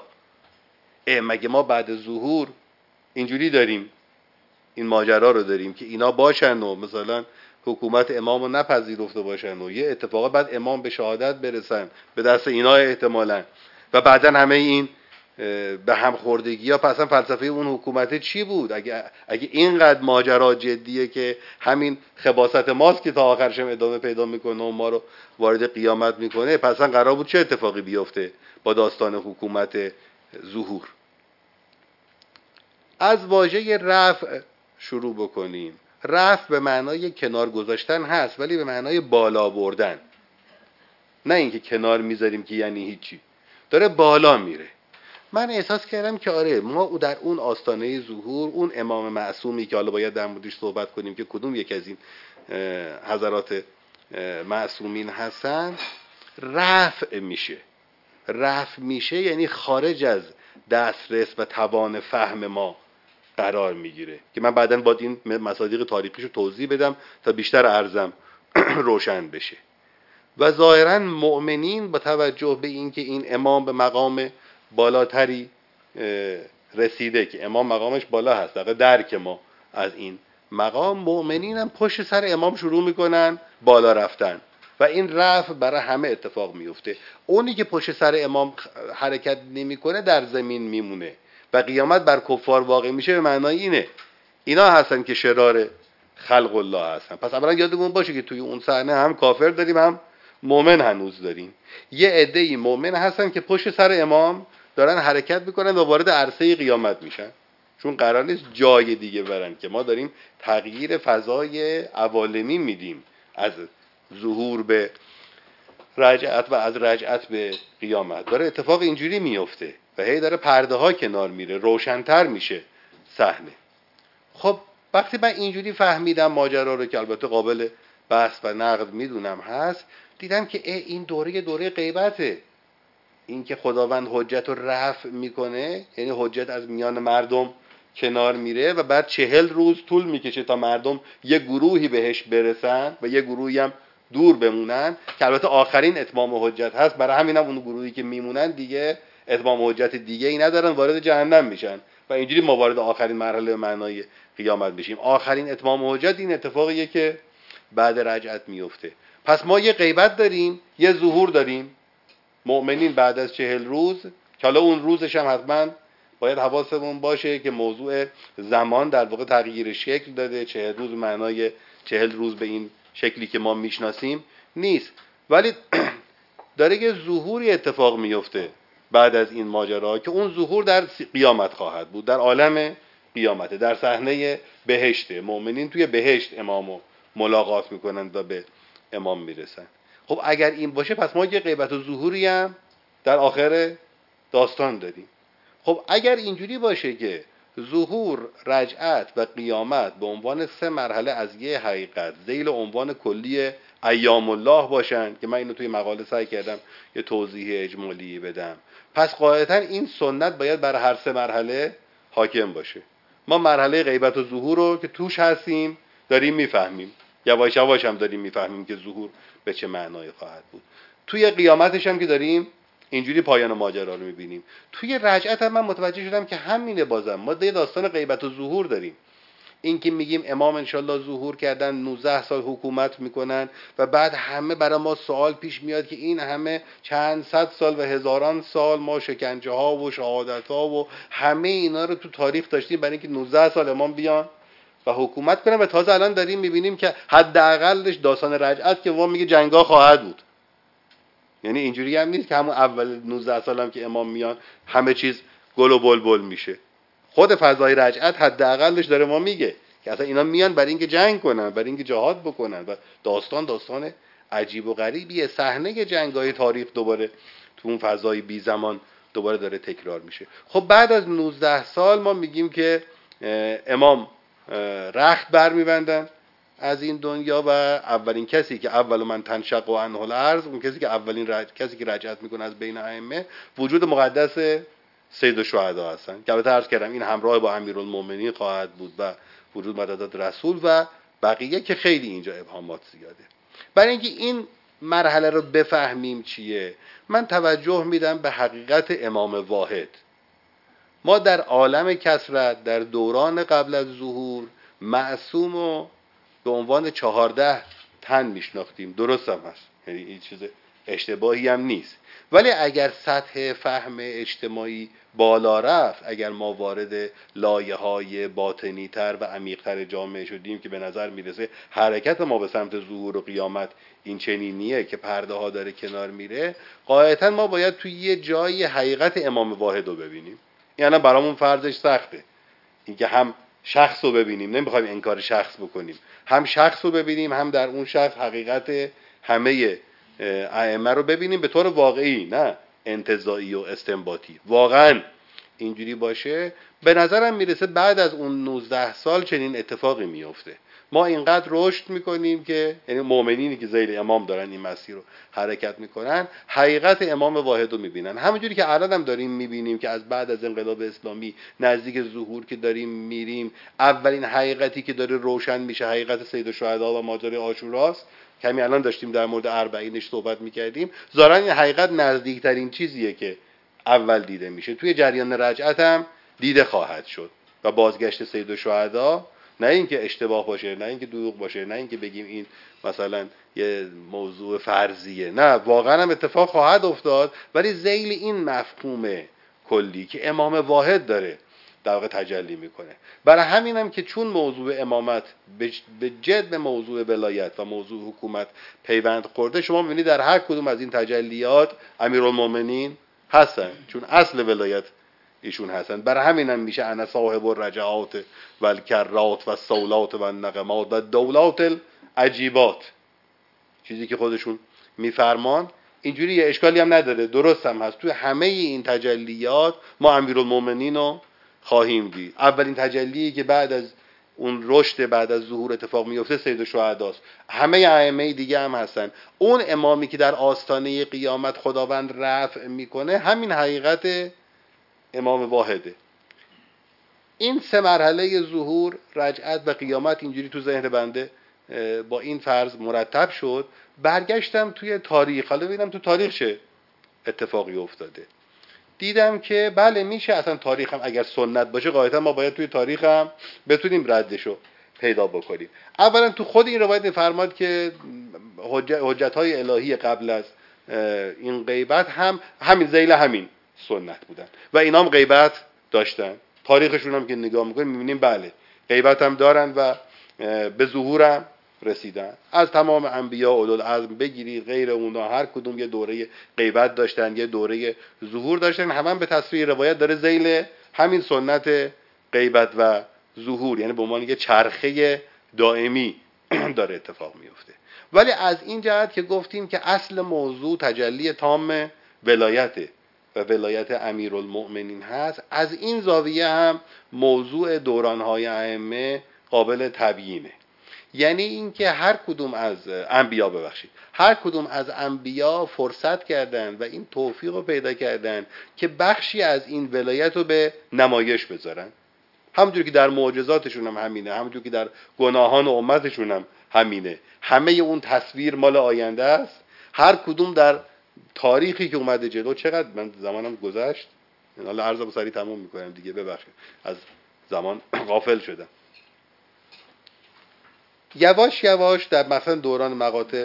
مگه ما بعد ظهور اینجوری داریم این ماجرا رو داریم که اینا باشن و مثلا حکومت امام رو نپذیرفته باشن و یه اتفاقا بعد امام به شهادت برسن به دست اینا احتمالاً و بعدا همه این به هم خوردگی ها. پس فلسفه اون حکومت چی بود؟ اگه اینقدر ماجرا جدیه که همین خباثت ماست که تا آخرش هم ادامه پیدا میکنه و ما رو وارد قیامت میکنه، پس قرار بود چه اتفاقی بیفته با داستان حکومت ظهور؟ از واژه رفع شروع بکنیم. رفع به معنای کنار گذاشتن هست، ولی به معنای بالا بردن، نه اینکه کنار میذاریم که یعنی هیچی، داره بالا میره. من احساس کردم که آره، ما در اون آستانه ظهور اون امام معصومی که حالا باید در موردش صحبت کنیم که کدوم یک از این حضرات معصومین هستن، رفع میشه یعنی خارج از دسترس و توان فهم ما قرار میگیره که من بعداً باید این مصادیق تاریخیشو توضیح بدم تا بیشتر عرضم روشن بشه. و ظاهراً مؤمنین با توجه به اینکه این امام به مقام بالاتری رسیده که امام مقامش بالا هست، در درک ما از این مقام، مؤمنین هم پشت سر امام شروع میکنن بالا رفتن و این رفع برای همه اتفاق میفته. اونی که پشت سر امام حرکت نمیکنه در زمین میمونه و قیامت بر کفار واقع میشه. به معنای اینه اینا هستن که شرار خلق الله هستن. پس اولا یادمون باشه که توی اون صحنه هم کافر داریم هم مؤمن هنوز داریم. یه عده‌ای مؤمن هستن که پشت سر امام دارن حرکت میکنن و وارد عرصه قیامت میشن، چون قرار نیست جای دیگه برن، که ما داریم تغییر فضای عوالمی میدیم از ظهور به رجعت و از رجعت به قیامت. داره اتفاق اینجوری میفته و هی داره پرده ها کنار میره، روشن‌تر میشه صحنه. خب وقتی من اینجوری فهمیدم ماجرا رو که البته قابل بحث و نقد میدونم هست، دیدم که این دوره غیبته. این که خداوند حجت رو رفع میکنه، یعنی حجت از میان مردم کنار میره و بعد 40 روز طول میکشه تا مردم یه گروهی بهش برسن و یه گروهی هم دور بمونن، که البته آخرین اتمام حجت هست. برای همین هم اون گروهی که میمونن دیگه اتمام حجت دیگه ای ندارن، وارد جهنم میشن و اینجوری ما وارد آخرین مرحله معنای قیامت بشیم. آخرین اتمام حجت این اتفاقیه که بعد رجعت میفته. پس ما یه غیبت داریم، یه ظهور داریم. مؤمنین بعد از 40 روز، که حالا اون روزش هم حتما باید حواسمون باشه که موضوع زمان در واقع تغییر شکل داده. 40 روز معنای 40 روز به این شکلی که ما میشناسیم نیست، ولی داره یه ظهوری اتفاق میفته بعد از این ماجرا که اون ظهور در قیامت خواهد بود، در عالم قیامته، در صحنه بهشته. مؤمنین توی بهشت امامو ملاقات میکنند و به امام میرسن. خب اگر این باشه پس ما یه غیبت و ظهوری هم در آخر داستان داریم. خب اگر اینجوری باشه که ظهور، رجعت و قیامت به عنوان 3 مرحله از یه حقیقت ذیل عنوان کلی ایام الله باشن که من اینو توی مقاله سعی کردم یه توضیح اجمالی بدم، پس قاعدتا این سنت باید برای هر 3 مرحله حاکم باشه. ما مرحله غیبت و ظهور رو که توش هستیم داریم میفهمیم، یواش یواش هم داریم میفهمیم که ظهور به چه معنایی خواهد بود. توی قیامتش هم که داریم اینجوری پایان ماجرا رو میبینیم. توی رجعت هم من متوجه شدم که همینه. بازم ما داستان غیبت و ظهور داریم. این که میگیم امام انشالله ظهور کردن 19 سال حکومت میکنن و بعد همه برای ما سوال پیش میاد که این همه چند صد سال و هزاران سال ما شکنجه ها و شهادت ها و همه اینا رو تو تاریخ داشتیم برای اینکه 19 سال امام بیان و حکومت کنن و تازه الان داریم میبینیم که حداقلش داستان رجعت که ما میگه جنگا خواهد بود. یعنی اینجوری هم نیست که همون اول 19 سال هم که امام میان همه چیز گل و بلبل میشه. خود فضای رجعت حداقلش داره ما میگه که اصلا اینا میان برای اینکه جنگ کنن، برای اینکه جهاد بکنن و داستان عجیب و غریبیه. صحنه جنگ‌های تاریخ دوباره تو اون فضای بی زمان دوباره داره تکرار میشه. خب بعد از 19 سال ما میگیم که امام رخت برمیبندن از این دنیا و اولین کسی که اول من تنشق و عنه الارض، اون کسی که کسی که رجعت میکنه از بین ائمه، وجود مقدس سید الشهدا هستن که البته عرض کردم این همراه با امیرالمومنین خواهد بود و وجود مدد رسول و بقیه که خیلی اینجا ابهامات زیاده. برای اینکه این مرحله رو بفهمیم چیه، من توجه میدم به حقیقت امام واحد. ما در عالم کثرت در دوران قبل از ظهور معصوم و به عنوان 14 تن میشناختیم. درست هم هست، یعنی این چیز اشتباهی هم نیست. ولی اگر سطح فهم اجتماعی بالا رفت، اگر ما وارد لایه‌های باطنی تر و عمیق تر جامعه شدیم که به نظر میرسه حرکت ما به سمت ظهور و قیامت این چنینیه که پرده ها داره کنار میره، قاعدتا ما باید توی یه جایی حقیقت امام واحد رو ببینیم. یعنی برامون فرضش سخته اینکه هم شخص رو ببینیم، نمیخوایم انکار شخص بکنیم، هم شخص رو ببینیم، هم در اون شخص حقیقت همه ائمه رو ببینیم به طور واقعی، نه انتزاعی و استنباطی. واقعا اینجوری باشه به نظرم میرسه بعد از اون 19 سال چنین اتفاقی میفته. ما اینقدر رشد میکنیم که یعنی مؤمنینی که ذیل امام دارن این مسیر رو حرکت میکنن حقیقت امام واحد رو میبینن. همونجوری که الان هم داریم میبینیم که از بعد از انقلاب اسلامی نزدیک ظهور که داریم میریم، اولین حقیقتی که داره روشن میشه حقیقت سید الشهدا و ماجرای عاشوراست. کمی الان داشتیم در مورد اربعینش صحبت میکردیم. ظاهرا این حقیقت نزدیکترین چیزیه که اول دیده میشه. توی جریان رجعت هم دیده خواهد شد و بازگشت سید الشهدا، نه اینکه اشتباه باشه، نه اینکه دروغ باشه، نه اینکه بگیم این مثلا یه موضوع فرضیه، نه واقعا هم اتفاق خواهد افتاد، ولی ذیل این مفهوم کلی که امام واحد داره در واقع تجلی میکنه. برای همینم که چون موضوع امامت به جد به موضوع ولایت و موضوع حکومت پیوند خورده، شما میبینید در هر کدوم از این تجلیات امیرالمومنین هستن، چون اصل ولایت ایشون هستن. برای همینم میشه انا صاحب الرجعات و الکرات و الصولات و النغمات و الدولات العجیبات، چیزی که خودشون میفرمان. اینجوری یه اشکالی هم نداره، درست هم هست. توی همه این تجلیات ما امیرالمومنین رو خواهیم دید. اولین تجلی که بعد از اون رشد بعد از ظهور اتفاق میفته سید الشهداست. همه ائمه دیگه هم هستن. اون امامی که در آستانه قیامت خداوند رفع میکنه همین حقیقت امام واحده. این 3 مرحله ظهور، رجعت و قیامت اینجوری تو ذهن بنده با این فرض مرتب شد. برگشتم توی تاریخ، حالا ببینم تو تاریخ چه اتفاقی افتاده. دیدم که بله میشه اصلا تاریخ هم اگر سنت باشه قاعدتا ما باید توی تاریخ هم بتونیم ردشو پیدا بکنیم. اولا تو خود این روایت فرماد که حجت‌های الهی قبل از این غیبت هم همین ذیل همین سنت بودن و اینا هم غیبت داشتن. تاریخشون هم که نگاه میکنیم میبینیم بله غیبت هم دارن و به ظهورم رسیدن. از تمام انبیا اولوالعزم بگیرید غیر اونها هر کدوم یه دوره غیبت داشتن، یه دوره ظهور داشتن، هم به تصویر روایت داره ذیل همین سنت غیبت و ظهور، یعنی به عنوان یه چرخه دائمی داره اتفاق میفته. ولی از این جهت که گفتیم که اصل موضوع تجلی تام ولایته و ولایت امیرالمؤمنین هست، از این زاویه هم موضوع دورانهای ائمه قابل تبیینه. یعنی اینکه هر کدوم از انبیا فرصت کردن و این توفیق رو پیدا کردن که بخشی از این ولایت رو به نمایش بذارن. همونجور که در معجزاتشون هم همینه، همونجور که در گناهان امتشون هم همینه. همه اون تصویر مال آینده است. هر کدوم در تاریخی که اومده جلو. چقدر من زمانم گذشت، حالا عرضم سریع تموم میکنم دیگه، ببخشید از زمان غافل شدم. یواش یواش در مثلا دوران مقاطع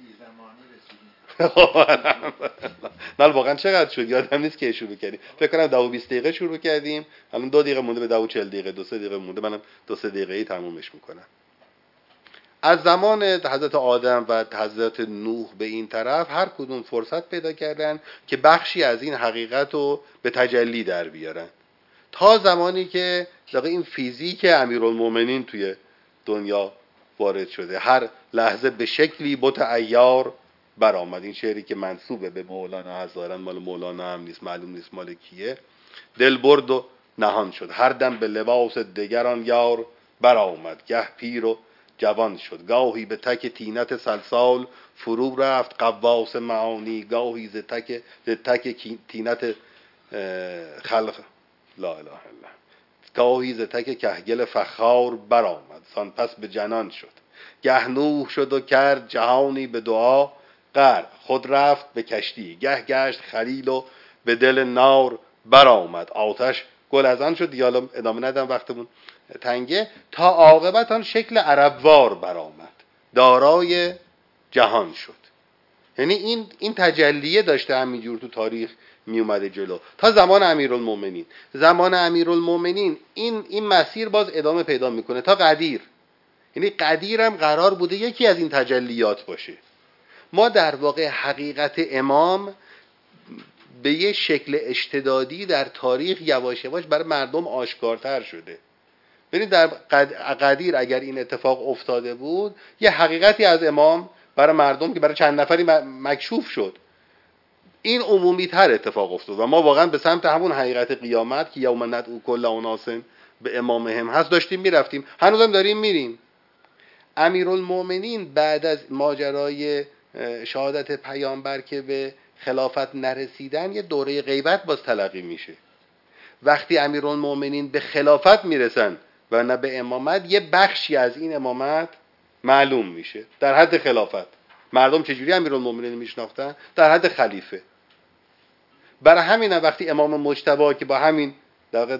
نه واقعا چقدر شد یادم نیست که شروع کردیم. فکر کنم 10 و 20 دقیقه شروع کردیم، الان 2 دقیقه مونده به 10 و 40 دقیقه، 2-3 دقیقه مونده، منم 2-3 دقیقه‌ای تمومش میکنم. از زمان حضرت آدم و حضرت نوح به این طرف هر کدوم فرصت پیدا کردن که بخشی از این حقیقت رو به تجلی در بیارن، تا زمانی که در این فیزیک امیرالمومنین توی دنیا وارد شده. هر لحظه به شکلی بت عیار برآمد. این شعری که منسوبه به مولانا هزارن، مال مولانا هم نیست، معلوم نیست مال کیه. دل برد و نهان شد، هر دم به لباس دگران یار برآمد. گه پیر و جوان شد، گاهی به تک تینت سلسال فرو رفت قواس معانی. گاهی ز تک تینت خلق لا اله الا، گاهی ز تک کهگل فخار برآمد. سان پس به جنان شد، گه نوح شد و کرد جهانی به دعا غرق. خود رفت به کشتی، گه گشت خلیل و به دل نار برآمد. آتش گل از آن شد، دیالا ادامه ندم وقتمون تنگه، تا عاقبت آن شکل عربوار برآمد، دارای جهان شد. یعنی این تجلیه داشته همینجور تو تاریخ می اومده جلو تا زمان امیرالمومنین. زمان امیرالمومنین این مسیر باز ادامه پیدا میکنه تا قدیر. یعنی قدیر هم قرار بوده یکی از این تجلیات باشه. ما در واقع حقیقت امام به یه شکل اشتدادی در تاریخ یواش یواش برای مردم آشکارتر شده. ببینید در قدیر اگر این اتفاق افتاده بود، یه حقیقتی از امام برای مردم که برای چند نفری مکشوف شد، این عمومی تر اتفاق افتاد و ما واقعا به سمت همون حقیقت قیامت که یوم ندعو کل اناس به امامهم هست داشتیم میرفتیم، هنوزم داریم میریم. امیرالمومنین بعد از ماجرای شهادت پیامبر که به خلافت نرسیدن یه دوره غیبت باز تلقی میشه. وقتی امیرالمومنین به خلافت میرسن و نه به امامت، یه بخشی از این امامت معلوم میشه در حد خلافت. مردم چجوری امیرالمومنین میشناختن؟ در حد خلیفه. برای همین وقتی امام مجتبی که با همین در واقع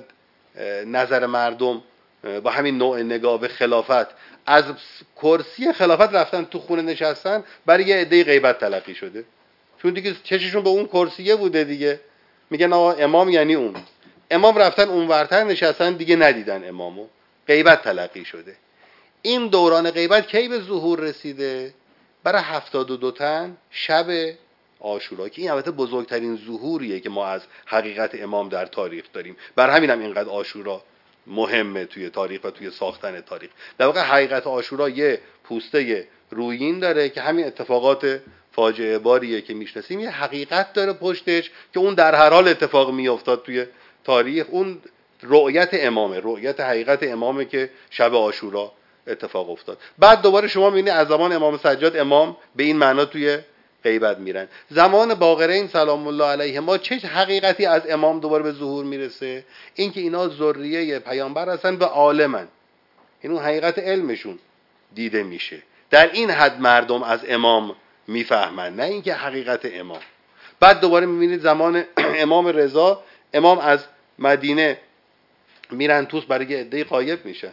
نظر مردم با همین نوع نگاه به خلافت از کرسی خلافت رفتن تو خونه نشستن، برای یه عده غیبت تلقی شده، چون دیگه چششون به اون کرسیه بوده دیگه. میگن آقا امام یعنی اون. امام رفتن اون ورتر نشستن، دیگه ندیدن امامو، غیبت تلقی شده. این دوران غیبت کی به ظهور رسیده؟ برای 72 تن شب عاشورا، که این البته بزرگترین ظهوریه که ما از حقیقت امام در تاریخ داریم. بر همین هم اینقدر عاشورا مهمه توی تاریخ و توی ساختن تاریخ. در واقع حقیقت عاشورا یه پوسته رویین داره که همین اتفاقات فاجعه باریه که میشناسیم، یه حقیقت داره پشتش که اون در هر حال اتفاق میافتاد توی تاریخ. اون رؤیت امامه، رؤیت حقیقت امامه که شب عاشورا اتفاق افتاد. بعد دوباره شما میبینید از زمان امام سجاد امام به این معنا توی غیبت میرن. زمان باقرین سلام الله علیهما چه حقیقتی از امام دوباره به ظهور میرسه؟ اینکه اینا ذریه پیامبر هستن و عالمن، این اون حقیقت علمشون دیده میشه. در این حد مردم از امام میفهمن، نه اینکه حقیقت امام. بعد دوباره میبینید زمان امام رضا، امام از مدینه میرن توس، برای یه عده غایب میشن.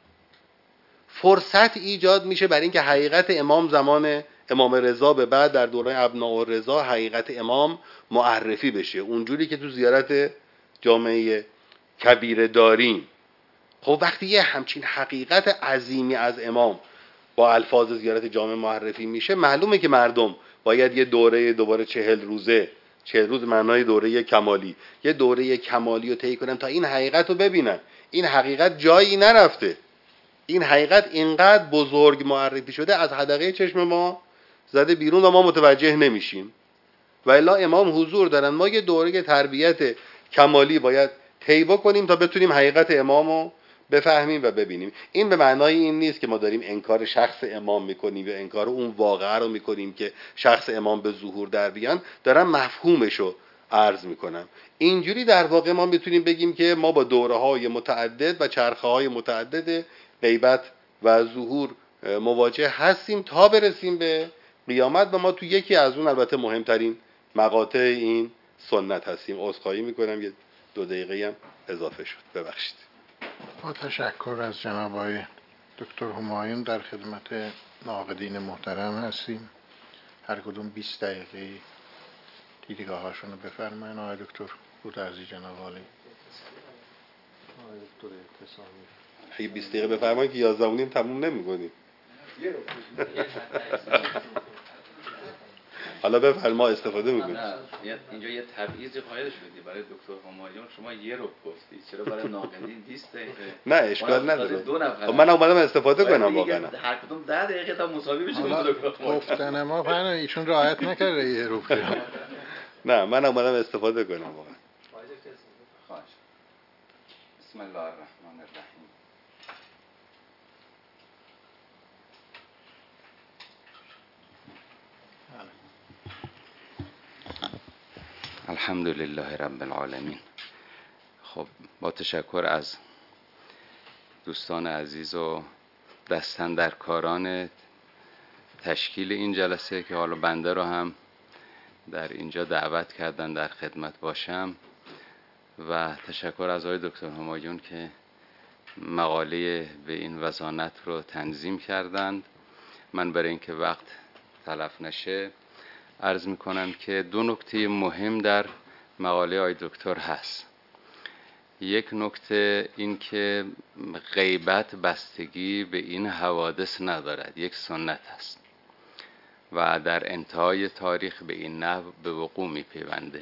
فرصت ایجاد میشه برای اینکه حقیقت امام زمان امام رضا به بعد در دوره ابناء رضا حقیقت امام معرفی بشه، اونجوری که تو زیارت جامعه کبیره داریم. خب وقتی یه همچین حقیقت عظیمی از امام با الفاظ زیارت جامعه معرفی میشه، معلومه که مردم باید یه دوره دوباره 40 روزه، 40 روز معنای دوره کمالی، یه دوره کمالی رو طی کنن تا این حقیقت رو ببینن. این حقیقت جایی نرفته، این حقیقت اینقدر بزرگ معرفی شده از حدقه چشم ما زده بیرون و ما متوجه نمیشیم. و الا امام حضور دارن، ما یه دوره تربیت کمالی باید طی بکنیم تا بتونیم حقیقت امام رو بفهمیم و ببینیم. این به معنای این نیست که ما داریم انکار شخص امام میکنیم یا انکار اون واقعه رو میکنیم که شخص امام به ظهور در بیان. دارم مفهومش رو عرض میکنم. اینجوری در واقع ما میتونیم بگیم که ما با دوره های متعدد و چرخه های متعدد غیبت و ظهور مواجه هستیم تا برسیم به قیامت و ما تو یکی از اون البته مهمترین مقاطع این سنت هستیم. عذرخواهی میکنم یه 2 دقیقه هم اضافه شد، ببخشید. با تشکر از جناب آقای دکتر همایون در خدمت ناقدین محترم هستیم. هر کدوم 20 دقیقه دیدگاه هاشون رو بفرمایید. آقای دکتر رودرزی، جناب عالی. آقای دکتر اعتصامی. اگه 20 دقیقه بفرمایید که 11 تموم نمی‌کنیم. حالا بفرمایید ما استفاده می‌کنیم. اینجا یه تبعیضی قائل شدی برای دکتر همایون، شما یه رو گفتی، چرا برای ناقدین 20 دقیقه؟ نه اشکال نداره. من اومدم استفاده کنم واقعا. هر کدوم 10 دقیقه تا مساوی بشه با دکتر همایون. گفتن ما فعلا ایشون رعایت نکرده یه رو. نه من اومدم استفاده کنم واقعا. خواهش. بسم الله الرحمن الرحیم. الحمدلله رب العالمین. خب با تشکر از دوستان عزیز و دستاندرکاران تشکیل این جلسه که حالا بنده رو هم در اینجا دعوت کردن در خدمت باشم، و تشکر از آقای دکتر همایون که مقاله به این وزانت رو تنظیم کردند. من برای اینکه وقت تلف نشه عرض میکنم که 2 نکته مهم در مقاله آقای دکتر هست. یک نکته این که غیبت بستگی به این حوادث ندارد، یک سنت است و در انتهای تاریخ به این نحو به وقوع میپیونده.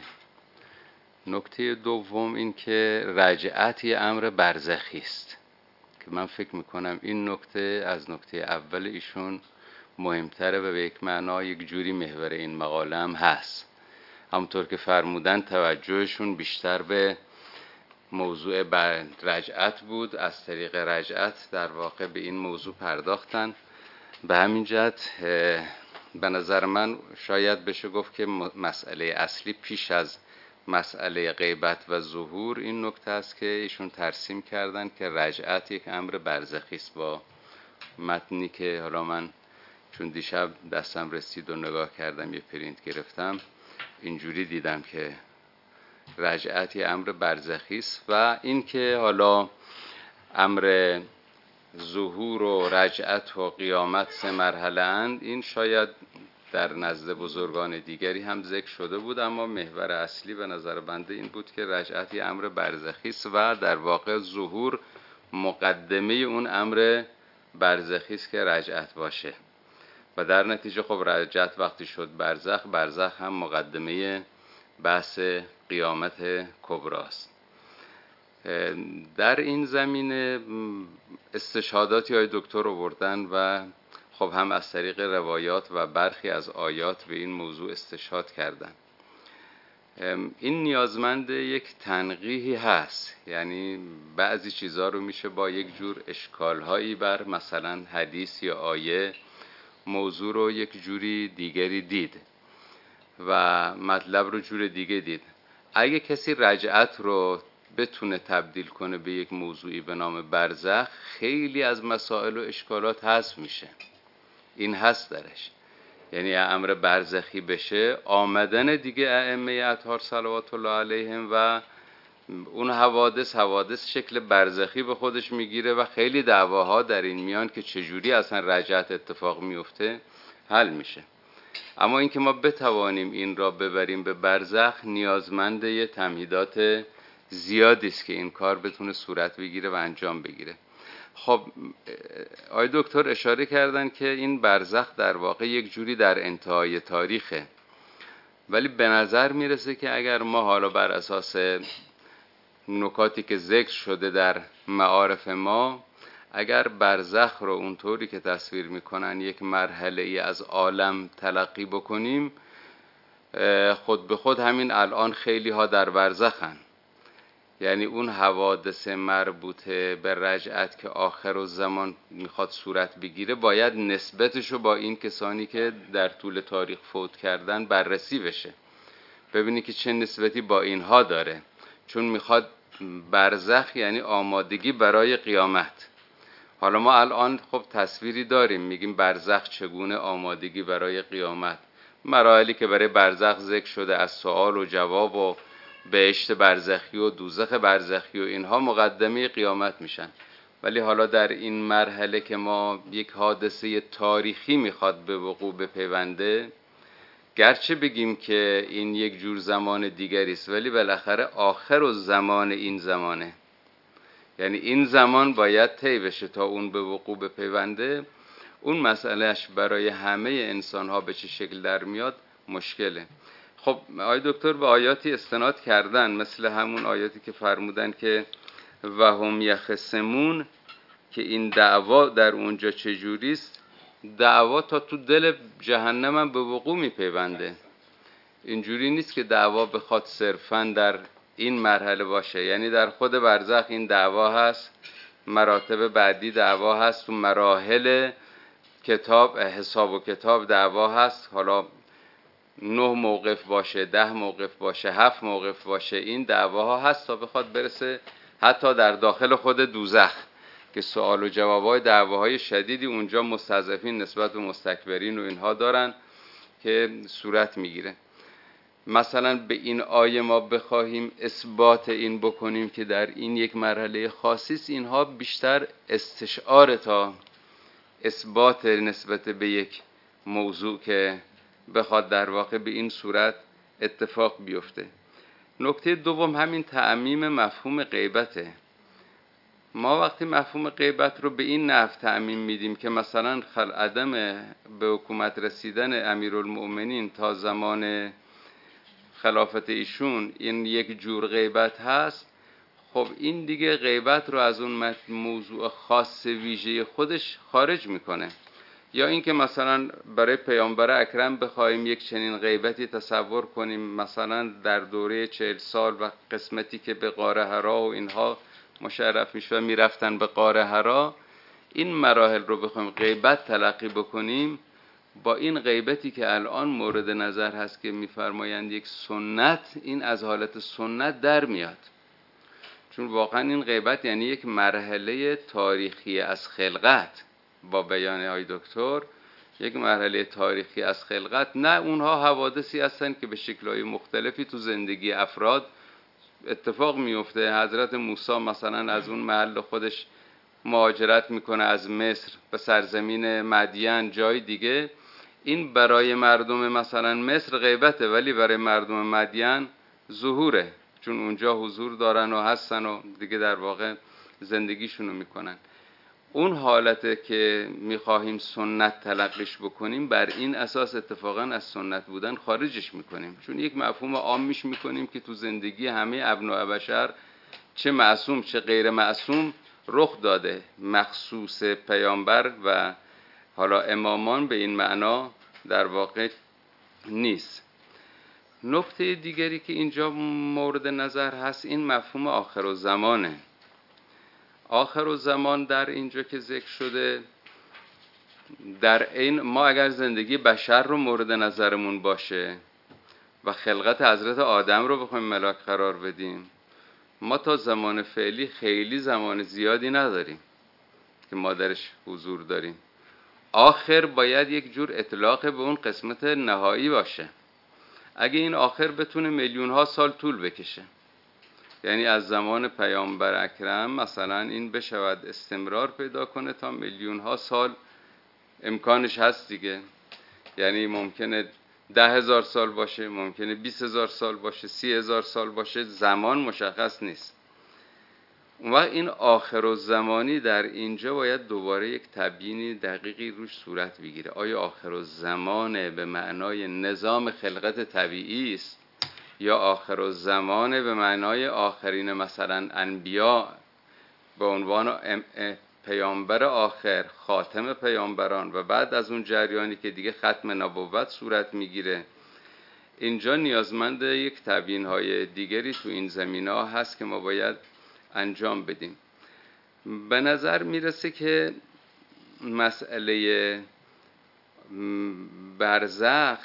نکته دوم این که رجعت یه امر برزخی است که من فکر میکنم این نکته از نکته اول ایشون مهمتره و به یک معنا یک جوری محور این مقاله هم هست. همونطور که فرمودن توجهشون بیشتر به موضوع رجعت بود، از طریق رجعت در واقع به این موضوع پرداختن. به همین جهت به نظر من شاید بشه گفت که مسئله اصلی پیش از مسئله غیبت و ظهور این نکته است که ایشون ترسیم کردن که رجعت یک امر برزخی است. با متنی که حالا من چون دیشب دستم رسید و نگاه کردم، یه پرینت گرفتم، اینجوری دیدم که رجعت یه امر برزخی است و این که حالا امر ظهور و رجعت و قیامت 3 مرحله اند، این شاید در نزد بزرگان دیگری هم ذکر شده بود، اما محور اصلی به نظر بنده این بود که رجعت یه امر برزخی است و در واقع ظهور مقدمه اون امر برزخی است که رجعت باشه و در نتیجه خب رجعت وقتی شد برزخ هم مقدمه بحث قیامت کبراست. در این زمینه استشهاداتی های دکتر آوردن و خب هم از طریق روایات و برخی از آیات به این موضوع استشهاد کردن. این نیازمند یک تنقیحی هست، یعنی بعضی چیزها رو میشه با یک جور اشکالهایی بر مثلا حدیث یا آیه موضوع رو یک جوری دیگری دید و مطلب رو جور دیگه دید. اگه کسی رجعت رو بتونه تبدیل کنه به یک موضوعی به نام برزخ، خیلی از مسائل و اشکالات حذف میشه. این هست درش، یعنی امر برزخی بشه، آمدن دیگه ائمه اطهار صلوات الله علیهم و اون حوادث شکل برزخی به خودش میگیره و خیلی دعواها در این میان که چجوری اصلا رجعت اتفاق میفته حل میشه. اما اینکه ما بتوانیم این را ببریم به برزخ نیازمند یه تمهیدات زیادی است که این کار بتونه صورت بگیره و انجام بگیره. خب آقای دکتر اشاره کردن که این برزخ در واقع یک جوری در انتهای تاریخه، ولی به نظر میرسه که اگر ما حالا بر اساس نکاتی که ذکر شده در معارف ما، اگر برزخ رو اونطوری که تصویر میکنن یک مرحله ای از عالم تلقی بکنیم، خود به خود همین الان خیلی ها در برزخن. یعنی اون حوادث مربوطه به رجعت که آخر الزمان میخواد صورت بگیره باید نسبتشو با این کسانی که در طول تاریخ فوت کردن بررسی بشه، ببینی که چه نسبتی با اینها داره، چون میخواد برزخ یعنی آمادگی برای قیامت. حالا ما الان خب تصویری داریم، میگیم برزخ چگونه آمادگی برای قیامت، مراحلی که برای برزخ ذکر شده از سوال و جواب و بهشت برزخی و دوزخ برزخی و اینها مقدمه قیامت میشن. ولی حالا در این مرحله که ما یک حادثه تاریخی میخواد به وقوع بپیونده، گرچه بگیم که این یک جور زمان دیگری است، ولی بالاخره آخر الزمان این زمانه، یعنی این زمان باید طی بشه تا اون به وقوع بپیونده. اون مسئلهش برای همه انسان ها به چه شکل در میاد مشکله. خب آقای دکتر به آیاتی استناد کردن، مثل همون آیاتی که فرمودن که و هم یخصمون، که این دعوا در اونجا چجوریست. دعوا تا تو دل جهنم هم به وقوع میپیونده، اینجوری نیست که دعوا بخواد صرفاً در این مرحله باشه. یعنی در خود برزخ این دعوا هست، مراتب بعدی دعوا هست، تو مراحل کتاب حساب و کتاب دعوا هست. حالا 9 موقف باشه، 10 موقف باشه، 7 موقف باشه، این دعواها هست تا بخواد برسه حتی در داخل خود دوزخ که سوال و جوابای دعواهای شدیدی اونجا مستضعفین نسبت به مستکبرین و اینها دارن که صورت میگیره. مثلا به این آیه ما بخواهیم اثبات این بکنیم که در این یک مرحله خاصی است، اینها بیشتر استشعار تا اثبات نسبت به یک موضوع که بخواد در واقع به این صورت اتفاق بیفته. نکته دوم همین تعمیم مفهوم غیبته. ما وقتی مفهوم غیبت رو به این نحو تعمیم میدیم که مثلا عدم به حکومت رسیدن امیرالمؤمنین تا زمان خلافت ایشون این یک جور غیبت هست، خب این دیگه غیبت رو از اون موضوع خاص ویژه خودش خارج میکنه. یا اینکه مثلا برای پیامبر اکرم بخوایم یک چنین غیبتی تصور کنیم، مثلا در دوره 40 سال و قسمتی که به غار حرا و اینها مشرف میشه و میرفتن به غار حرا، این مراحل رو بخوایم غیبت تلقی بکنیم با این غیبتی که الان مورد نظر هست که میفرمایند یک سنت، این از حالت سنت در میاد. چون واقعا این غیبت یعنی یک مرحله تاریخی از خلقت، با بیان آقای دکتر یک مرحله تاریخی از خلقت. نه اونها حوادثی هستن که به شکل‌های مختلفی تو زندگی افراد اتفاق میفته. حضرت موسی مثلا از اون محل خودش مهاجرت میکنه از مصر به سرزمین مدین جای دیگه. این برای مردم مثلا مصر غیبته، ولی برای مردم مدین ظهوره، چون اونجا حضور دارن و هستن و دیگه در واقع زندگیشونو میکنن. اون حالته که میخواهیم سنت تلقیش بکنیم، بر این اساس اتفاقا از سنت بودن خارجش میکنیم، چون یک مفهوم عامیش میکنیم که تو زندگی همه ابناء بشر چه معصوم چه غیر معصوم رخ داده، مخصوص پیامبر و حالا امامان به این معنا در واقع نیست. نکته دیگری که اینجا مورد نظر هست این مفهوم آخرالزمانه. آخرالزمان در اینجا که ذکر شده، در این ما اگر زندگی بشر رو مورد نظرمون باشه و خلقت حضرت آدم رو بخوایم ملاک قرار بدیم، ما تا زمان فعلی خیلی زمان زیادی نداریم که ما درش حضور داریم. آخر باید یک جور اطلاق به اون قسمت نهایی باشه. اگه این آخر بتونه میلیون ها سال طول بکشه، یعنی از زمان پیامبر اکرم مثلا این بشود استمرار پیدا کنه تا میلیون ها سال، امکانش هست دیگه. یعنی ممکنه 10,000 سال باشه، ممکنه 20,000 سال باشه، 30,000 سال باشه، زمان مشخص نیست. اون وقت این آخرالزمانی در اینجا باید دوباره یک تبیین دقیقی روش صورت بگیره. آیا آخرالزمان به معنای نظام خلقت طبیعی است، یا آخرالزمان به معنای آخرین مثلا انبیا به عنوان پیامبر آخر، خاتم پیامبران، و بعد از اون جریانی که دیگه ختم نبوت صورت میگیره؟ اینجا نیازمند یک تبیین‌های دیگری تو این زمینه‌ها هست که ما باید انجام بدیم. به نظر میرسه که مسئله برزخ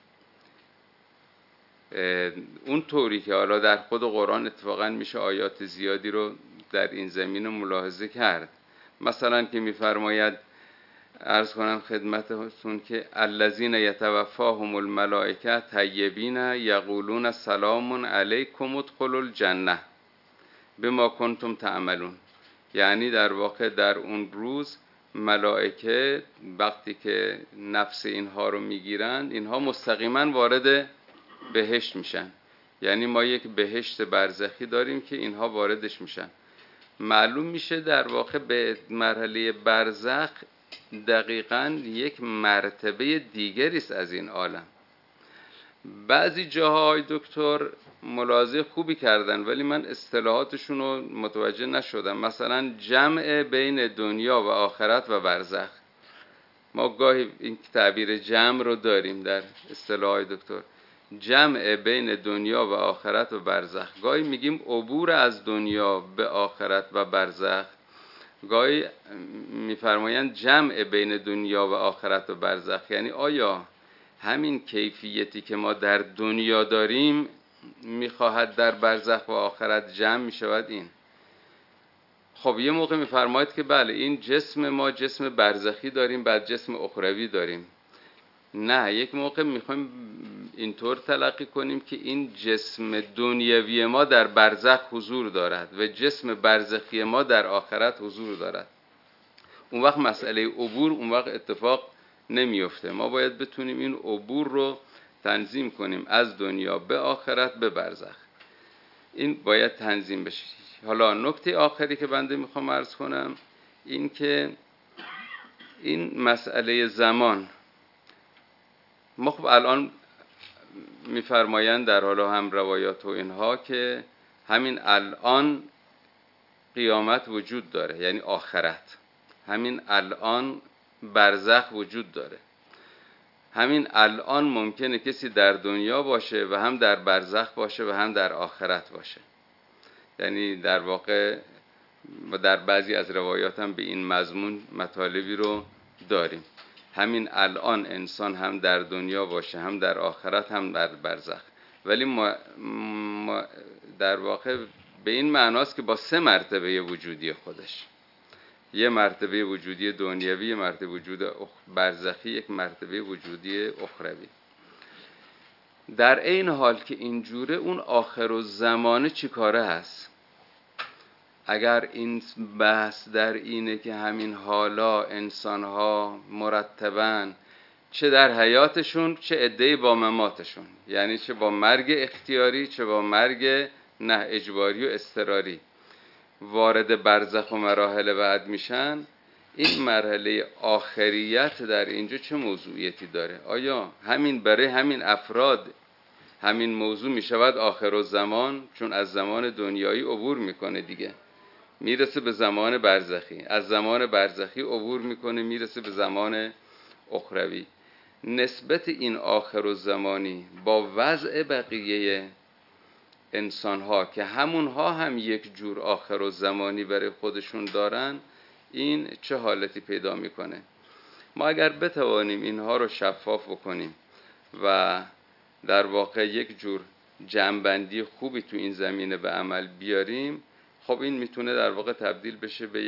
اون طوری که حالا در خود قرآن اتفاقا میشه آیات زیادی رو در این زمینه ملاحظه کرد. مثلا که میفرماید، عرض کنم خدمتتون که الذین یتوفاهم الملائکه طیبین یقولون سلام علیکم ادخلوا الجنه بما کنتم تعملون. یعنی در واقع در اون روز ملائکه وقتی که نفس اینها رو میگیرن، اینها مستقیما وارد بهشت میشن. یعنی ما یک بهشت برزخی داریم که اینها واردش میشن. معلوم میشه در واقع به مرحله برزخ دقیقاً یک مرتبه دیگری است از این عالم. بعضی جاهای دکتر ملاحظه خوبی کردن ولی من اصطلاحاتشون رو متوجه نشدم. مثلا جمع بین دنیا و آخرت و برزخ، ما گاهی این تعبیر جمع رو داریم در اصطلاحات دکتر، جمع بین دنیا و آخرت و برزخ. گاهی میگیم عبور از دنیا به آخرت و برزخ، گاهی میفرمایند جمع بین دنیا و آخرت و برزخ. یعنی آیا همین کیفیتی که ما در دنیا داریم میخواهد در برزخ و آخرت جمع میشود؟ این خب یه موقع میفرماید که بله این جسم ما جسم برزخی داریم، بعد جسم اخروی داریم. نه، یک موقع میخوایم اینطور تلقی کنیم که این جسم دنیوی ما در برزخ حضور دارد و جسم برزخی ما در آخرت حضور دارد. اون وقت مسئله عبور اون وقت اتفاق نمیفته. ما باید بتونیم این عبور رو تنظیم کنیم از دنیا به آخرت به برزخ. این باید تنظیم بشه. حالا نکته آخری که بنده میخوام عرض کنم این که این مسئله زمان، ما خب الان میفرمایند در حالا هم روایات و اینها که همین الان قیامت وجود داره، یعنی آخرت. همین الان برزخ وجود داره. همین الان ممکنه کسی در دنیا باشه و هم در برزخ باشه و هم در آخرت باشه. یعنی در واقع در بعضی از روایات هم به این مضمون مطالبی رو داریم. همین الان انسان هم در دنیا باشه، هم در آخرت، هم در برزخ. ولی ما در واقع به این معناست که با 3 مرتبه وجودی خودش، یه مرتبه وجودی دنیوی، یه مرتبه وجود برزخی، یک مرتبه وجودی اخروی. در این حال که اینجوره، اون آخرالزمانه چی کاره هست؟ اگر این بحث در اینه که همین حالا انسان‌ها مرتباً چه در حیاتشون چه عده‌ای با مماتشون، یعنی چه با مرگ اختیاری چه با مرگ نه اجباری و اضطراری، وارد برزخ و مراحل بعد میشن، این مرحله آخریت در اینجا چه موضوعیتی داره؟ آیا همین برای همین افراد همین موضوع میشود آخرالزمان؟ چون از زمان دنیایی عبور میکنه دیگه، میرسه به زمان برزخی، از زمان برزخی عبور میکنه میرسه به زمان اخروی. نسبت این آخرالزمانی با وضع بقیه انسان‌ها که همونها هم یک جور آخرالزمانی برای خودشون دارن، این چه حالتی پیدا میکنه؟ ما اگر بتوانیم اینها رو شفاف بکنیم و در واقع یک جور جمع‌بندی خوبی تو این زمینه به عمل بیاریم، خب این میتونه در واقع تبدیل بشه به یک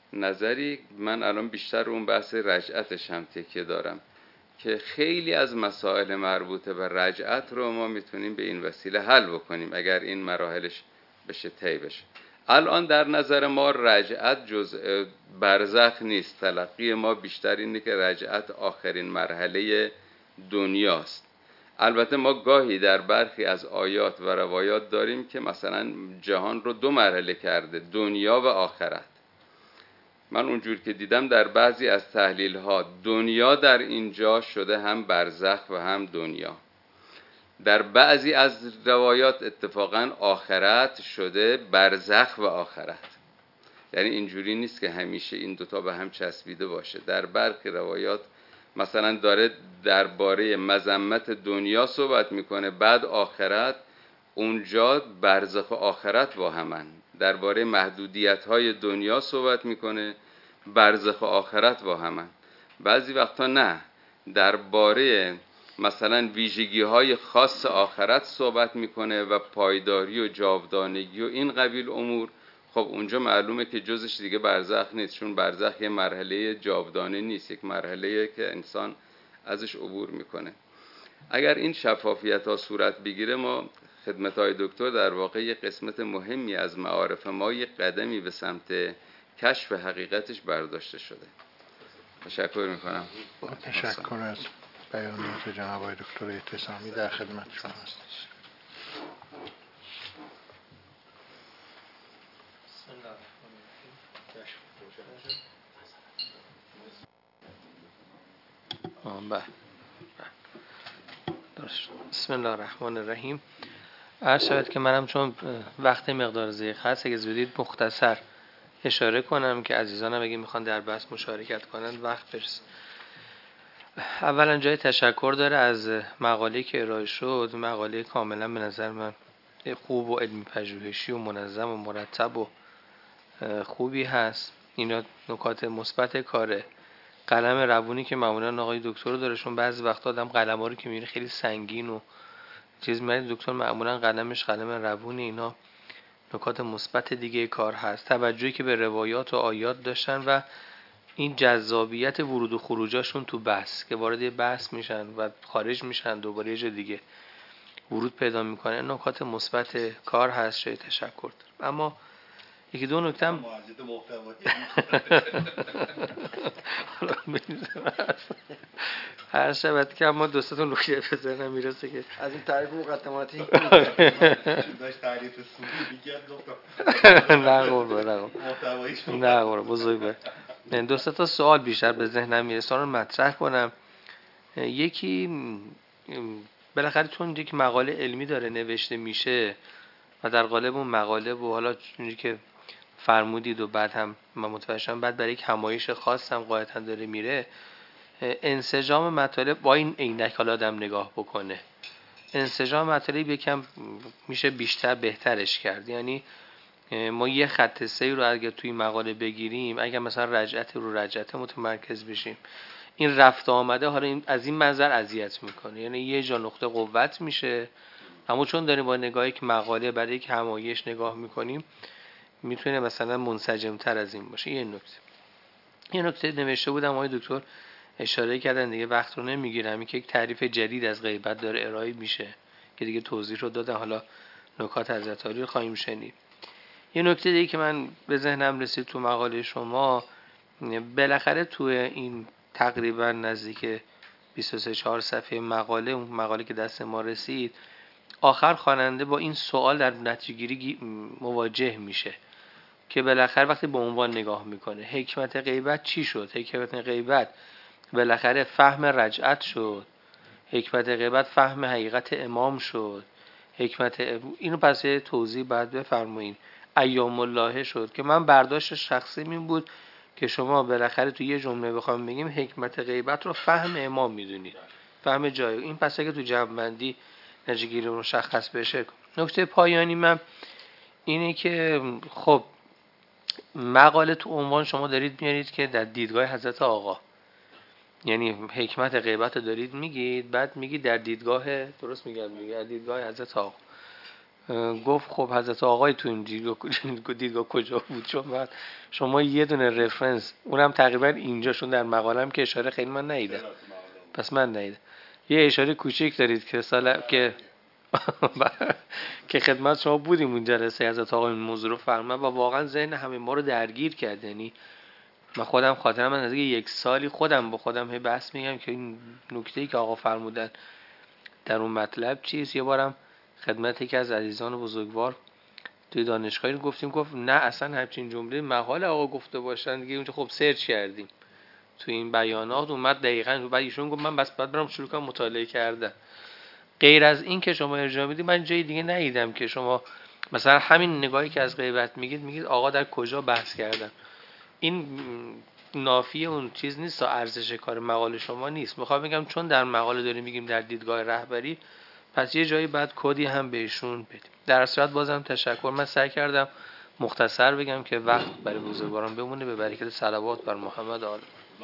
نظری من الان بیشتر اون بحث رجعتش هم تکیه دارم که خیلی از مسائل مربوط به رجعت رو ما میتونیم به این وسیله حل بکنیم اگر این مراحلش بشه طی بشه. الان در نظر ما رجعت جزء برزخ نیست. تلقی ما بیشتر اینه که رجعت آخرین مرحله دنیاست. البته ما گاهی در برخی از آیات و روایات داریم که مثلا جهان رو 2 مرحله کرده، دنیا و آخرت. من اونجور که دیدم در بعضی از تحلیل ها دنیا در اینجا شده هم برزخ و هم دنیا. در بعضی از روایات اتفاقا آخرت شده برزخ و آخرت. یعنی اینجوری نیست که همیشه این دوتا به هم چسبیده باشه. در برخی روایات مثلا داره درباره مذمت دنیا صحبت میکنه، بعد آخرت، اونجا برزخ و آخرت با همن. درباره محدودیت‌های دنیا صحبت میکنه، برزخ و آخرت با همن. بعضی وقتا نه، درباره مثلا ویژگی‌های خاص آخرت صحبت میکنه و پایداری و جاودانگی و این قبیل امور. خب اونجا معلومه که جزش دیگه برزخ نیست، چون برزخ یه مرحله جاودانه نیست، یک مرحله که انسان ازش عبور میکنه. اگر این شفافیت ها صورت بگیره، ما خدمت‌های دکتر در واقع یه قسمت مهمی از معارف ما یه قدمی به سمت کشف حقیقتش برداشته شده. تشکر میکنم. تشکر از بیانات جناب آقای دکتر اعتصامی، در خدمت شما هستم. بسم الله الرحمن الرحیم. عرض شود که منم چون وقت مقدار ضیق هست، اگه زودید مختصر اشاره کنم که عزیزانم اگه میخوان در بحث مشارکت کنن وقت برسه. اولا جای تشکر داره از مقاله که ارائه شد. مقاله کاملا به نظر من خوب و علمی پژوهشی و منظم و مرتب و خوبی هست. اینا نکات مثبت کاره. قلم روونی که معمولا آقای دکتر داره، چون بعضی وقتا آدم قلم‌ها رو که می‌بینه خیلی سنگین و چیز میاد، دکتر معمولا قلمش قلم روونی. اینا نکات مثبت دیگه کار هست. توجهی که به روایات و آیات داشتن و این جذابیت ورود و خروجاشون تو بحث که وارد بحث میشن و خارج میشن دوباره یه جا دیگه ورود پیدا میکنه، نکات مثبت کار هست. شاید تشکر دارم. اما یکی دو نکته هم هر شبت که اما دوستتون روشیه بزنم میرسه که از این تعریف مقدماتی داشت تعریف سوری میگرد نه قربان بزرگ به دو سه تا سوال بیشتر به ذهنم میرسه رو مطرح کنم. یکی بالاخره چون یک مقاله علمی داره نوشته میشه و در قالب اون مقاله و حالا چونی که فرمودید و بعد هم من متوجه شدم بعد برای یک همایش خاص هم قاعدتا داره میره، انسجام مطالب با این عینک حالا آدم نگاه بکنه، انسجام مطالب یکم میشه بیشتر بهترش کرد. یعنی ما یه خط سیر رو اگه توی مقاله بگیریم، اگه مثلا رجعت متمرکز بشیم، این رفت آمده حالا این از این منظر اذیت میکنه. یعنی یه جا نقطه قوت میشه، اما چون داریم با نگاهی که مقاله برای یک همایش نگاه میکنیم میتونه مثلا منسجم تر از این باشه. یه نکته نوشته بودم آقای دکتر اشاره کردن دیگه وقت رو نمیگیرم، این که یک تعریف جدید از غیبت داره ارائه میشه که دیگه توضیح رو دادن، حالا نکات حضرت عالی رو خواهیم شنید. یه نکته دیگه که من به ذهنم رسید تو مقاله شما، بالاخره تو این تقریبا نزدیک 23-4 صفحه مقاله، اون مقاله که دست ما رسید، آخر خواننده با این سوال در نتیجه‌گیری مواجه میشه که بالاخره وقتی به عنوان نگاه میکنه حکمت غیبت چی شد؟ حکمت غیبت بالاخره فهم رجعت شد، حکمت غیبت فهم حقیقت امام شد، اینو پس توضیح بعد بفرمایین. ایام الله شد که من برداشت شخصی این بود که شما بالاخره تو یه جمله بخوام بگیم حکمت غیبت رو فهم امام میدونید، فهم جای این، پس اگه تو جمع‌بندی نتیجه‌گیری مشخص بشه. نکته پایانی من اینه که خب مقاله تو عنوان شما دارید میارید که در دیدگاه حضرت آقا، یعنی حکمت غیبت رو دارید میگید، بعد میگید در دیدگاه، درست میگم دیگه، در دیدگاه حضرت آقا. گفت خب حضرت آقای تو این دیدگاه کجا بود؟ چون بعد شما یه دونه رفرنس، اونم تقریبا اینجاشون در مقالم که اشاره خیلی من ندیدم، پس من ندیدم، یه اشاره کوچیک دارید که که خدمت شما بودیم اون جلسه حضرت آقای این موضوع رو فرمودن و واقعا ذهن همه ما رو درگیر کرد. یعنی من خودم خاطرم از یک سالی خودم با خودم هی بحث میگم که این نکته‌ای که آقا فرمودن در اون مطلب چیست. یه بارم خدمت یکی از عزیزان بزرگوار توی دانشگاهی رو گفتیم، گفت نه اصلا همچین جمله مقاله آقا گفته باشن دیگه. اونجا خب سرچ کردیم تو این بیانات اومد دقیقاً، بعد ایشون گفت من بس بعد برام شروع کنم مطالعه کردن. غیر از این که شما ارجاع میدید من جای دیگه ندیدم که شما مثلا همین نگاهی که از غیبت میگید آقا در کجا بحث کردن. این نافی اون چیز نیست، تا ارزش کار مقاله شما نیست. میخوام بگم چون در مقاله داریم میگیم در دیدگاه رهبری، پس یه جایی بعد کدی هم بهشون بدیم. در صورت بازم تشکر. من سعی کردم مختصر بگم که وقت برای بزرگواران بمونه. به برکت صلوات بر محمد آل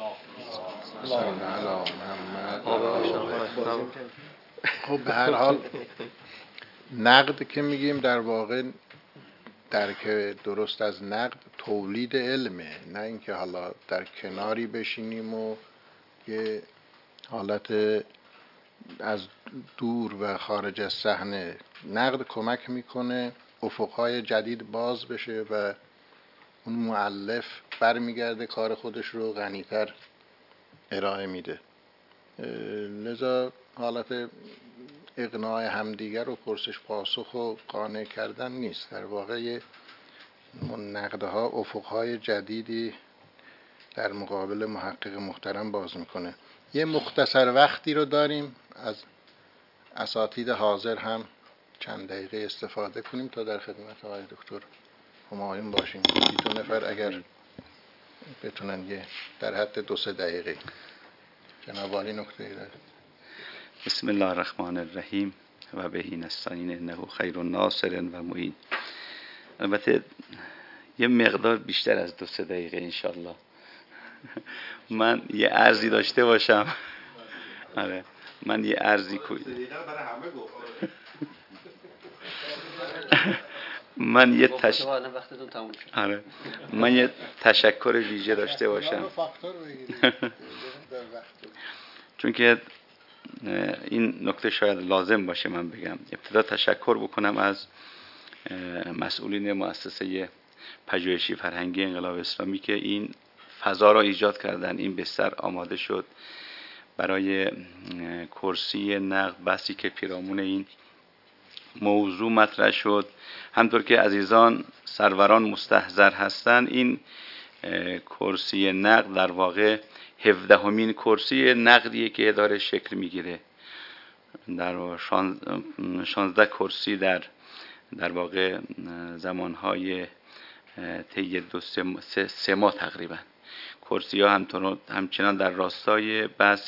خب به هر حال نقد که میگیم در واقع درک درست از نقد تولید علمه، نه اینکه حالا در کناری بشینیم و یه حالت از دور و خارج از صحنه. نقد کمک میکنه افقهای جدید باز بشه و اون مؤلف برمیگرده کار خودش رو غنی‌تر ارائه میده. لذا حالت اقناع همدیگر و پرسش پاسخ و قانع کردن نیست، در واقع نقدها افقهای جدیدی در مقابل محقق محترم باز میکنه. یه مختصر وقتی رو داریم، از اساتید حاضر هم چند دقیقه استفاده کنیم تا در خدمت آقای دکتر همایون باشیم. 2 نفر اگر بتونن یه در حد 2-3 دقیقه. جناب عالی نکته داره. بسم الله الرحمن الرحیم و بهی نستعین انه خیر الناصر و معین. البته یه مقدار بیشتر از 2-3 دقیقه انشالله. من یه عرضی داشته باشم. آره من یه عرضی من یه تشکر ویژه داشته باشم چون که این نکته شاید لازم باشه من بگم. ابتدا تشکر بکنم از مسئولین مؤسسه پژوهشی فرهنگی انقلاب اسلامی که این فضا را ایجاد کردن. این بستر آماده شد برای کرسی نقد، بحثی که پیرامون این موضوع مطرح شد. همطور که عزیزان سروران مستحضر هستند، این کرسی نقد در واقع 17مین کرسی نقدیه که داره شکل میگیره. در 16 کرسی در واقع زمانهای طی 2-3 ماه تقریبا. کرسی ها همچنان در راستای بحث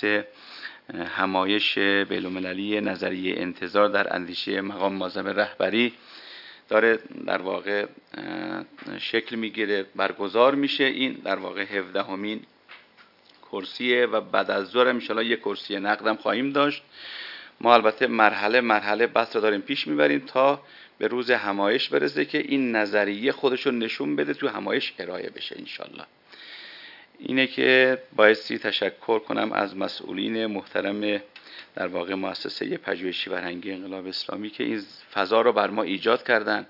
همایش بین‌المللی نظریه انتظار در اندیشه مقام معظم رهبری داره در واقع شکل میگیره، برگزار میشه. این در واقع 17مین کرسیه و بعد از ظهر ان شاءالله یک کرسی نقدم خواهیم داشت. ما البته مرحله مرحله بحث رو داریم پیش میبریم تا به روز همایش برسه که این نظریه خودشو نشون بده، تو همایش ارائه بشه انشالله. اینه که بایستی تشکر کنم از مسئولین محترم در واقع مؤسسه پژوهشی فرهنگی انقلاب اسلامی که این فضا رو بر ما ایجاد کردن،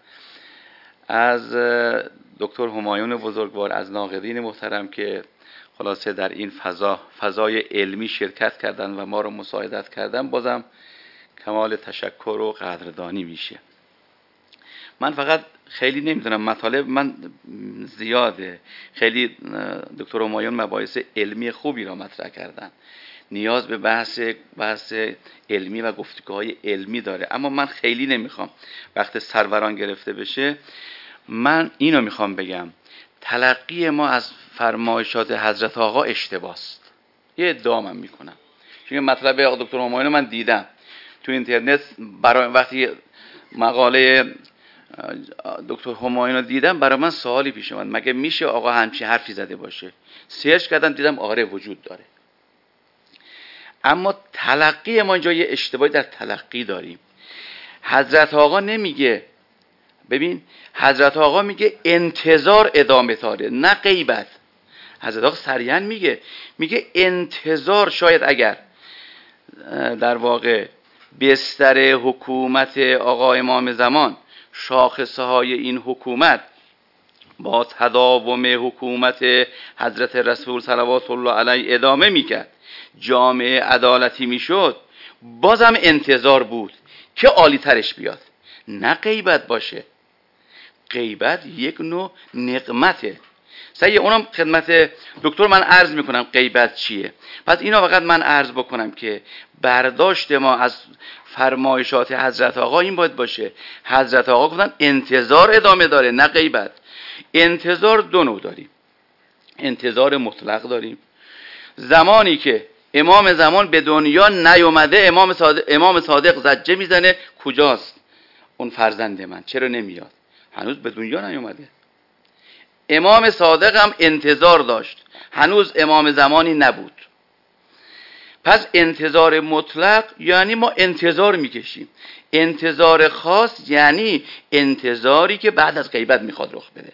از دکتر همایون بزرگوار، از ناقدین محترم که خلاصه در این فضای علمی شرکت کردن و ما رو مساعدت کردن. بازم کمال تشکر و قدردانی میشه. من فقط خیلی نمیدونم، مطالب من زیاده. خیلی دکتر همایون مباحث علمی خوبی را مطرح کردن، نیاز به بحث علمی و گفتگوهای علمی داره، اما من خیلی نمیخوام وقت سروران گرفته بشه. من اینو میخوام بگم، تلقی ما از فرمایشات حضرت آقا اشتباست. یه ادعا من میکنم، چون مطلب آقا دکتر همایون من دیدم تو اینترنت، برای وقتی مقاله دکتر همایون رو دیدم برای من سوالی پیش اومد، مگه میشه آقا همچین حرفی زده باشه؟ سرچ کردم دیدم آره وجود داره. اما تلقی ما اینجا یه اشتباهی در تلقی داریم. حضرت آقا نمیگه ببین حضرت آقا میگه انتظار ادامه داره نه غیبت. حضرت آقا صریحا میگه انتظار، شاید اگر در واقع بستر حکومت آقا امام زمان، شاخصه های این حکومت با تداوم حکومت حضرت رسول صلوات الله علیه ادامه میکرد، جامعه عدالتی میشد، بازم انتظار بود که عالی ترش بیاد، نه غیبت باشه. غیبت یک نوع نقمته. سعی اونم خدمت دکتر من عرض میکنم غیبت چیه. پس اینا فقط من عرض بکنم که برداشت ما از فرمایشات حضرت آقا این باید باشه. حضرت آقا گفتن انتظار ادامه داره نه غیبت. انتظار دو نوع داریم. انتظار مطلق داریم، زمانی که امام زمان به دنیا نیومده امام صادق زجه میزنه کجاست اون فرزند من، چرا نمیاد، هنوز به دنیا نیومده. امام صادق هم انتظار داشت، هنوز امام زمانی نبود. پس انتظار مطلق یعنی ما انتظار میکشیم. انتظار خاص یعنی انتظاری که بعد از غیبت میخواد رخ بده.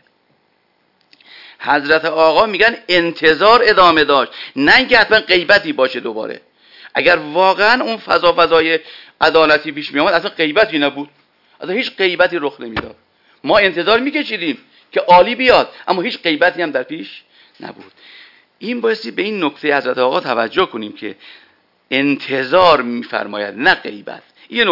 حضرت آقا میگن انتظار ادامه داشت، نه اینکه حتما غیبتی باشه دوباره. اگر واقعا اون فضای عدالتی پیش میامد اصلا غیبتی نبود، اصلا هیچ غیبتی رخ نمیداد. ما انتظار میکشیدیم که عالی بیاد اما هیچ غیبتی هم در پیش نبود. این بایستی به این نکته حضرت آقا توجه کنیم که انتظار میفرماید نه غیبت. یه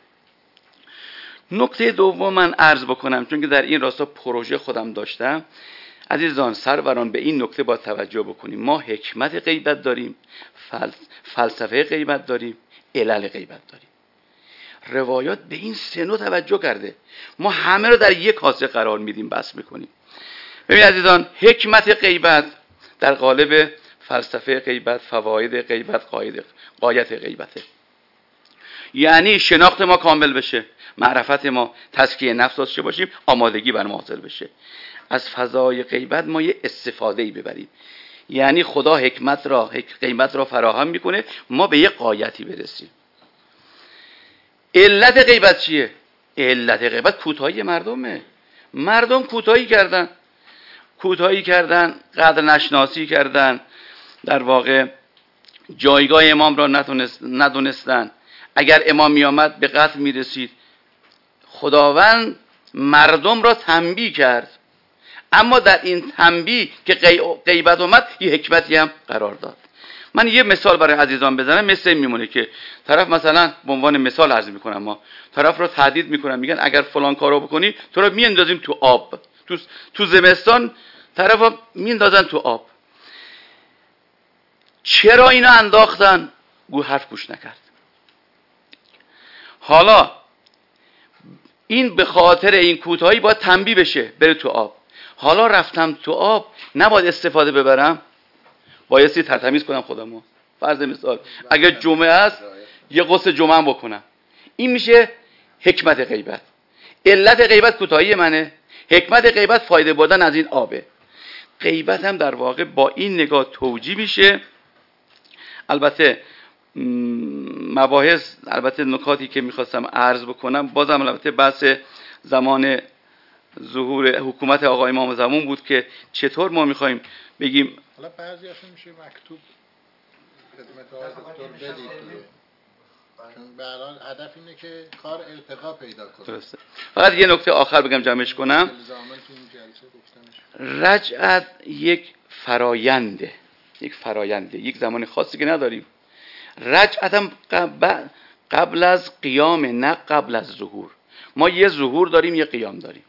نکته دوم من عرض بکنم، چون که در این راستا پروژه خودم داشتم. عزیزان سروران به این نکته با توجه بکنیم. ما حکمت غیبت داریم، فلسفه غیبت داریم، علل غیبت داریم. روایات به این سه نوع توجه کرده. ما همه رو در یک کاسه قرار میدیم، بس میکنیم. ببین عزیزان، حکمت غیبت در قالب فلسفه غیبت، فواید غیبت، غایت غیبته. یعنی شناخت ما کامل بشه، معرفت ما، تزکیه نفس داشته باشیم، آمادگی بر ما حاصل بشه. از فضای غیبت ما یه استفاده‌ای ببریم. یعنی خدا غیبت را فراهم میکنه، ما به یه غایتی برسیم. علت غیبت چیه؟ علت غیبت کوتاهی مردمه. مردم کوتاهی کردن، قدر نشناسی کردن، در واقع جایگاه امام را ندونستن. اگر امام می آمد به قتل می رسید. خداوند مردم را تنبیه کرد، اما در این تنبیه که غیبت اومد یه حکمتی هم قرار داد. من یه مثال برای عزیزان بزنم. مثل این میمونه که طرف مثلا به عنوان مثال عرض میکنم، ما طرف رو تهدید میکنن، میگن اگر فلان کارو بکنی تو رو میاندازیم تو آب. تو زمستان طرفو میاندازن تو آب. چرا اینا انداختن؟ حرف گوش نکرد. حالا این به خاطر این کوتاهی باید تنبیه بشه، بره تو آب. حالا رفتم تو آب، نباید استفاده ببرم، بایستی ترتمیز کنم خودمو. فرض مثال اگر جمعه است یه غسل جمعه هم بکنم. این میشه حکمت غیبت. علت غیبت کوتاهی منه، حکمت غیبت فایده بردن از این آبه. غیبت هم در واقع با این نگاه توجیه میشه. البته مباحث، البته نکاتی که میخواستم عرض بکنم بازم البته بحث زمان ظهور حکومت آقا امام زمان بود که چطور ما میخوایم بگیم. حالا بعضیاشون میشه مکتوب خدمت آقا دکتر بدید، چون به هر حال هدف اینه که کار ارتقا پیدا کنه. درسته. فقط یه نکته آخر بگم جمعش کنم. رجعت یک فراینده، یک زمان خاصی که نداریم. رجعت هم قبل از قیام، نه قبل از ظهور. ما یه ظهور داریم، یه قیام داریم.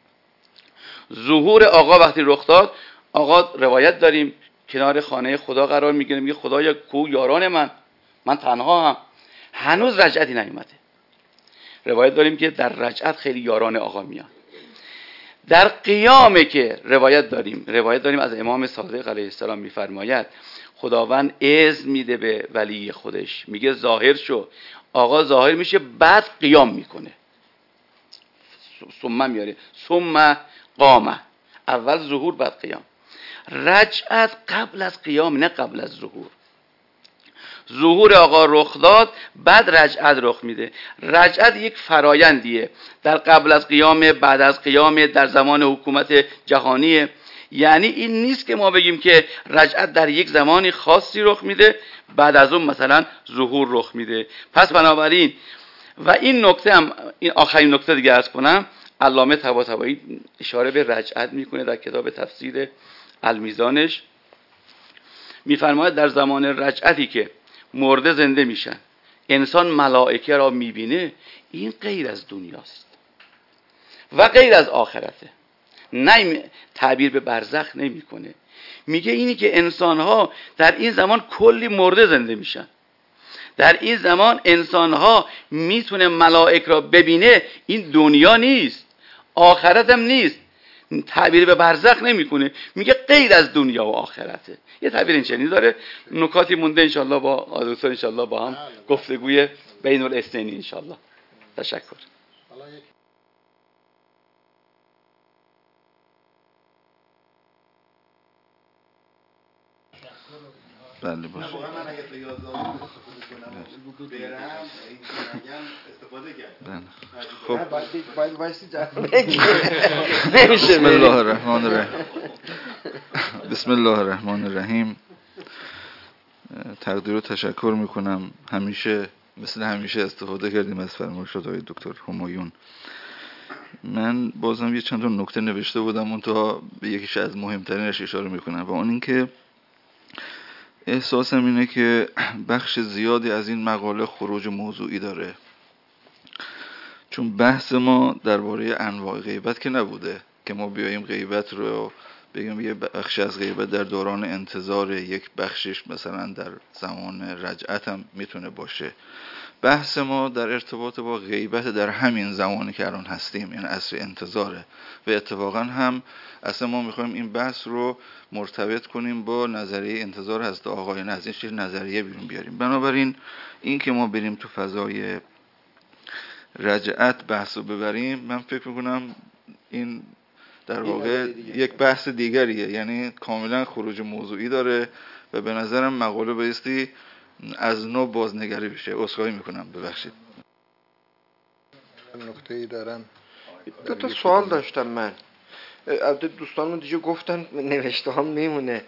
ظهور آقا وقتی رخ داد، آقا روایت داریم کنار خانه خدا قرار میگیره، میگه خدایا کو یاران من تنها هم. هنوز رجعتی نیومده. روایت داریم که در رجعت خیلی یاران آقا میان. در قیامه که روایت داریم از امام صادق علیه السلام میفرماید خداوند اذن میده به ولی خودش، میگه ظاهر شو. آقا ظاهر میشه، بعد قیام میکنه. ثم میاره، ثم قامه. اول ظهور بعد قیام. رجعت قبل از قیام، نه قبل از ظهور. ظهور آقا رخ داد، بعد رجعت رخ میده. رجعت یک فرایندیه، در قبل از قیام، بعد از قیام، در زمان حکومت جهانیه. یعنی این نیست که ما بگیم که رجعت در یک زمانی خاصی رخ میده، بعد از اون مثلا ظهور رخ میده. پس بنابراین و این نکته هم، این آخرین نکته دیگه عرض کنم، علامه طباطبایی اشاره به رجعت میکنه در کتاب تفسیر المیزانش. میفرماید در زمان رجعتی که مرده زنده میشن، انسان ملائکه را میبینه، این غیر از دنیاست و غیر از آخرته. نه تعبیر به برزخ نمیکنه، میگه اینی که انسانها در این زمان کلی مرده زنده میشن، در این زمان انسانها میتونه ملائک را ببینه، این دنیا نیست، آخرت هم نیست. تعبیر به برزخ نمیکنه، میگه غیر از دنیا و آخرته. یه تعبیر این چنین داره. نکاتی مونده انشالله با آدوستان انشالله با هم گفتگوی بین الاثنین انشالله. تشکر. بله باشه. من اگه تو یادداشت استفاده کنم برم این استفاده کردم. خب وایسی نمیشه. بسم الله الرحمن الرحیم. بسم الله الرحمن الرحیم. تقدیر و تشکر میکنم. همیشه مثل همیشه استفاده کردیم از فرمایشات آقای دکتر همایون. من بازم یه چند تا نکته نوشته بودم، منتها به یکیش از مهمترینش اشاره میکنم و اون این که احساسم اینه که بخش زیادی از این مقاله خروج موضوعی داره، چون بحث ما درباره انواع غیبت که نبوده که ما بیاییم غیبت رو بگیم یه بخش از غیبت در دوران انتظار، یک بخشش مثلا در زمان رجعت هم میتونه باشه. بحث ما در ارتباط با غیبت در همین زمانی که الان هستیم، این عصر انتظاره و اتفاقا هم اصلا ما میخوایم این بحث رو مرتبط کنیم با نظریه انتظار حضرت آقایان، از این چیز نظریه بیرون بیاریم. بنابراین این که ما بریم تو فضای رجعت بحث رو ببریم، من فکر میکنم این در واقع یک بحث دیگریه، یعنی کاملا خروج موضوعی داره و به نظرم مقاله بایستی از نو بازنگری بشه. عذرخواهی میکنم، ببخشید. نکته‌ای دارن. دو تا سوال داشتم من. البته دوستانمون دیگه گفتن، نوشته هم میمونه.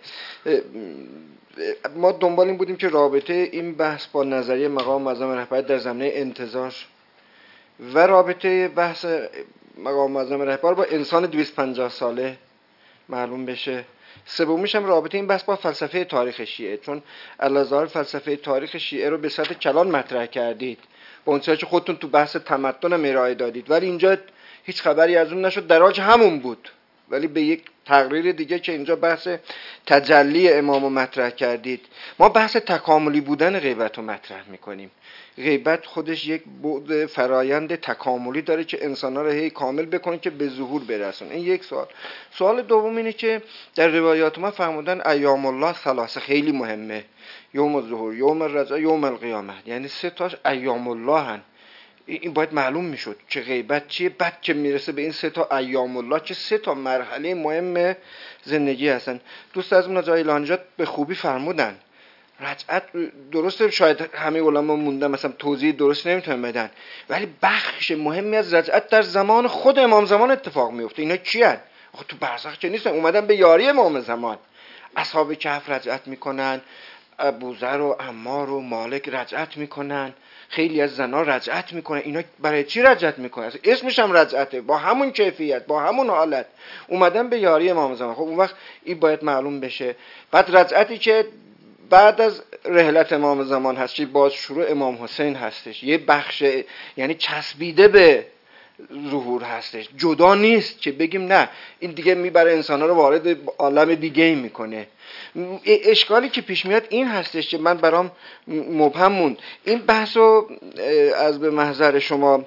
ما دنبال این بودیم که رابطه این بحث با نظریه مقام معظم رهبر در زمینه انتظار و رابطه بحث مقام معظم رهبر با انسان 250 ساله معلوم بشه. سومیش هم رابطه این بحث با فلسفه تاریخ شیعه، چون الازهر فلسفه تاریخ شیعه رو به صورت کلان مطرح کردید، با اون که خودتون تو بحث تمدن هم ارائه دادید، ولی اینجا هیچ خبری از اون نشد، دراج همون بود، ولی به یک تقریر دیگه که اینجا بحث تجلی امام رو مطرح کردید. ما بحث تکاملی بودن غیبت رو مطرح میکنیم. غیبت خودش یک بعد فرایند تکاملی داره که انسان‌ها رو هی کامل بکنه که به ظهور برسن. این یک سوال. سوال دوم اینه که در روایات ما فرمودن ایام الله ثلاثه، خیلی مهمه، یوم الظهور، یوم الرجعه، یوم القیامه، یعنی سه تاش ایام الله هن. این باید معلوم میشد که غیبت چیه، بعد که میرسه به این سه تا ایام الله که سه تا مرحله مهم زندگی هستن. دوست از اون جای لانجات به خوبی فرمودن. رجعت درسته شاید همه علما موندن مثلا توضیح درست نمیتونن بدن، ولی بخش مهمی از رجعت در زمان خود امام زمان اتفاق میفته. اینا کیان؟ آخه تو برزخ که نیستن، اومدن به یاری امام زمان. اصحاب کهف رجعت میکنن، ابوذر و عمار و مالک رجعت میکنن، خیلی از زنا رجعت میکنن. اینا برای چی رجعت میکنن؟ اسمش هم رجعته، با همون کیفیت، با همون حالت اومدن به یاری امام زمان. خب اون وقت این باید معلوم بشه. بعد رجعتی که بعد از رحلت امام زمان هست، چی باز شروع امام حسین هستش، یه بخش یعنی چسبیده به ظهور هستش، جدا نیست که بگیم نه این دیگه میبره انسان‌ها رو وارد عالم دیگه میکنه. اشکالی که پیش میاد این هستش که من برام مبهم موند. این بحثو از به محضر شما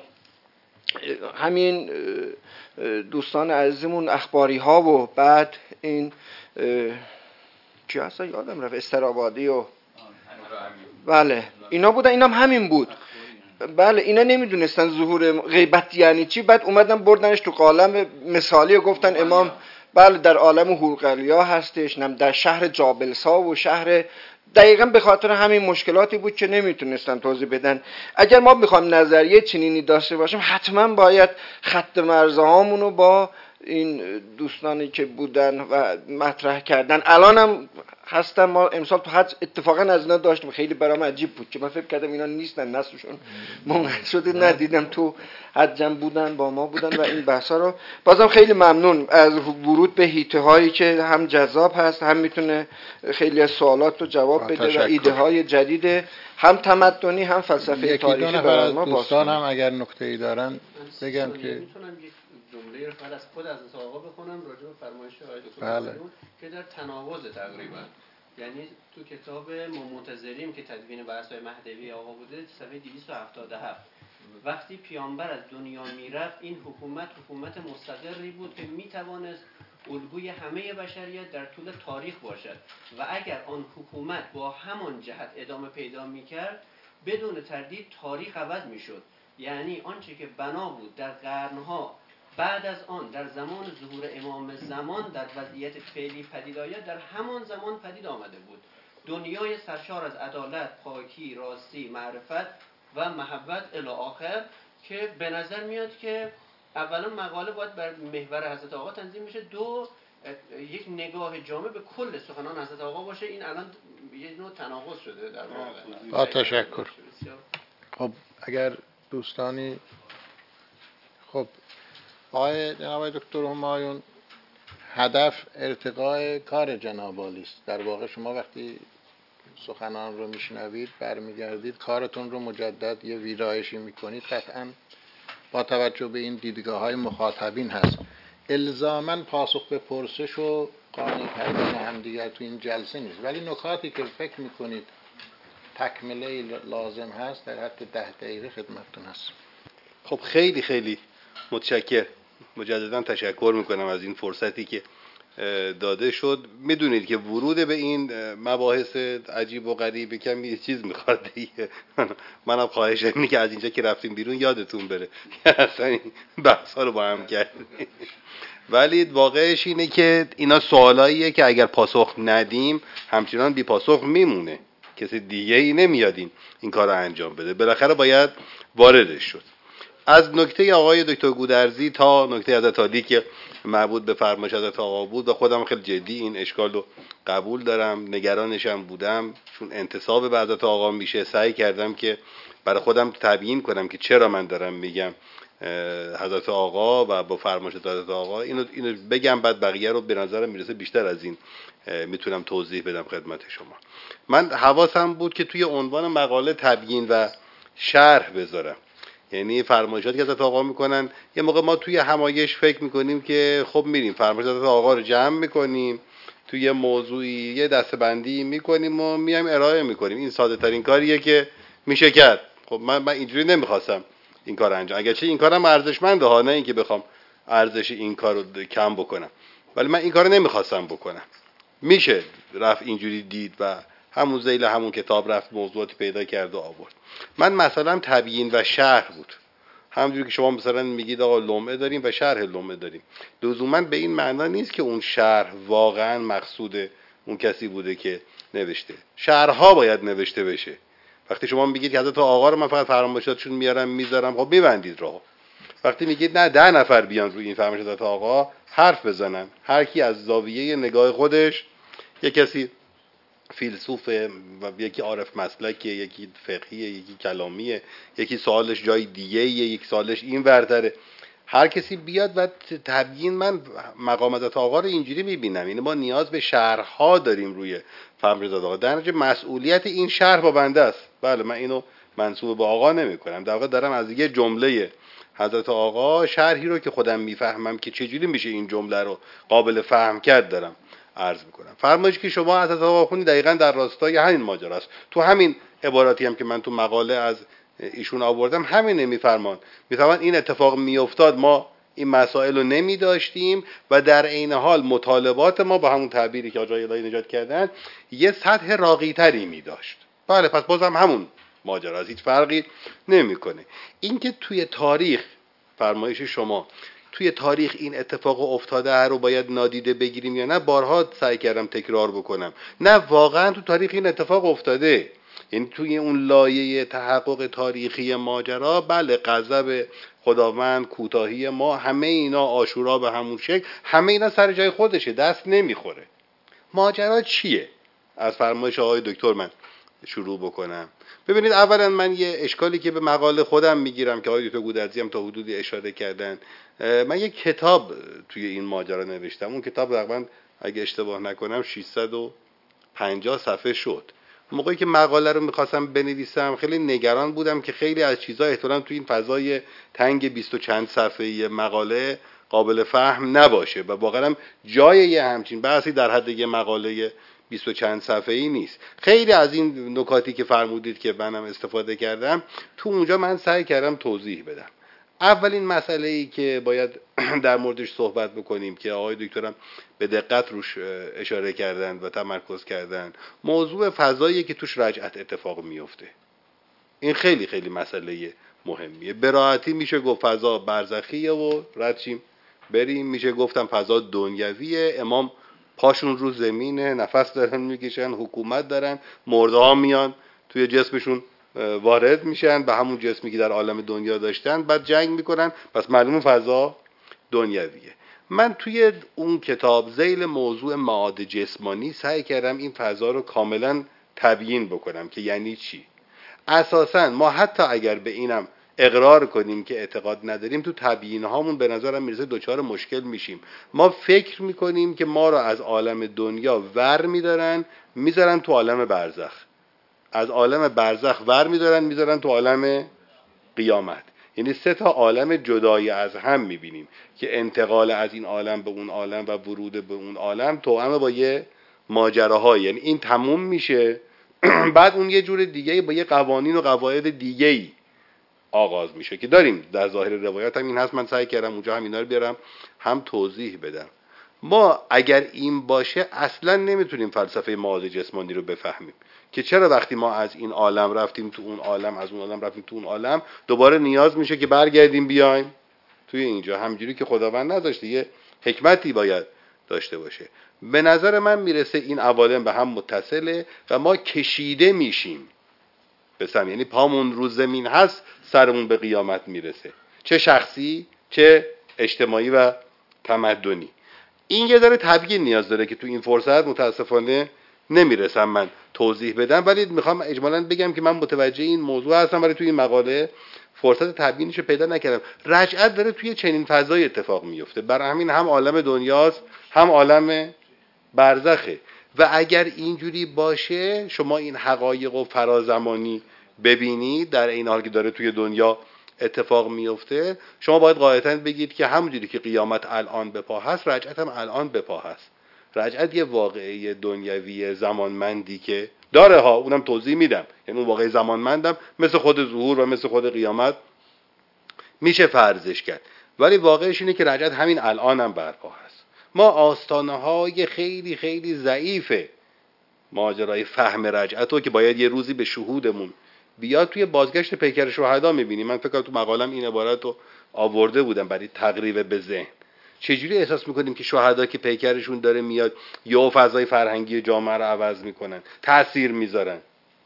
همین دوستان عزیزمون اخباری ها و بعد این چی هستا یادم رفت، استرابادی و بله اینا بودن، اینا همین بود. بله اینا نمیدونستن ظهور غیبت یعنی چی، بعد اومدن بردنش تو قالم مثالی و گفتن امام بله در عالم هورقلیا هستش، در شهر جابلسا و شهر دقیقا به خاطر همین مشکلاتی بود که نمیتونستن توضیح بدن. اگر ما بخوایم نظریه چنینی داشته باشیم حتما باید خط مرزهامون رو با این دوستانی که بودن و مطرح کردن الان هم هستن. ما امسال تو حج اتفاقا از اینا داشتیم، خیلی برام عجیب بود که من فکر کردم اینا نیستن، نسلشون منقطع شده، ندیدم تو حجم بودن با ما بودن و این بحثا رو. بازم خیلی ممنون از ورود به حیطه هایی که هم جذاب هست، هم میتونه خیلی از سوالات رو جواب بده و ایده های جدید هم تمدنی هم فلسفه تاریخی برای ما. دوستان هم اگر نکته‌ای دارن بگم که جمله رو فقط از خود حضرت آقا بخونم راجع به فرمایش آقای دکتر بله. که در تناوض تقریبا، یعنی تو کتاب منتظریم که تدوین بحث‌های مهدوی آقا بوده صفحه 277 وقتی پیامبر از دنیا میرفت این حکومت مستقری بود که میتوانست الگوی همه بشریت در طول تاریخ باشد و اگر آن حکومت با همان جهت ادامه پیدا میکرد بدون تردید تاریخ عوض میشد. یعنی آنچه که بنا بود در قرنها بعد از آن در زمان ظهور امام زمان در وضعیت فعلی پدید آید در همان زمان پدید آمده بود. دنیای سرشار از عدالت، پاکی، راستی، معرفت و محبت الی آخر که به نظر میاد که اولا مقاله باید بر محور حضرت آقا تنظیم میشه، دو یک نگاه جامع به کل سخنان حضرت آقا باشه. این الان یه نوع تناقض شده در واقع. با تشکر. خب اگر دوستانی خب جناب دکتر همایون هدف ارتقاء کار جناب عالی است. در واقع شما وقتی سخنان رو میشنوید برمیگردید کارتون رو مجدد یه ویرایشی میکنید، قطعا با توجه به این دیدگاه‌های مخاطبین هست. الزاماً پاسخ به پرسش و قانع کردن همدیگر تو این جلسه نیست، ولی نکاتی که فکر میکنید تکمله لازم هست در حد 10 دقیقه خدمتتون هست. خب خیلی خیلی متشکرم، مجددا تشکر میکنم از این فرصتی که داده شد. میدونید که ورود به این مباحث عجیب و غریب کمی یه چیز میخواد دیگه. منم خواهشم اینه که از اینجا که رفتیم بیرون یادتون بره اصلا این بحثا رو با هم کردیم. ولی واقعش اینه که اینا سوالاییه که اگر پاسخ ندیم همچنان بی پاسخ میمونه، کسی دیگه ای نمیاد این کار رو انجام بده، بالاخره باید واردش شد. از نکته آقای دکتر گودرزی تا نکته حضرت عالی که مربوط به فرمایش حضرت آقا بود و خودم خیلی جدی این اشکال رو قبول دارم، نگرانشم بودم، چون انتساب به حضرت آقا میشه. سعی کردم که برای خودم تبیین کنم که چرا من دارم میگم حضرت آقا و با فرمایش حضرت آقا، اینو بگم، بعد بقیه رو به نظرم میرسه بیشتر از این میتونم توضیح بدم خدمت شما. من حواسم بود که توی عنوان مقاله تبیین و شرح بذارم، یعنی فرمایشاتی که حضرت آقا میکنن. یه موقع ما توی همایش فکر میکنیم که خب میریم فرمایشات حضرت آقا رو جمع میکنیم توی یه موضوعی یه دسته‌بندی میکنیم و میایم ارائه میکنیم. این ساده ترین کاریه که میشه کرد. خب من اینجوری نمیخواستم این کار انجام، اگرچه این کارم ارزشمنده ها، نه اینکه بخوام ارزش این کارو کم بکنم، ولی من این کارو نمیخواستم بکنم. میشه رفت اینجوری دید و همون ذیل همون کتاب رفت موضوعاتی پیدا کرد و آورد. من مثلا تبیین و شرح بود، همونجوری که شما مثلا میگید آقا لمعه داریم و شرح لمعه داریم، لزوما به این معنا نیست که اون شرح واقعا مقصود اون کسی بوده که نوشته. شرح‌ها باید نوشته بشه. وقتی شما میگید که حضرت آقا رو من فقط فرمایشاتشون میارم میذارم، خب میبندید راهو. وقتی میگید نه 10 نفر بیان روی این فرمایشات حضرت آقا حرف بزنن، هر کی از زاویه نگاه خودش، یک کسی فیلسوفه و یکی عارف مسلکه، یکی فقهیه، یکی کلامیه، یکی سوالش جای دیگه، یک سوالش این ورتره، هر کسی بیاد و تبیین. من مقام حضرت آقا رو اینجوری میبینم، یعنی ما نیاز به شرح‌ها داریم روی فرمایش حضرت آقا، در نتیجه مسئولیت این شرح با بنده است. بله من اینو منسوب به آقا نمی‌کنم، در واقع دارم از یه جمله حضرت آقا شرحی رو که خودم میفهمم که چجوری میشه این جمله رو قابل فهم کرد دارم عرض میکنم. فرمایشی که شما حضرت آقا خونی دقیقاً در راستای همین ماجرا است. تو همین عباراتی هم که من تو مقاله از ایشون آوردم همین میفرمان این اتفاق میافتاد ما این مسائل رو نمیداشتیم و در عین حال مطالبات ما با همون تعبیری که آقای الهی نجات کردن یه سطح راقی‌تری میداشت. بله پس بازم همون ماجرا، هیچ فرقی نمیکنه. این که توی تاریخ فرمایش شما توی تاریخ این اتفاق افتاده رو باید نادیده بگیریم یا نه، بارها سعی کردم تکرار بکنم. نه، واقعا تو تاریخ این اتفاق افتاده. یعنی توی اون لایه تحقق تاریخی ماجرا، بله، غضب خداوند، کوتاهی ما، همه اینا، عاشورا به همون شکل، همه اینا سر جای خودشه، دست نمیخوره. ماجرا چیه؟ از فرمایش آقای دکتر من شروع بکنم. ببینید، اولا من یه اشکالی که به مقاله خودم میگیرم که آقای دکتر گودرزی هم تا حدودی اشاره کردن، من یه کتاب توی این ماجرا نوشتم. اون کتاب تقریبا اگه اشتباه نکنم 650 صفحه شد. موقعی که مقاله رو میخواستم بنویسم خیلی نگران بودم که خیلی از چیزها احتمالاً توی این فضای تنگ 20 و چند صفحه‌ای مقاله قابل فهم نباشه و واقعا جای یه همچین بحثی در حد یه مقاله 20 و چند صفحه‌ای نیست. خیلی از این نکاتی که فرمودید که منم استفاده کردم تو اونجا من سعی کردم توضیح بدم. اولین مسئله‌ای که باید در موردش صحبت بکنیم که آقای دکترم به دقت روش اشاره کردن و تمرکز کردن، موضوع فضایی که توش رجعت اتفاق میفته. این خیلی خیلی مسئله مهمیه. به راحتی میشه گفت فضا برزخیه و رد شیم بریم، میشه گفتم فضا دنیویه، امام پاشون رو زمینه، نفس دارن میکشن، حکومت دارن، مرده ها میان توی جسمشون وارد میشن به همون جسمی که در عالم دنیا داشتن، بعد جنگ میکنن، پس معلومه فضا دنیویه. من توی اون کتاب ذیل موضوع معاد جسمانی سعی کردم این فضا رو کاملا تبیین بکنم که یعنی چی. اساساً ما حتی اگر به اینم اقرار کنیم که اعتقاد نداریم، تو تبیین هامون به نظرم میرسه دوچار مشکل میشیم. ما فکر میکنیم که ما رو از عالم دنیا ور میذارن تو عالم برزخ، از عالم برزخ ور میذارن تو عالم قیامت. یعنی 3 تا عالم جدای از هم میبینیم که انتقال از این عالم به اون عالم و ورود به اون عالم توأم با یه ماجراهای، یعنی این تموم میشه بعد اون یه جور دیگه با یه قوانین و قواعد دیگه‌ای آغاز میشه که داریم در ظاهر روایات هم این هست. من سعی کردم اونجا هم اینا رو بیارم هم توضیح بدم. ما اگر این باشه اصلا نمیتونیم فلسفه معاد جسمانی رو بفهمیم که چرا وقتی ما از این عالم رفتیم تو اون عالم، از اون عالم رفتیم تو اون عالم، دوباره نیاز میشه که برگردیم بیایم توی اینجا. همجوری که خداوند نذاشته، یه حکمتی باید داشته باشه. به نظر من میرسه این عوالم به هم متصله و ما کشیده میشیم به سم، یعنی پامون رو زمین هست، سرمون به قیامت میرسه، چه شخصی چه اجتماعی و تمدنی. این یه ذره تبیین نیاز داره که تو این فرصت متاسفانه نمیرسم من توضیح بدم، ولی میخوام اجمالاً بگم که من متوجه این موضوع هستم ولی توی این مقاله فرصت تبیینش رو پیدا نکردم. رجعت داره توی چنین فضای اتفاق میفته، برای همین هم عالم دنیاست هم عالم برزخه. و اگر اینجوری باشه شما این حقایق و فرازمانی ببینید در این حال که داره توی دنیا اتفاق میفته، شما باید قاعدتاً بگید که همونجوری که قیامت الان به پا هست، رجعت هم الان به پا هست. رجعت یه واقعه دنیوی زمانمندی که داره ها، اونم توضیح میدم، یعنی اون واقعه زمانمندم مثل خود ظهور و مثل خود قیامت میشه فرضش کرد، ولی واقعش اینه که رجعت همین الان هم برپا هست. ما آستانه‌های خیلی خیلی ضعیف ماجرای فهم رجعت رو که باید یه روزی به شهودمون بیاد توی بازگشت پیکر شهدا میبینیم. من فکر کنم تو مقالم این عبارت رو آورده بودم برای تقریب به ذهن. چجوری احساس میکنیم که شهدا که پیکرشون داره میاد یا فضای فرهنگی جامعه رو عوض میکنن، تأثیر میذارن.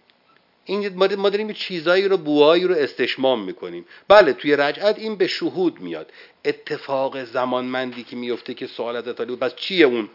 این ما داریم چیزایی رو، بوهایی رو استشمام میکنیم. بله توی رجعت این به شهود میاد، اتفاق زمانمندی که میفته که سوال ازت بود پس چیه اون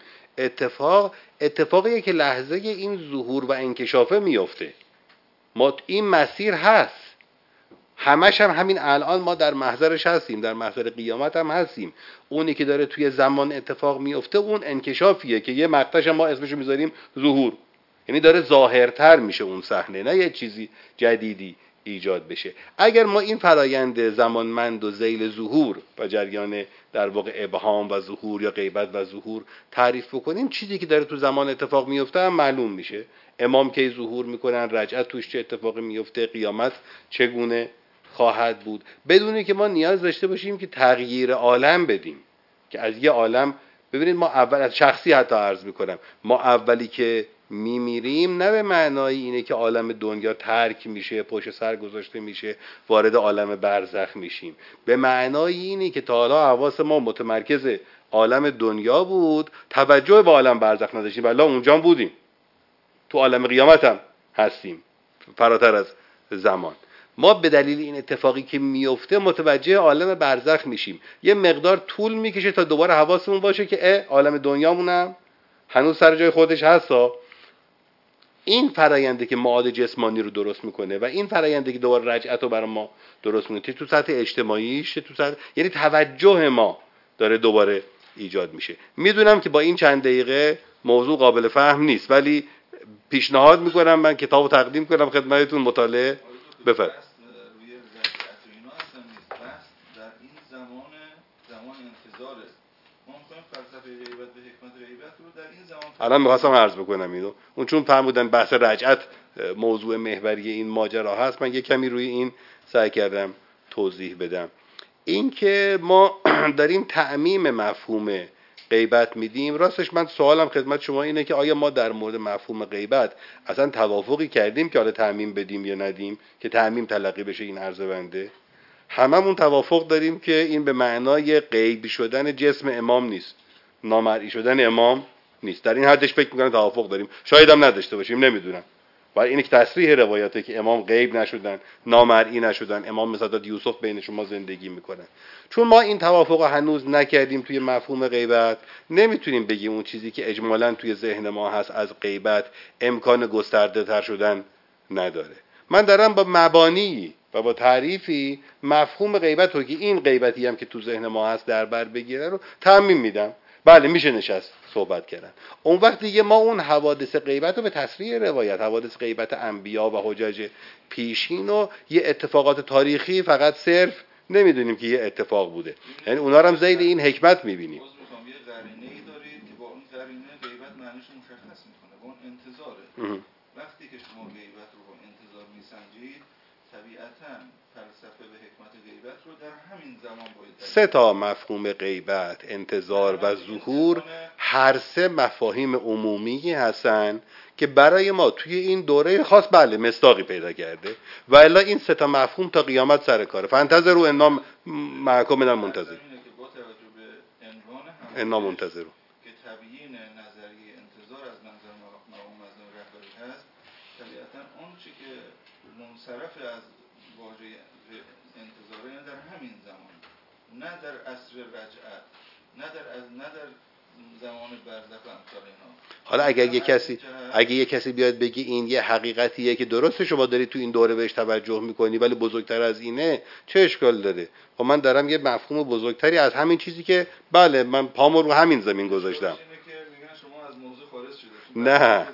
اتفاقیه که لحظه این ظهور و انکشافه میفته. ما این مسیر هست، همش هم همین الان ما در محضرش هستیم، در محضر قیامت هم هستیم. اونی که داره توی زمان اتفاق میفته اون انکشافیه که یه مقطعش ما اسمشو میذاریم ظهور، یعنی داره ظاهرتر میشه اون صحنه، نه یه چیزی جدیدی ایجاد بشه. اگر ما این فرایند زمانمند و ذیل ظهور و جریان در واقع ابهام و ظهور یا غیبت و ظهور تعریف بکنیم، چیزی که داره تو زمان اتفاق میفته هم معلوم میشه. امام کی ظهور میکنن، رجعت توش چه اتفاقی میفته، قیامت چگونه خواهد بود، بدونی که ما نیاز داشته باشیم که تغییر عالم بدیم، که از یه عالم، ببینید ما اول از شخصی حتی عرض میکنم، ما اولی که میمیریم نه به معنای اینه که عالم دنیا ترک میشه، پشت سر گذاشته میشه، وارد عالم برزخ میشیم. به معنای اینه که تا حالا حواس ما متمرکز عالم دنیا بود، توجه به عالم برزخ نداشتیم، ولی اونجا بودیم، تو عالم قیامت هم هستیم، فراتر از زمان. ما به دلیل این اتفاقی که میفته متوجه عالم برزخ میشیم، یه مقدار طول میکشه تا دوباره حواسمون باشه که عالم دنیامونم هنوز سر جای خودش هستا. این فراینده که معاد جسمانی رو درست میکنه و این فراینده که دوباره رجعت رو برای ما درست میکنه، تو سطح اجتماعیش، تو سطح، یعنی توجه ما داره دوباره ایجاد میشه. میدونم که با این چند دقیقه موضوع قابل فهم نیست، ولی پیشنهاد میکنم من کتابو تقدیم کنم خدمتتون، مطالعه بفرمایید. روی رجعت و اینا اصلا نیست، بس در این زمان انتظاره. ما میخوایم فلسفه غیبت به حکمت غیبت رو در این زمان الان میخواستم عرض بکنم اینو، اون چون فرمودن بحث رجعت موضوع محوری این ماجرا هست، من یه کمی روی این سعی کردم توضیح بدم. این که ما داریم تعمیم مفهوم غیبت میدیم، راستش من سوالم خدمت شما اینه که آیا ما در مورد مفهوم غیبت اصلا توافقی کردیم که حالا تعمیم بدیم یا ندیم، که تعمیم تلقی بشه این عرض بنده؟ هممون توافق داریم که این به معنای غیبی شدن جسم امام نیست، نامرئی شدن امام نیست. در این حدش فکر میکنم توافق داریم، شاید هم نداشته باشیم، نمیدونم. ولی اینه که تصریح روایاته که امام غیب نشدن، نامرئی نشدن، امام مثلا یوسف بین شما زندگی میکنن. چون ما این توافق هنوز نکردیم توی مفهوم غیبت، نمیتونیم بگیم اون چیزی که اجمالاً توی ذهن ما هست از غیبت امکان گسترده تر شدن نداره. من دارم با مبانی و با تعریفی مفهوم غیبت رو که این غیبتی هم که تو ذهن ما هست در بر بگیره رو تعمیم میدم. بله میشه نشست صحبت کردن. اون وقت دیگه ما اون حوادث غیبت رو به تصریح روایت، حوادث غیبت انبیا و حجج پیشین و یه اتفاقات تاریخی فقط صرف نمیدونیم که یه اتفاق بوده، یعنی اونا رو هم زید این حکمت میبینیم. یه قرینه‌ای دارید که با اون قرینه غیبت معنیش مشخص میکنه، با اون انتظاره. وقتی که شما غیبت رو با انتظار میسنجید، طبیعتاً فلسفه به حکمت غیبت رو در همین زمان باید دارید. سه تا مفهوم غیبت، انتظار و ظهور، هر سه مفاهیم عمومی هستن که برای ما توی این دوره خاص بله مصداقی پیدا کرده و الا این سه تا مفهوم تا قیامت سر کاره. فانتظروا انا معکم من المنتظرین. انا منتظرون که تبیین نظریه انتظار از منظر مقام مظنون رهبری هست، طبیعتاً اون چی که منصرف از واژه انتظاره در همین زمان، نه در عصر رجعت، نه در زمان برزخ و امثال اینا. حالا اگه یه کسی بیاد بگی این یه حقیقتیه که درسته شما داری تو این دوره بهش توجه میکنی ولی بزرگتر از اینه، چه اشکال داره؟ خب من دارم یه مفهوم بزرگتری از همین چیزی که بله من پامو رو همین زمین گذاشتم. شما از موضوع خارج شده. نه.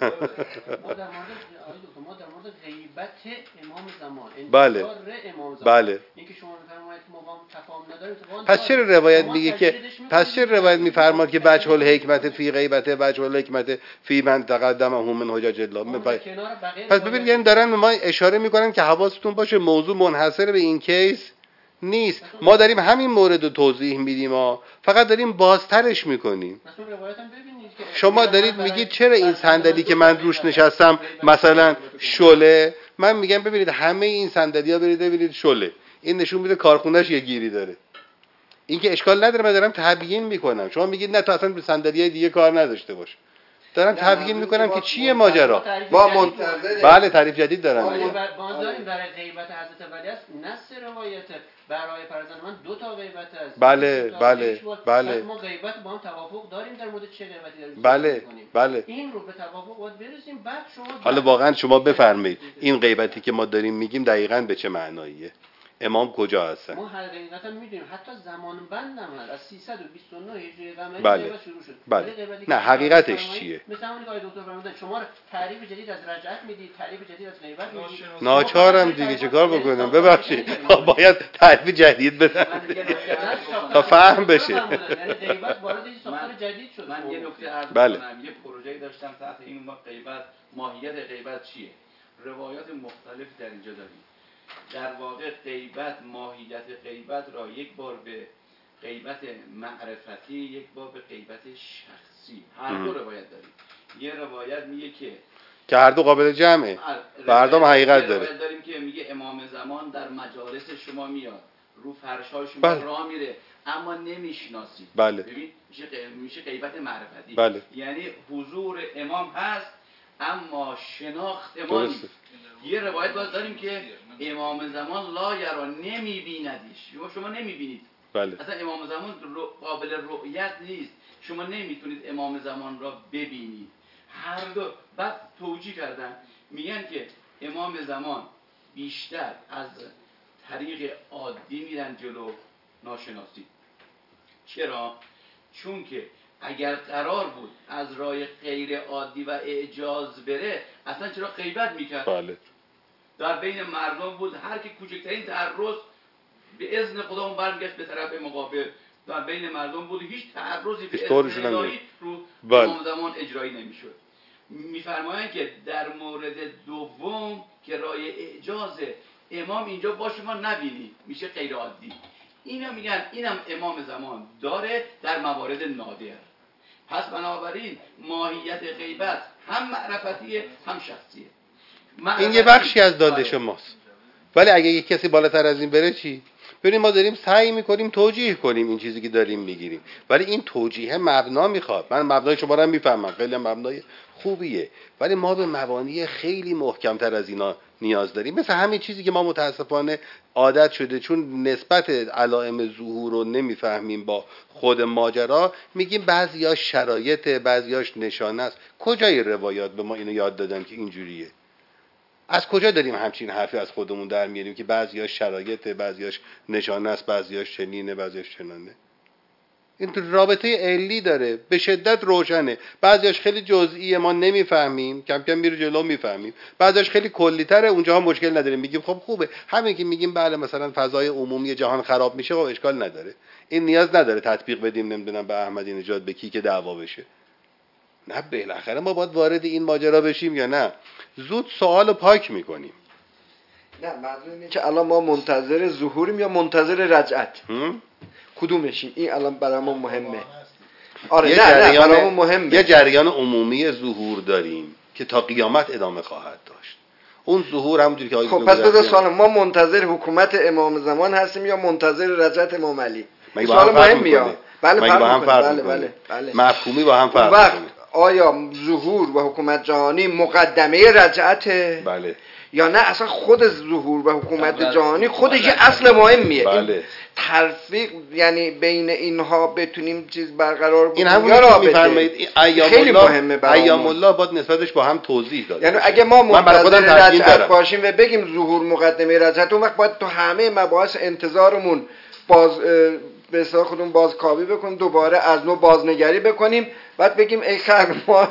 ما در مورد غیبت امام زمان، بله. امام زمان. بله. اینکه شما میفرمایید ما با تفاهم نداریم، پس چرا روایت میگه که میفرماد که بچه الحکمت فی غیبت بچه الحکمت فی من تقدم هم من حجاج الله. پس ببینید یعنی دارن به ما اشاره میکنن که حواستون باشه موضوع منحصر به این کیس نیست. ما داریم همین مورد رو توضیح میدیم، فقط داریم بازترش میکنیم. شما دارید میگید چرا این صندلی که من روش نشستم مثلا شله، من میگم ببینید همه این صندلی‌ها برید ببینید شله، این نشون میده کارخونه‌اش یه گیری داره. این که اشکال نداره، من دارم تبیین میکنم. شما میگید نه تو اصلا به صندلی‌های دیگه کار نداشته باش. دارم تبیین میکنم که چیه ماجرا. بله تعریف جدید دارم. ما داریم برای غیبت حضرت ولی است نص روایت برای فرزند من 2 تا غیبت است. بله. ما غیبت با هم توافق داریم در مورد چه غیبتی داریم. بله. این رو به توافق باید برسیم. بعد شما حالا واقعا شما بفرمایید این غیبتی که ما داریم میگیم دقیقاً به چه معناییه؟ امام کجا هستن؟ ما حقیقتا میدونیم حتی زمان بند هم هست از 329 هجری قمری غیبت شروع شد. بله. نه حقیقتش چیه؟ مثلا همونی که آقای دکتر فرمودن شما تعریف جدید از رجعت میدید، تعریف جدید از غیبت میدید. ناچارم دیگه چیکار بکنم؟ ببخشید باید تعریف جدید بدم تا فهم بشه. یعنی غیبت وارد این ساختار جدید شد. من یه نکته عرض کنم. یه پروژه‌ای داشتم تحت این غیبت، ماهیت غیبت چیه؟ روایات مختلف در اینجا داریم. در واقع غیبت، ماهیت غیبت را یک بار به غیبت معرفتی، یک بار به غیبت شخصی، هر دو روایت داریم. یه روایت میگه که هر دو قابل جمعه و هر دو حقیقت داره. روایت داریم که میگه امام زمان در مجالس شما میاد، رو فرش‌های شما راه میره اما نمیشناسید. بله. ببین میشه غیبت معرفتی. بله. یعنی حضور امام هست اما شناخت امام نیست. یه روایت باز داریم که امام زمان لا یرا نمیبیندیش، شما نمیبینید. بله. اصلا امام زمان قابل رؤیت نیست، شما نمیتونید امام زمان را ببینید. هر دو بعد توجیه کردن میگن که امام زمان بیشتر از طریق عادی میرن جلو ناشناسی. چرا؟ چون که اگر قرار بود از راه غیر عادی و اعجاز بره اصلا چرا غیبت میکرد؟ بله. در بین مردم بود، هر کی کوچکترین تعرض به اذن خدا اون برمیگشت به طرف مقابل. در بین مردم بود، هیچ تعرضی به اذن الهی رو امام زمان اجرایی نمیشد. میفرمایند که در مورد دوم که راه اعجاز امام اینجا با شما نبینید میشه غیر عادی. اینا میگن اینم امام زمان داره در موارد نادر. پس بنابراین ماهیت غیبت هم معرفتیه هم شخصیه. این یه بخشی از دانش ماست. ولی اگه یک کسی بالاتر از این بره چی؟ ببینیم ما داریم سعی میکنیم توجیه کنیم این چیزی که داریم میگیریم، ولی این توجیه مبنا میخواد. من مبنای شما رو میفهمم، خیلی هم مبنای خوبیه، ولی ما به مبانی خیلی محکمتر از اینا نیاز داریم. مثل همین چیزی که ما متاسفانه عادت شده چون نسبت علائم ظهور رو نمیفهمیم با خود ماجرا، میگیم بعضیاش شرایط، بعضیاش نشانه است. کجای روایات به ما اینو یاد دادن که اینجوریه؟ از کجا داریم همچین حرفی از خودمون در میاریم که بعضیاش شرایطه، بعضیاش نشانه است، بعضیاش چنینه، بعضیاش چنانه؟ این رابطه علی داره، به شدت روشنه. بعضیاش خیلی جزئیه ما نمیفهمیم، کم کم میره جلو میفهمیم. بعضیاش خیلی کلی‌تره، اونجاها مشکل نداریم، میگیم خب خوبه. همین که میگیم بله مثلا فضای عمومی جهان خراب میشه، خب اشکال نداره. این نیاز نداره تطبیق بدیم نمیدونم به احمدی نژاد به کی که دعوا بشه. نه بالاخره ما باید وارد این ماجرا بشیم یا نه؟ زود سوالو پاک میکنیم. نه منظور اینه که الان ما منتظر ظهوریم یا منتظر رجعت؟ کدومشیم؟ این الان برای ما مهمه. آره نه برای ما مهمه. یه جریان عمومی ظهور داریم که تا قیامت ادامه خواهد داشت. اون ظهور همونجوری که خب پس بذار سوال ما منتظر حکومت امام زمان هستیم یا منتظر رجعت امام علی؟ سوال مهمیه. بله با هم فرق می‌کنه. بله. مفهومی با هم فرق می‌کنه. آیا ظهور و حکومت جهانی مقدمه رجعته؟ بله. یا نه اصلا خود ظهور و حکومت جهانی خودش یه اصل مهمیه. بله. تلفیق یعنی بین اینها بتونیم چیز برقرار بکنیم. این همون که می‌فرمایید خیلی مهمه. ایام الله باید نسبتش با هم توضیح داد. یعنی اگه ما منتظر رجعت باشیم و بگیم ظهور مقدمه رجعت، اون وقت باید تو همه مباحث انتظارمون باز به اصطلاح خودمون بازکاوی بکنیم، دوباره از نو بازنگری بکنیم، بعد بگیم ای خلق ما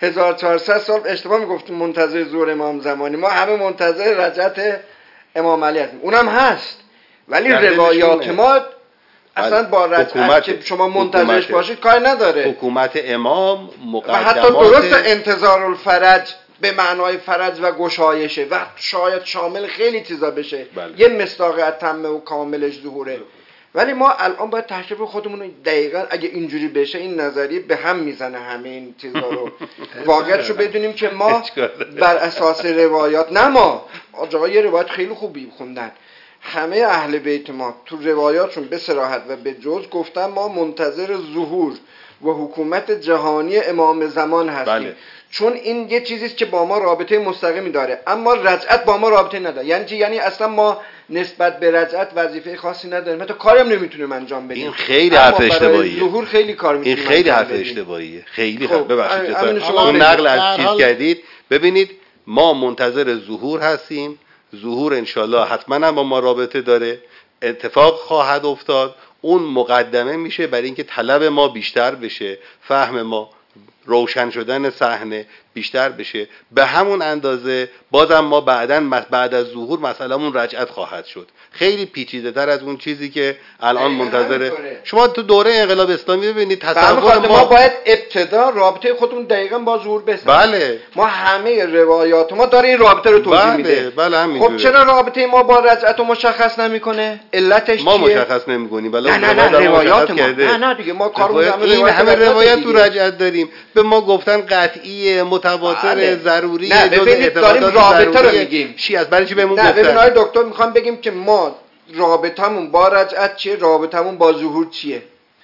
1400 سال اشتباه میگفتیم منتظر ظهور امام زمانی، ما همه منتظر رجعت امام علی هستیم. اونم هست، ولی روایات ما اصلا با رجعت که شما منتظرش باشید کاری نداره. حکومت امام مقدمات و حتی درست انتظار الفرج به معنای فرج و گشایشه و شاید شامل خیلی چیزا بشه. یه مصداق اتم و کاملش ظهوره. ولی ما الان باید تحقیق خودمون دقیقاً اگه اینجوری بشه این نظریه به هم میزنه همه این چیزا رو. واقعیتشو بدونیم که ما بر اساس روایات، نه ما آقا یه روایت خیلی خوبی خوندن همه اهل بیت ما تو روایاتشون به صراحت و به جز گفتن ما منتظر ظهور و حکومت جهانی امام زمان هستیم. بله. چون این یه چیزیست که با ما رابطه مستقیمی داره، اما رجعت با ما رابطه نداره. یعنی چی؟ یعنی اصلا ما نسبت به رجعت وظیفه خاصی نداریم، حتی کاری هم نمیتونیم انجام بدیم. این خیلی حرف اشتباهیه. ظهور خیلی کار میتونیم. این خیلی حرف اشتباهیه. خیلی ببخشید اون نقل از چیز کردید. ببینید ما منتظر ظهور هستیم. ظهور انشالله حتما هم با ما رابطه داره، اتفاق خواهد افتاد. اون مقدمه میشه برای اینکه طلب ما بیشتر بشه، فهم ما، روشن شدن صحنه بیشتر بشه. به همون اندازه بازم ما بعد از ظهور مسئله‌مون رجعت خواهد شد. خیلی پیچیده‌تر از اون چیزی که الان منتظره. شما تو دوره انقلاب اسلامی ببینید تصور ما باید ابتدا رابطه خودمون دقیقاً با ظهور بسازیم. بله. ما همه روایات ما داره این رابطه رو توضیح میده. بله خب چرا رابطه ما با رجعت رو مشخص نمیکنه؟ علتش ما چیه؟ مشخص نمی‌کنیم. نه روایات ما. نه دیگه ما کارمون این همه روایت تو رجعت داریم. به ما گفتن قطعی متواتر ضروری. نه ببینید داریم رابطه رو میگیم. چی از برای چی بهمون گفتن؟ نه ببین آقای دکتر میخوام بگیم که ما رابطمون با رجعت چیه، رابطمون با ظهور چیه.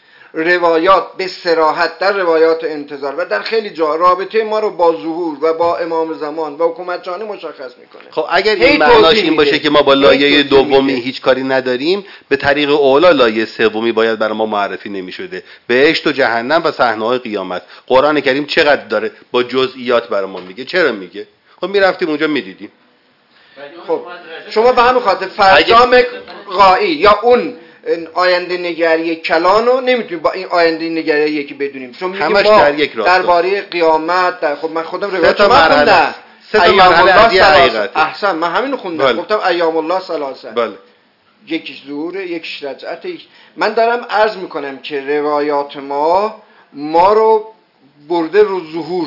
روایات به صراحت در روایات انتظار و در خیلی جا رابطه ما رو با ظهور و با امام زمان و حکومت جهانی مشخص میکنه. خب اگر این معناش این باشه که ما با لایه دومی هیچ کاری نداریم، به طریق اولا لایه سومی باید برای ما معرفی نمیشده، بهشت و جهنم و صحنه‌های قیامت. قرآن کریم چقدر داره با جزئیات برای ما میگه. چرا میگه؟ خب میرفتیم اونجا میدیدیم. خب شما به همین خاطر فرجام غایی یا اون آینده نگری کلانو نمیتونیم با این آینده نگری یکی بدونیم، چون میگه با درباره قیامت خب من خودم روایت خوندم سه تا مرحله حقیقت. احسن، من همینو خوندم. گفتم ایام الله ثلاثه. بله. یکیش ظهوره، یکیش رجعت. من دارم عرض میکنم که روایات ما رو برده رو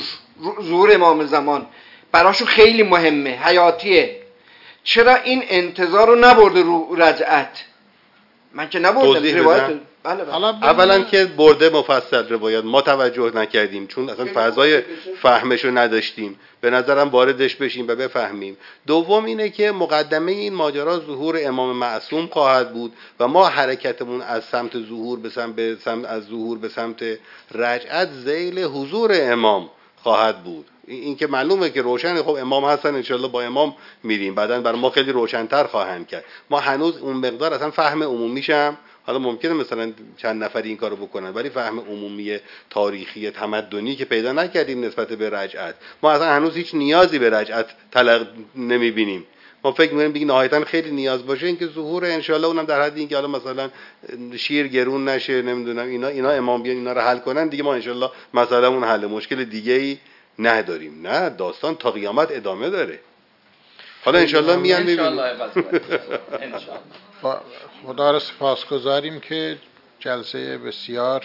ظهور امام زمان، براشون خیلی مهمه، حیاتیه. چرا این انتظار رو نبرده رو رجعت؟ من که نبردم روایت. اولا که برده مفصل روایت ما توجه نکردیم، چون اصلا فضای فهمشو نداشتیم. به نظرم واردش بشیم و بفهمیم. دوم اینه که مقدمه این ماجرا ظهور امام معصوم خواهد بود و ما حرکتمون از سمت ظهور از ظهور به سمت رجعت ذیل حضور امام خواهد بود. این که معلومه که روشن، خب امام هستن، انشالله با امام میریم، بعدن برای ما خیلی روشن‌تر خواهند کرد. ما هنوز اون مقدار اصلا فهم عمومیشم، حالا ممکنه مثلا چند نفری این کارو بکنن، ولی فهم عمومی تاریخی تمدنی که پیدا نکردیم نسبت به رجعت. ما اصلا هنوز هیچ نیازی به رجعت نمیبینیم. ما فکر می‌کنیم دیگه نهایتاً خیلی نیاز باشه اینکه ظهور انشالله، اونم در حد اینکه حالا مثلا شیر گرون نشه، نمیدونم اینا امام بیان اینا رو حل کنن دیگه، ما انشالله مثلا اون حل مشکل دیگه‌ای نداریم. نه، داستان تا قیامت ادامه داره. حالا انشالله میان میبینیم. خدا را سپاسگزاریم که جلسه بسیار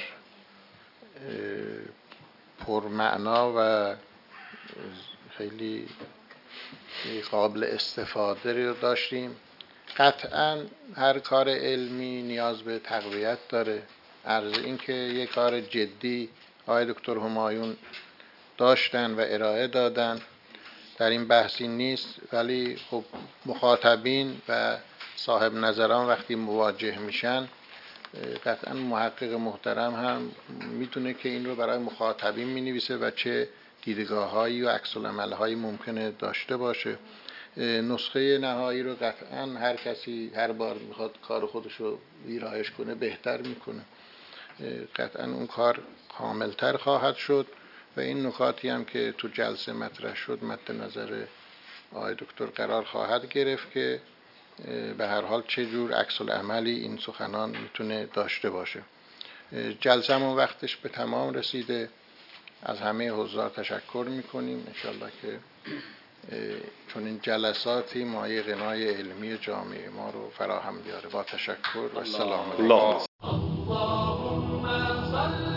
پرمعنا و خیلی قابل استفاده رو داشتیم. قطعاً هر کار علمی نیاز به تقویت داره. عرض این که یک کار جدی آقای دکتر همایون داشتن و ارائه دادن، در این بحثی نیست، ولی خب مخاطبین و صاحب نظران وقتی مواجه میشن، قطعا محقق محترم هم میتونه که این رو برای مخاطبین مینویسه و چه دیدگاه‌هایی و عکس‌العمل‌هایی ممکنه داشته باشه. نسخه نهایی رو قطعا هر کسی هر بار میخواد کار خودش رو ویرایش کنه بهتر میکنه. قطعا اون کار کاملتر خواهد شد و این نکاتی هم که تو جلسه مطرح شد مد نظر آقای دکتر قرار خواهد گرفت که به هر حال چه جور عکس العملی این سخنان میتونه داشته باشه. جلسه‌مون وقتش به تمام رسیده. از همه حضار تشکر میکنیم. انشالله که چون این جلساتی مایه غنای علمی جامعه ما رو فراهم بیاره. با تشکر و سلام علیکم.